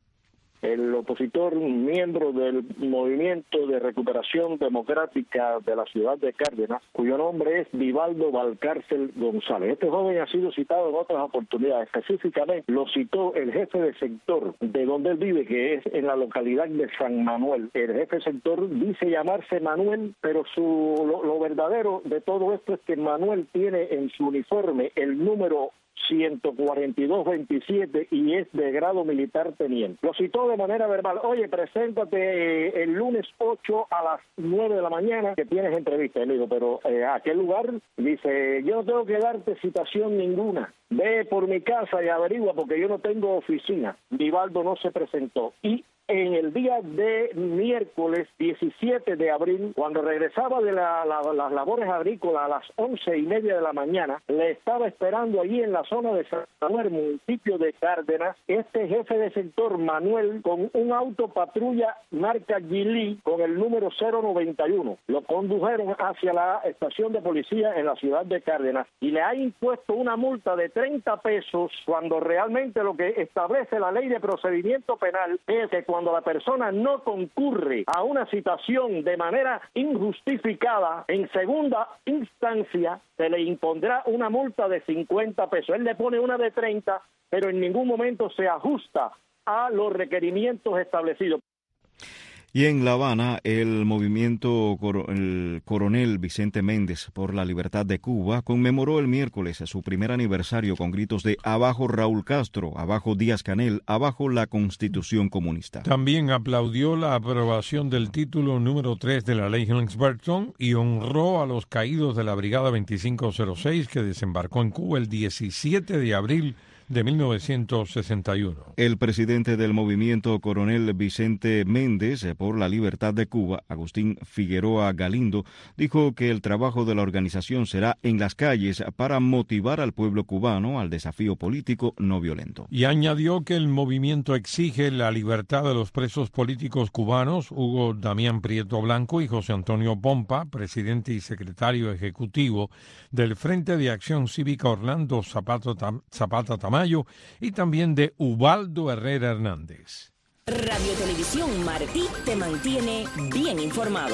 El opositor, miembro del Movimiento de Recuperación Democrática de la ciudad de Cárdenas, cuyo nombre es Vivaldo Valcárcel González. Este joven ha sido citado en otras oportunidades. Específicamente lo citó el jefe de sector de donde él vive, que es en la localidad de San Manuel. El jefe de sector dice llamarse Manuel, pero su lo, lo verdadero de todo esto es que Manuel tiene en su uniforme el número ciento cuarenta y dos veintisiete y es de grado militar teniente. Lo citó de manera verbal. Oye, preséntate el lunes ocho a las nueve de la mañana que tienes entrevista. Le digo, pero eh, ¿a qué lugar? Dice, yo no tengo que darte citación ninguna. Ve por mi casa y averigua porque yo no tengo oficina. Vivaldo no se presentó y en el día de miércoles diecisiete de abril, cuando regresaba de la, la, las labores agrícolas a las once y media de la mañana, le estaba esperando allí en la zona de San Manuel, municipio de Cárdenas, este jefe de sector, Manuel, con un auto patrulla marca Gili con el número cero noventa y uno. Lo condujeron hacia la estación de policía en la ciudad de Cárdenas y le ha impuesto una multa de treinta pesos, cuando realmente lo que establece la ley de procedimiento penal es que cuando la persona no concurre a una citación de manera injustificada, en segunda instancia se le impondrá una multa de cincuenta pesos. Él le pone una de treinta, pero en ningún momento se ajusta a los requerimientos establecidos. Y en La Habana, el movimiento el Coronel Vicente Méndez por la Libertad de Cuba conmemoró el miércoles su primer aniversario con gritos de abajo Raúl Castro, abajo Díaz-Canel, abajo la Constitución comunista. También aplaudió la aprobación del título número tres de la ley Helms-Burton y honró a los caídos de la Brigada veinticinco cero seis que desembarcó en Cuba el diecisiete de abril de mil novecientos sesenta y uno. El presidente del movimiento Coronel Vicente Méndez por la Libertad de Cuba, Agustín Figueroa Galindo, dijo que el trabajo de la organización será en las calles para motivar al pueblo cubano al desafío político no violento. Y añadió que el movimiento exige la libertad de los presos políticos cubanos, Hugo Damián Prieto Blanco y José Antonio Pompa, presidente y secretario ejecutivo del Frente de Acción Cívica Orlando Zapata, Tam- Zapata Tamayo, y también de Ubaldo Herrera Hernández. Radio Televisión Martí te mantiene bien informado.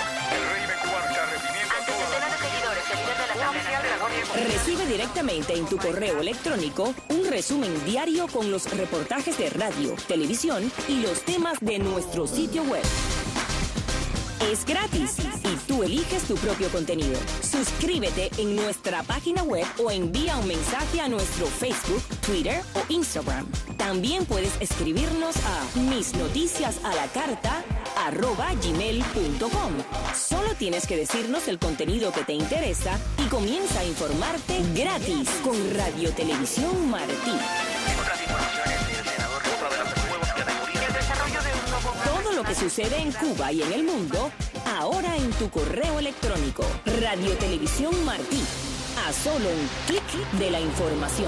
Recibe directamente en tu correo electrónico un resumen diario con los reportajes de radio, televisión y los temas de nuestro sitio web. Es gratis y tú eliges tu propio contenido. Suscríbete en nuestra página web o envía un mensaje a nuestro Facebook, Twitter o Instagram. También puedes escribirnos a misnoticiasalacarta arroba gmail punto com. Solo tienes que decirnos el contenido que te interesa y comienza a informarte gratis con Radio Televisión Martí. Todo lo que sucede en Cuba y en el mundo, ahora en tu correo electrónico. Radio Televisión Martí. A solo un clic de la información.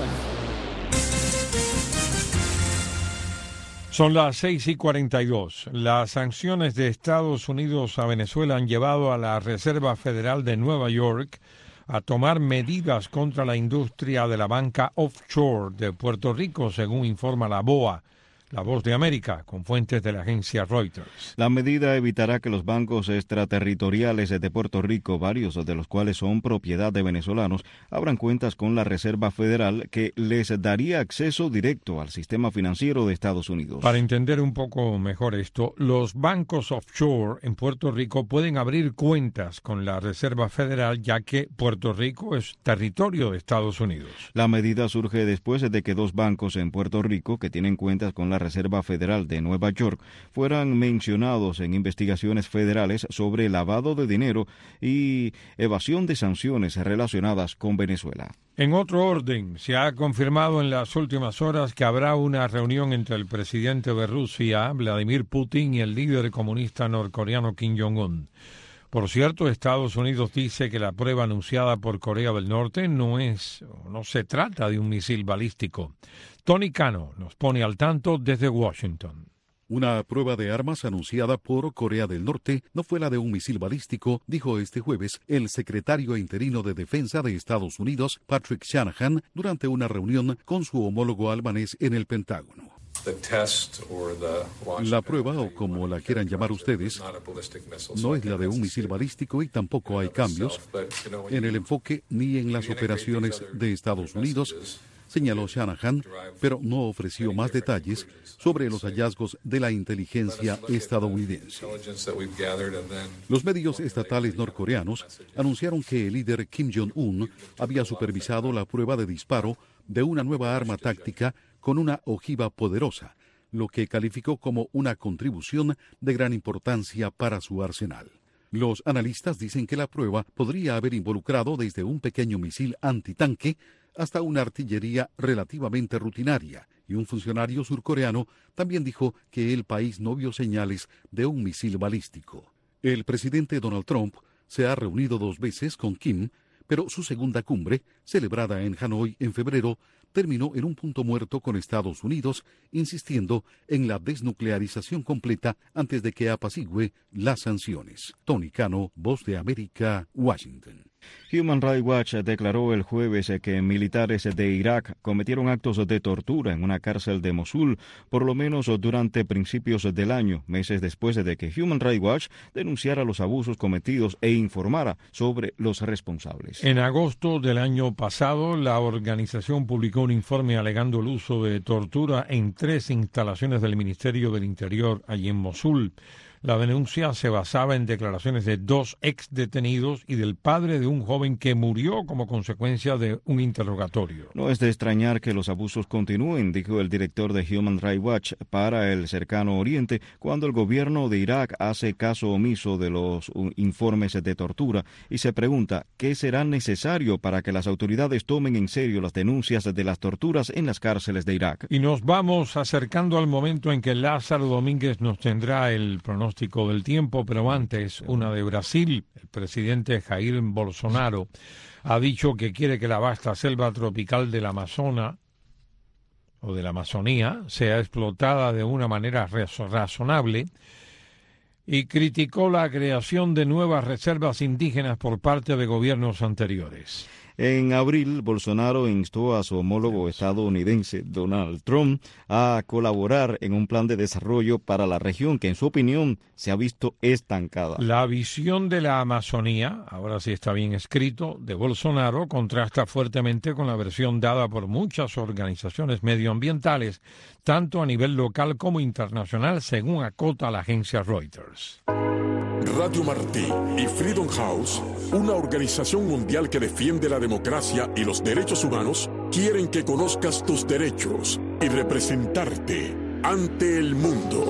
Son las seis y cuarenta y dos. Las sanciones de Estados Unidos a Venezuela han llevado a la Reserva Federal de Nueva York a tomar medidas contra la industria de la banca offshore de Puerto Rico, según informa la B O A. La Voz de América, con fuentes de la agencia Reuters. La medida evitará que los bancos extraterritoriales de Puerto Rico, varios de los cuales son propiedad de venezolanos, abran cuentas con la Reserva Federal, que les daría acceso directo al sistema financiero de Estados Unidos. Para entender un poco mejor esto, los bancos offshore en Puerto Rico pueden abrir cuentas con la Reserva Federal, ya que Puerto Rico es territorio de Estados Unidos. La medida surge después de que dos bancos en Puerto Rico que tienen cuentas con la Reserva Federal de Nueva York fueran mencionados en investigaciones federales sobre lavado de dinero y evasión de sanciones relacionadas con Venezuela. En otro orden, se ha confirmado en las últimas horas que habrá una reunión entre el presidente de Rusia, Vladimir Putin, y el líder comunista norcoreano Kim Jong-un. Por cierto, Estados Unidos dice que la prueba anunciada por Corea del Norte no es, no se trata de un misil balístico. Tony Cano nos pone al tanto desde Washington. Una prueba de armas anunciada por Corea del Norte no fue la de un misil balístico, dijo este jueves el secretario interino de Defensa de Estados Unidos, Patrick Shanahan, durante una reunión con su homólogo albanés en el Pentágono. La prueba, o como la quieran llamar ustedes, no es la de un misil balístico y tampoco hay cambios en el enfoque ni en las operaciones de Estados Unidos, señaló Shanahan, pero no ofreció más detalles sobre los hallazgos de la inteligencia estadounidense. Los medios estatales norcoreanos anunciaron que el líder Kim Jong-un había supervisado la prueba de disparo de una nueva arma táctica con una ojiva poderosa, lo que calificó como una contribución de gran importancia para su arsenal. Los analistas dicen que la prueba podría haber involucrado desde un pequeño misil antitanque hasta una artillería relativamente rutinaria, y un funcionario surcoreano también dijo que el país no vio señales de un misil balístico. El presidente Donald Trump se ha reunido dos veces con Kim, pero su segunda cumbre, celebrada en Hanoi en febrero, terminó en un punto muerto con Estados Unidos, insistiendo en la desnuclearización completa antes de que apacigüe las sanciones. Tony Cano, Voz de América, Washington. Human Rights Watch declaró el jueves que militares de Irak cometieron actos de tortura en una cárcel de Mosul, por lo menos durante principios del año, meses después de que Human Rights Watch denunciara los abusos cometidos e informara sobre los responsables. En agosto del año pasado, la organización publicó un informe alegando el uso de tortura en tres instalaciones del Ministerio del Interior allí en Mosul. La denuncia se basaba en declaraciones de dos ex detenidos y del padre de un joven que murió como consecuencia de un interrogatorio. No es de extrañar que los abusos continúen, dijo el director de Human Rights Watch para el Cercano Oriente, cuando el gobierno de Irak hace caso omiso de los informes de tortura y se pregunta qué será necesario para que las autoridades tomen en serio las denuncias de las torturas en las cárceles de Irak. Y nos vamos acercando al momento en que Lázaro Domínguez nos tendrá el pronóstico del tiempo, pero antes una de Brasil. El presidente Jair Bolsonaro ha dicho que quiere que la vasta selva tropical del Amazonas o de la Amazonía sea explotada de una manera razonable y criticó la creación de nuevas reservas indígenas por parte de gobiernos anteriores. En abril, Bolsonaro instó a su homólogo estadounidense, Donald Trump, a colaborar en un plan de desarrollo para la región que, en su opinión, se ha visto estancada. La visión de la Amazonía, ahora sí está bien escrito, de Bolsonaro contrasta fuertemente con la versión dada por muchas organizaciones medioambientales, tanto a nivel local como internacional, según acota la agencia Reuters. Radio Martí y Freedom House, una organización mundial que defiende la democracia y los derechos humanos, quieren que conozcas tus derechos y representarte ante el mundo.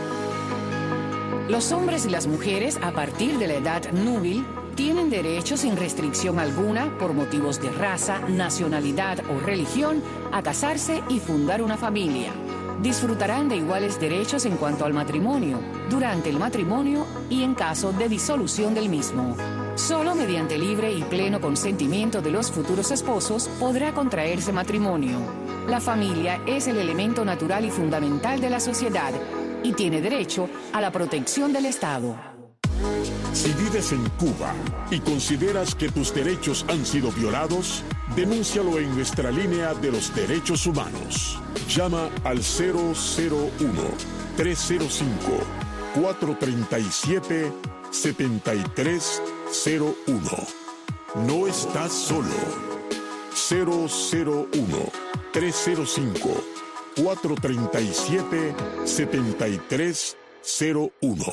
Los hombres y las mujeres a partir de la edad núbil tienen derecho sin restricción alguna, por motivos de raza, nacionalidad o religión, a casarse y fundar una familia. Disfrutarán de iguales derechos en cuanto al matrimonio, durante el matrimonio y en caso de disolución del mismo. Solo mediante libre y pleno consentimiento de los futuros esposos podrá contraerse matrimonio. La familia es el elemento natural y fundamental de la sociedad y tiene derecho a la protección del Estado. Si vives en Cuba y consideras que tus derechos han sido violados, denúncialo en nuestra línea de los derechos humanos. Llama al cero cero uno, tres cero cinco, cuatro tres siete, siete tres cero uno. No estás solo. cero cero uno, tres cero cinco, cuatro tres siete, siete tres cero uno.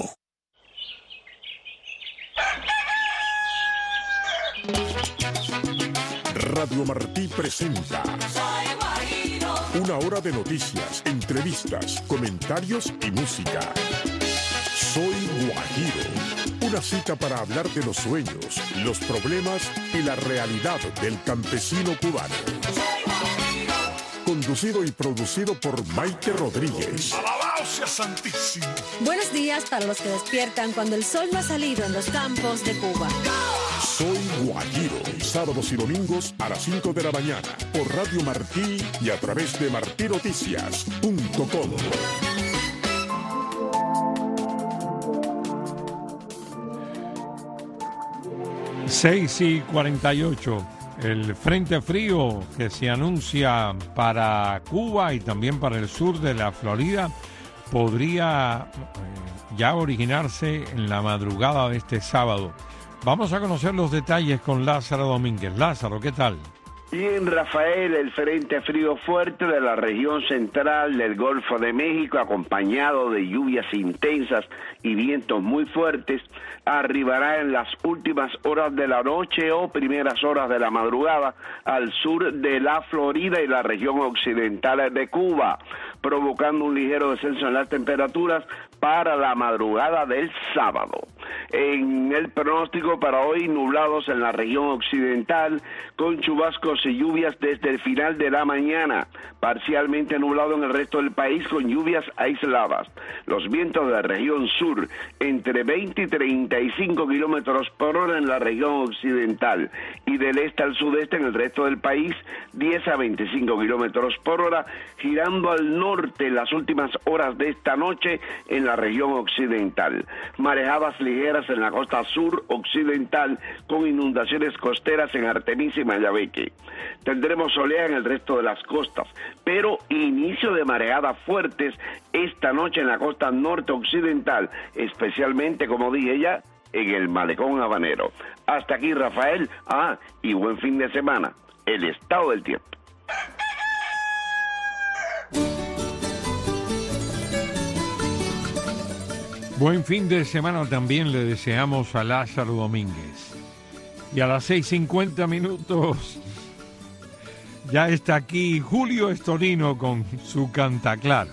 Radio Martí presenta una hora de noticias, entrevistas, comentarios y música. Soy Guajiro, una cita para hablar de los sueños, los problemas y la realidad del campesino cubano. Conducido y producido por Maite Rodríguez. ¡Alabado sea Santísimo! Buenos días para los que despiertan cuando el sol no ha salido en los campos de Cuba. Soy Guajiro, sábados y domingos a las cinco de la mañana por Radio Martí y a través de martí noticias punto com. seis y cuarenta y ocho. El frente frío que se anuncia para Cuba y también para el sur de la Florida podría eh, ya originarse en la madrugada de este sábado. Vamos a conocer los detalles con Lázaro Domínguez. Lázaro, ¿qué tal? Bien, Rafael, el frente frío fuerte de la región central del Golfo de México, acompañado de lluvias intensas y vientos muy fuertes, arribará en las últimas horas de la noche o primeras horas de la madrugada al sur de la Florida y la región occidental de Cuba, provocando un ligero descenso en las temperaturas para la madrugada del sábado. En el pronóstico para hoy, nublados en la región occidental, con chubascos y lluvias desde el final de la mañana. Parcialmente nublado en el resto del país con lluvias aisladas. Los vientos de la región sur entre veinte y treinta y cinco kilómetros por hora en la región occidental y del este al sudeste en el resto del país diez a veinticinco kilómetros por hora, girando al norte en las últimas horas de esta noche en la región occidental. Marejadas ligeras en la costa sur occidental con inundaciones costeras en Artemisa y Mayabeque. Tendremos oleaje en el resto de las costas, pero inicio de marejadas fuertes esta noche en la costa norte occidental, especialmente, como dije ya, en el malecón habanero. Hasta aquí, Rafael. Ah, y buen fin de semana. El estado del tiempo. Buen fin de semana también le deseamos a Lázaro Domínguez. Y a las seis cincuenta minutos ya está aquí Julio Estorino con su Cantaclaro.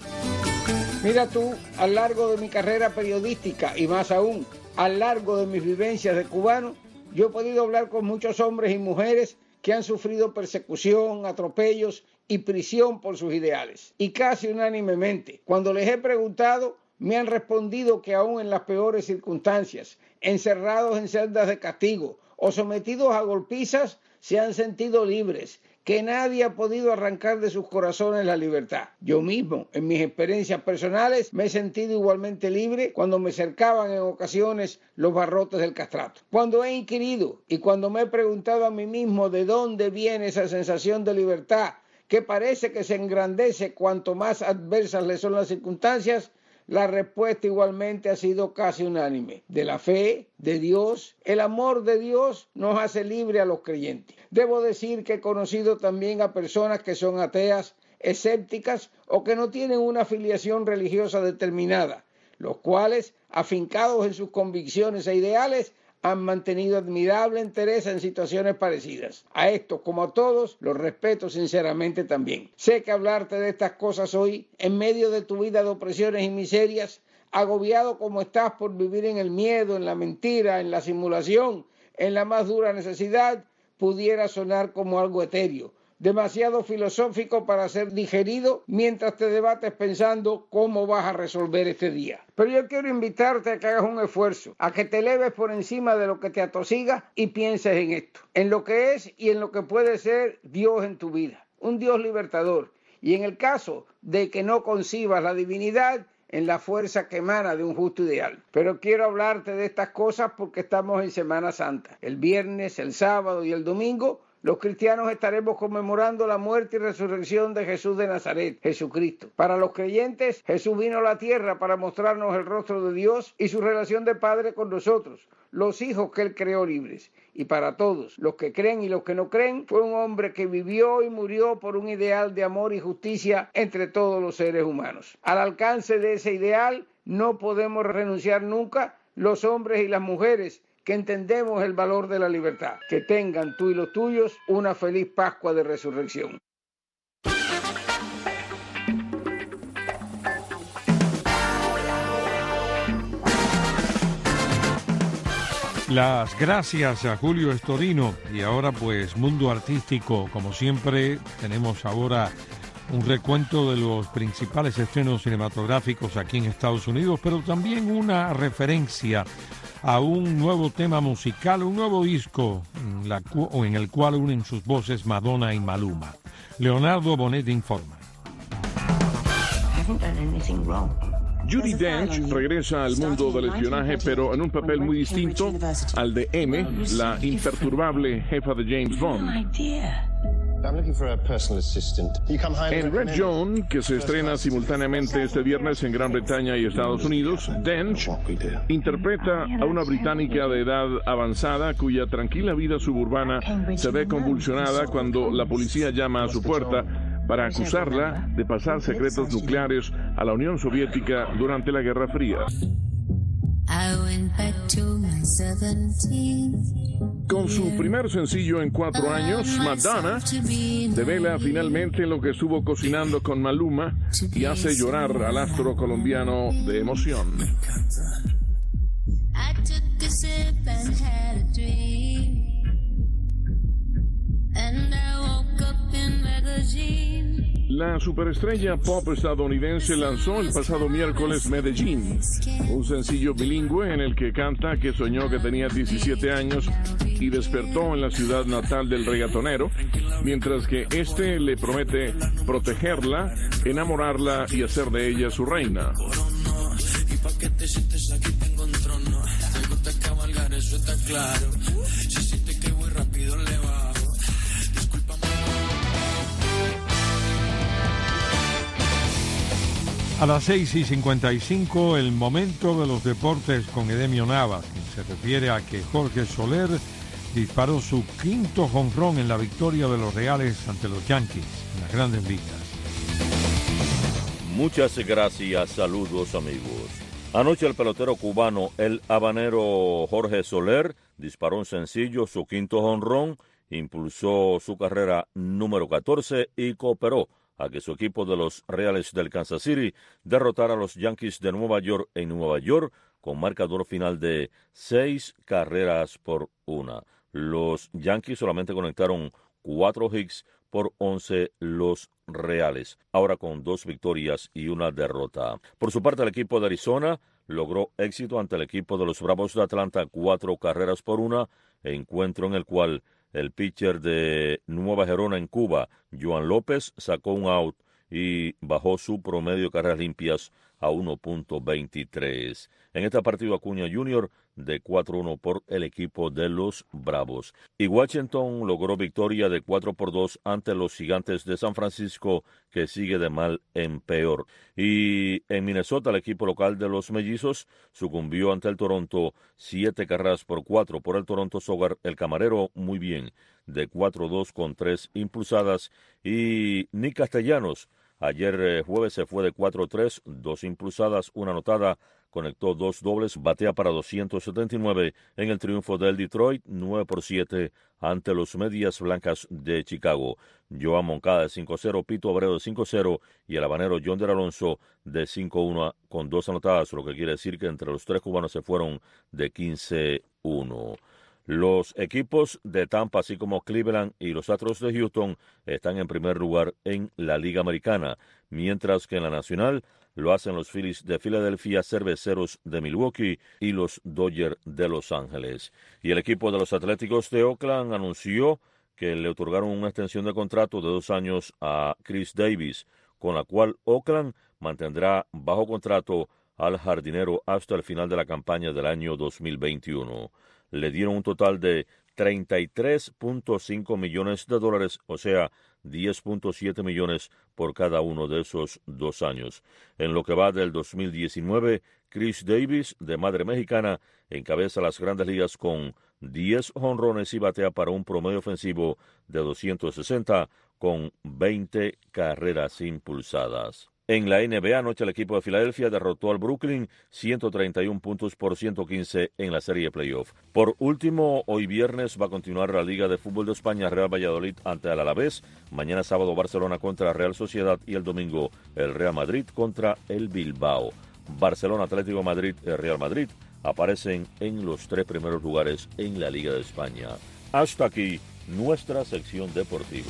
Mira tú, a lo largo de mi carrera periodística y más aún, a lo largo de mis vivencias de cubano, yo he podido hablar con muchos hombres y mujeres que han sufrido persecución, atropellos y prisión por sus ideales. Y casi unánimemente, cuando les he preguntado, me han respondido que aún en las peores circunstancias, encerrados en celdas de castigo o sometidos a golpizas, se han sentido libres, que nadie ha podido arrancar de sus corazones la libertad. Yo mismo, en mis experiencias personales, me he sentido igualmente libre cuando me cercaban en ocasiones los barrotes del castrato. Cuando he inquirido y cuando me he preguntado a mí mismo de dónde viene esa sensación de libertad que parece que se engrandece cuanto más adversas le son las circunstancias, la respuesta igualmente ha sido casi unánime. De la fe, de Dios, el amor de Dios nos hace libre a los creyentes. Debo decir que he conocido también a personas que son ateas, escépticas o que no tienen una afiliación religiosa determinada, los cuales, afincados en sus convicciones e ideales, han mantenido admirable entereza en situaciones parecidas. A estos, como a todos, los respeto sinceramente también. Sé que hablarte de estas cosas hoy, en medio de tu vida de opresiones y miserias, agobiado como estás por vivir en el miedo, en la mentira, en la simulación, en la más dura necesidad, pudiera sonar como algo etéreo, demasiado filosófico para ser digerido mientras te debates pensando cómo vas a resolver este día. Pero yo quiero invitarte a que hagas un esfuerzo, a que te eleves por encima de lo que te atosiga y pienses en esto, en lo que es y en lo que puede ser Dios en tu vida, un Dios libertador, y en el caso de que no concibas la divinidad, en la fuerza que emana de un justo ideal. Pero quiero hablarte de estas cosas porque estamos en Semana Santa. El viernes, el sábado y el domingo, los cristianos estaremos conmemorando la muerte y resurrección de Jesús de Nazaret, Jesucristo. Para los creyentes, Jesús vino a la tierra para mostrarnos el rostro de Dios y su relación de Padre con nosotros, los hijos que Él creó libres. Y para todos, los que creen y los que no creen, fue un hombre que vivió y murió por un ideal de amor y justicia entre todos los seres humanos. Al alcance de ese ideal, no podemos renunciar nunca los hombres y las mujeres que entendemos el valor de la libertad. Que tengan tú y los tuyos una feliz Pascua de Resurrección. Las gracias a Julio Estorino. Y ahora pues Mundo Artístico, como siempre, tenemos ahora un recuento de los principales estrenos cinematográficos aquí en Estados Unidos, pero también una referencia a un nuevo tema musical, un nuevo disco en, la cu- en el cual unen sus voces Madonna y Maluma. Leonardo Bonet informa. Judi Dench regresa al mundo del espionaje, pero en un papel muy distinto al de M, la imperturbable jefa de James Bond. En Red Joan, que se estrena simultáneamente este viernes en Gran Bretaña y Estados Unidos, Dench interpreta a una británica de edad avanzada cuya tranquila vida suburbana se ve convulsionada cuando la policía llama a su puerta para acusarla de pasar secretos nucleares a la Unión Soviética durante la Guerra Fría. Con su primer sencillo en cuatro años, Madonna devela finalmente lo que estuvo cocinando con Maluma y hace llorar al astro colombiano de emoción. La superestrella pop estadounidense lanzó el pasado miércoles Medellín, un sencillo bilingüe en el que canta que soñó que tenía diecisiete años y despertó en la ciudad natal del reggaetonero, mientras que este le promete protegerla, enamorarla y hacer de ella su reina. A las seis y cincuenta y cinco, el momento de los deportes con Edemio Navas, quien se refiere a que Jorge Soler disparó su quinto jonrón en la victoria de los Reales ante los Yankees en las Grandes Ligas. Muchas gracias, saludos amigos. Anoche el pelotero cubano, el habanero Jorge Soler, disparó un sencillo, su quinto jonrón, impulsó su carrera número catorce y cooperó a que su equipo de los Reales del Kansas City derrotara a los Yankees de Nueva York en Nueva York con marcador final de seis carreras por una. Los Yankees solamente conectaron cuatro hits por once los Reales, ahora con dos victorias y una derrota. Por su parte, el equipo de Arizona logró éxito ante el equipo de los Bravos de Atlanta, cuatro carreras por una, encuentro en el cual el pitcher de Nueva Gerona en Cuba, Joan López, sacó un out y bajó su promedio de carreras limpias a uno punto veintitrés. En este partido, Acuña junior de cuatro uno por el equipo de los Bravos. Y Washington logró victoria de cuatro por dos ante los Gigantes de San Francisco, que sigue de mal en peor. Y en Minnesota, el equipo local de los Mellizos sucumbió ante el Toronto siete carreras por cuatro por el Toronto Sogar. El camarero muy bien, de cuatro dos con tres impulsadas. Y Nick Castellanos, ayer eh, jueves se fue de cuatro tres, dos impulsadas, una anotada, conectó dos dobles, batea para doscientos setenta y nueve en el triunfo del Detroit, nueve por siete ante los Medias Blancas de Chicago. Joan Moncada de cinco cero, Pito Abreu de cinco cero y el habanero Yonder Alonso de cinco uno con dos anotadas, lo que quiere decir que entre los tres cubanos se fueron de quince uno. Los equipos de Tampa, así como Cleveland y los Astros de Houston, están en primer lugar en la Liga Americana, mientras que en la Nacional lo hacen los Phillies de Filadelfia, Cerveceros de Milwaukee y los Dodgers de Los Ángeles. Y el equipo de los Atléticos de Oakland anunció que le otorgaron una extensión de contrato de dos años a Chris Davis, con la cual Oakland mantendrá bajo contrato al jardinero hasta el final de la campaña del año dos mil veintiuno. Le dieron un total de treinta y tres punto cinco millones de dólares, o sea, diez punto siete millones por cada uno de esos dos años. En lo que va del dos mil diecinueve, Chris Davis, de madre mexicana, encabeza las Grandes Ligas con diez jonrones y batea para un promedio ofensivo de doscientos sesenta con veinte carreras impulsadas. En la N B A, anoche el equipo de Filadelfia derrotó al Brooklyn ciento treinta y uno puntos por ciento quince en la serie playoff. Por último, hoy viernes va a continuar la Liga de Fútbol de España, Real Valladolid ante el Alavés. Mañana sábado Barcelona contra la Real Sociedad y el domingo el Real Madrid contra el Bilbao. Barcelona, Atlético de Madrid y Real Madrid aparecen en los tres primeros lugares en la Liga de España. Hasta aquí nuestra sección deportiva.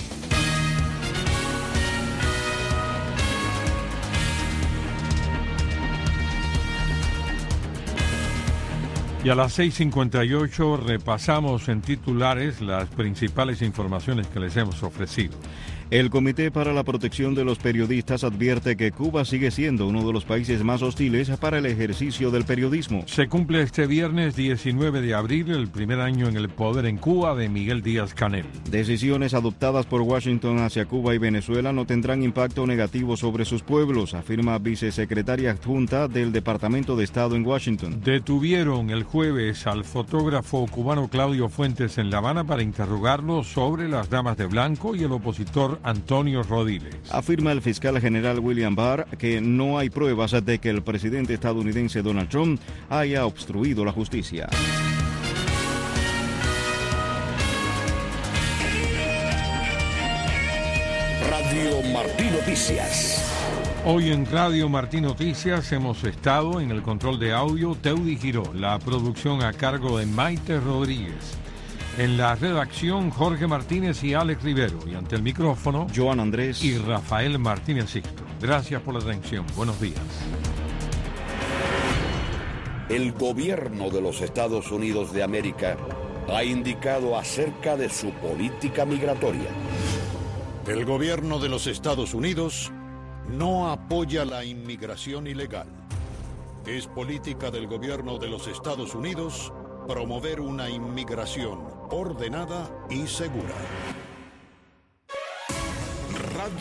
Y a las seis cincuenta y ocho repasamos en titulares las principales informaciones que les hemos ofrecido. El Comité para la Protección de los Periodistas advierte que Cuba sigue siendo uno de los países más hostiles para el ejercicio del periodismo. Se cumple este viernes diecinueve de abril el primer año en el poder en Cuba de Miguel Díaz-Canel. Decisiones adoptadas por Washington hacia Cuba y Venezuela no tendrán impacto negativo sobre sus pueblos, afirma vicesecretaria adjunta del Departamento de Estado en Washington. Detuvieron el jueves al fotógrafo cubano Claudio Fuentes en La Habana para interrogarlo sobre las damas de blanco y el opositor Antonio Rodiles. Afirma el fiscal general William Barr que no hay pruebas de que el presidente estadounidense Donald Trump haya obstruido la justicia. Radio Martí Noticias. Hoy en Radio Martí Noticias hemos estado en el control de audio Teudi Giró, la producción a cargo de Maite Rodríguez. En la redacción, Jorge Martínez y Alex Rivero. Y ante el micrófono, Joan Andrés y Rafael Martínez Sixto. Gracias por la atención. Buenos días. El gobierno de los Estados Unidos de América ha indicado acerca de su política migratoria. El gobierno de los Estados Unidos no apoya la inmigración ilegal. Es política del gobierno de los Estados Unidos promover una inmigración ordenada y segura.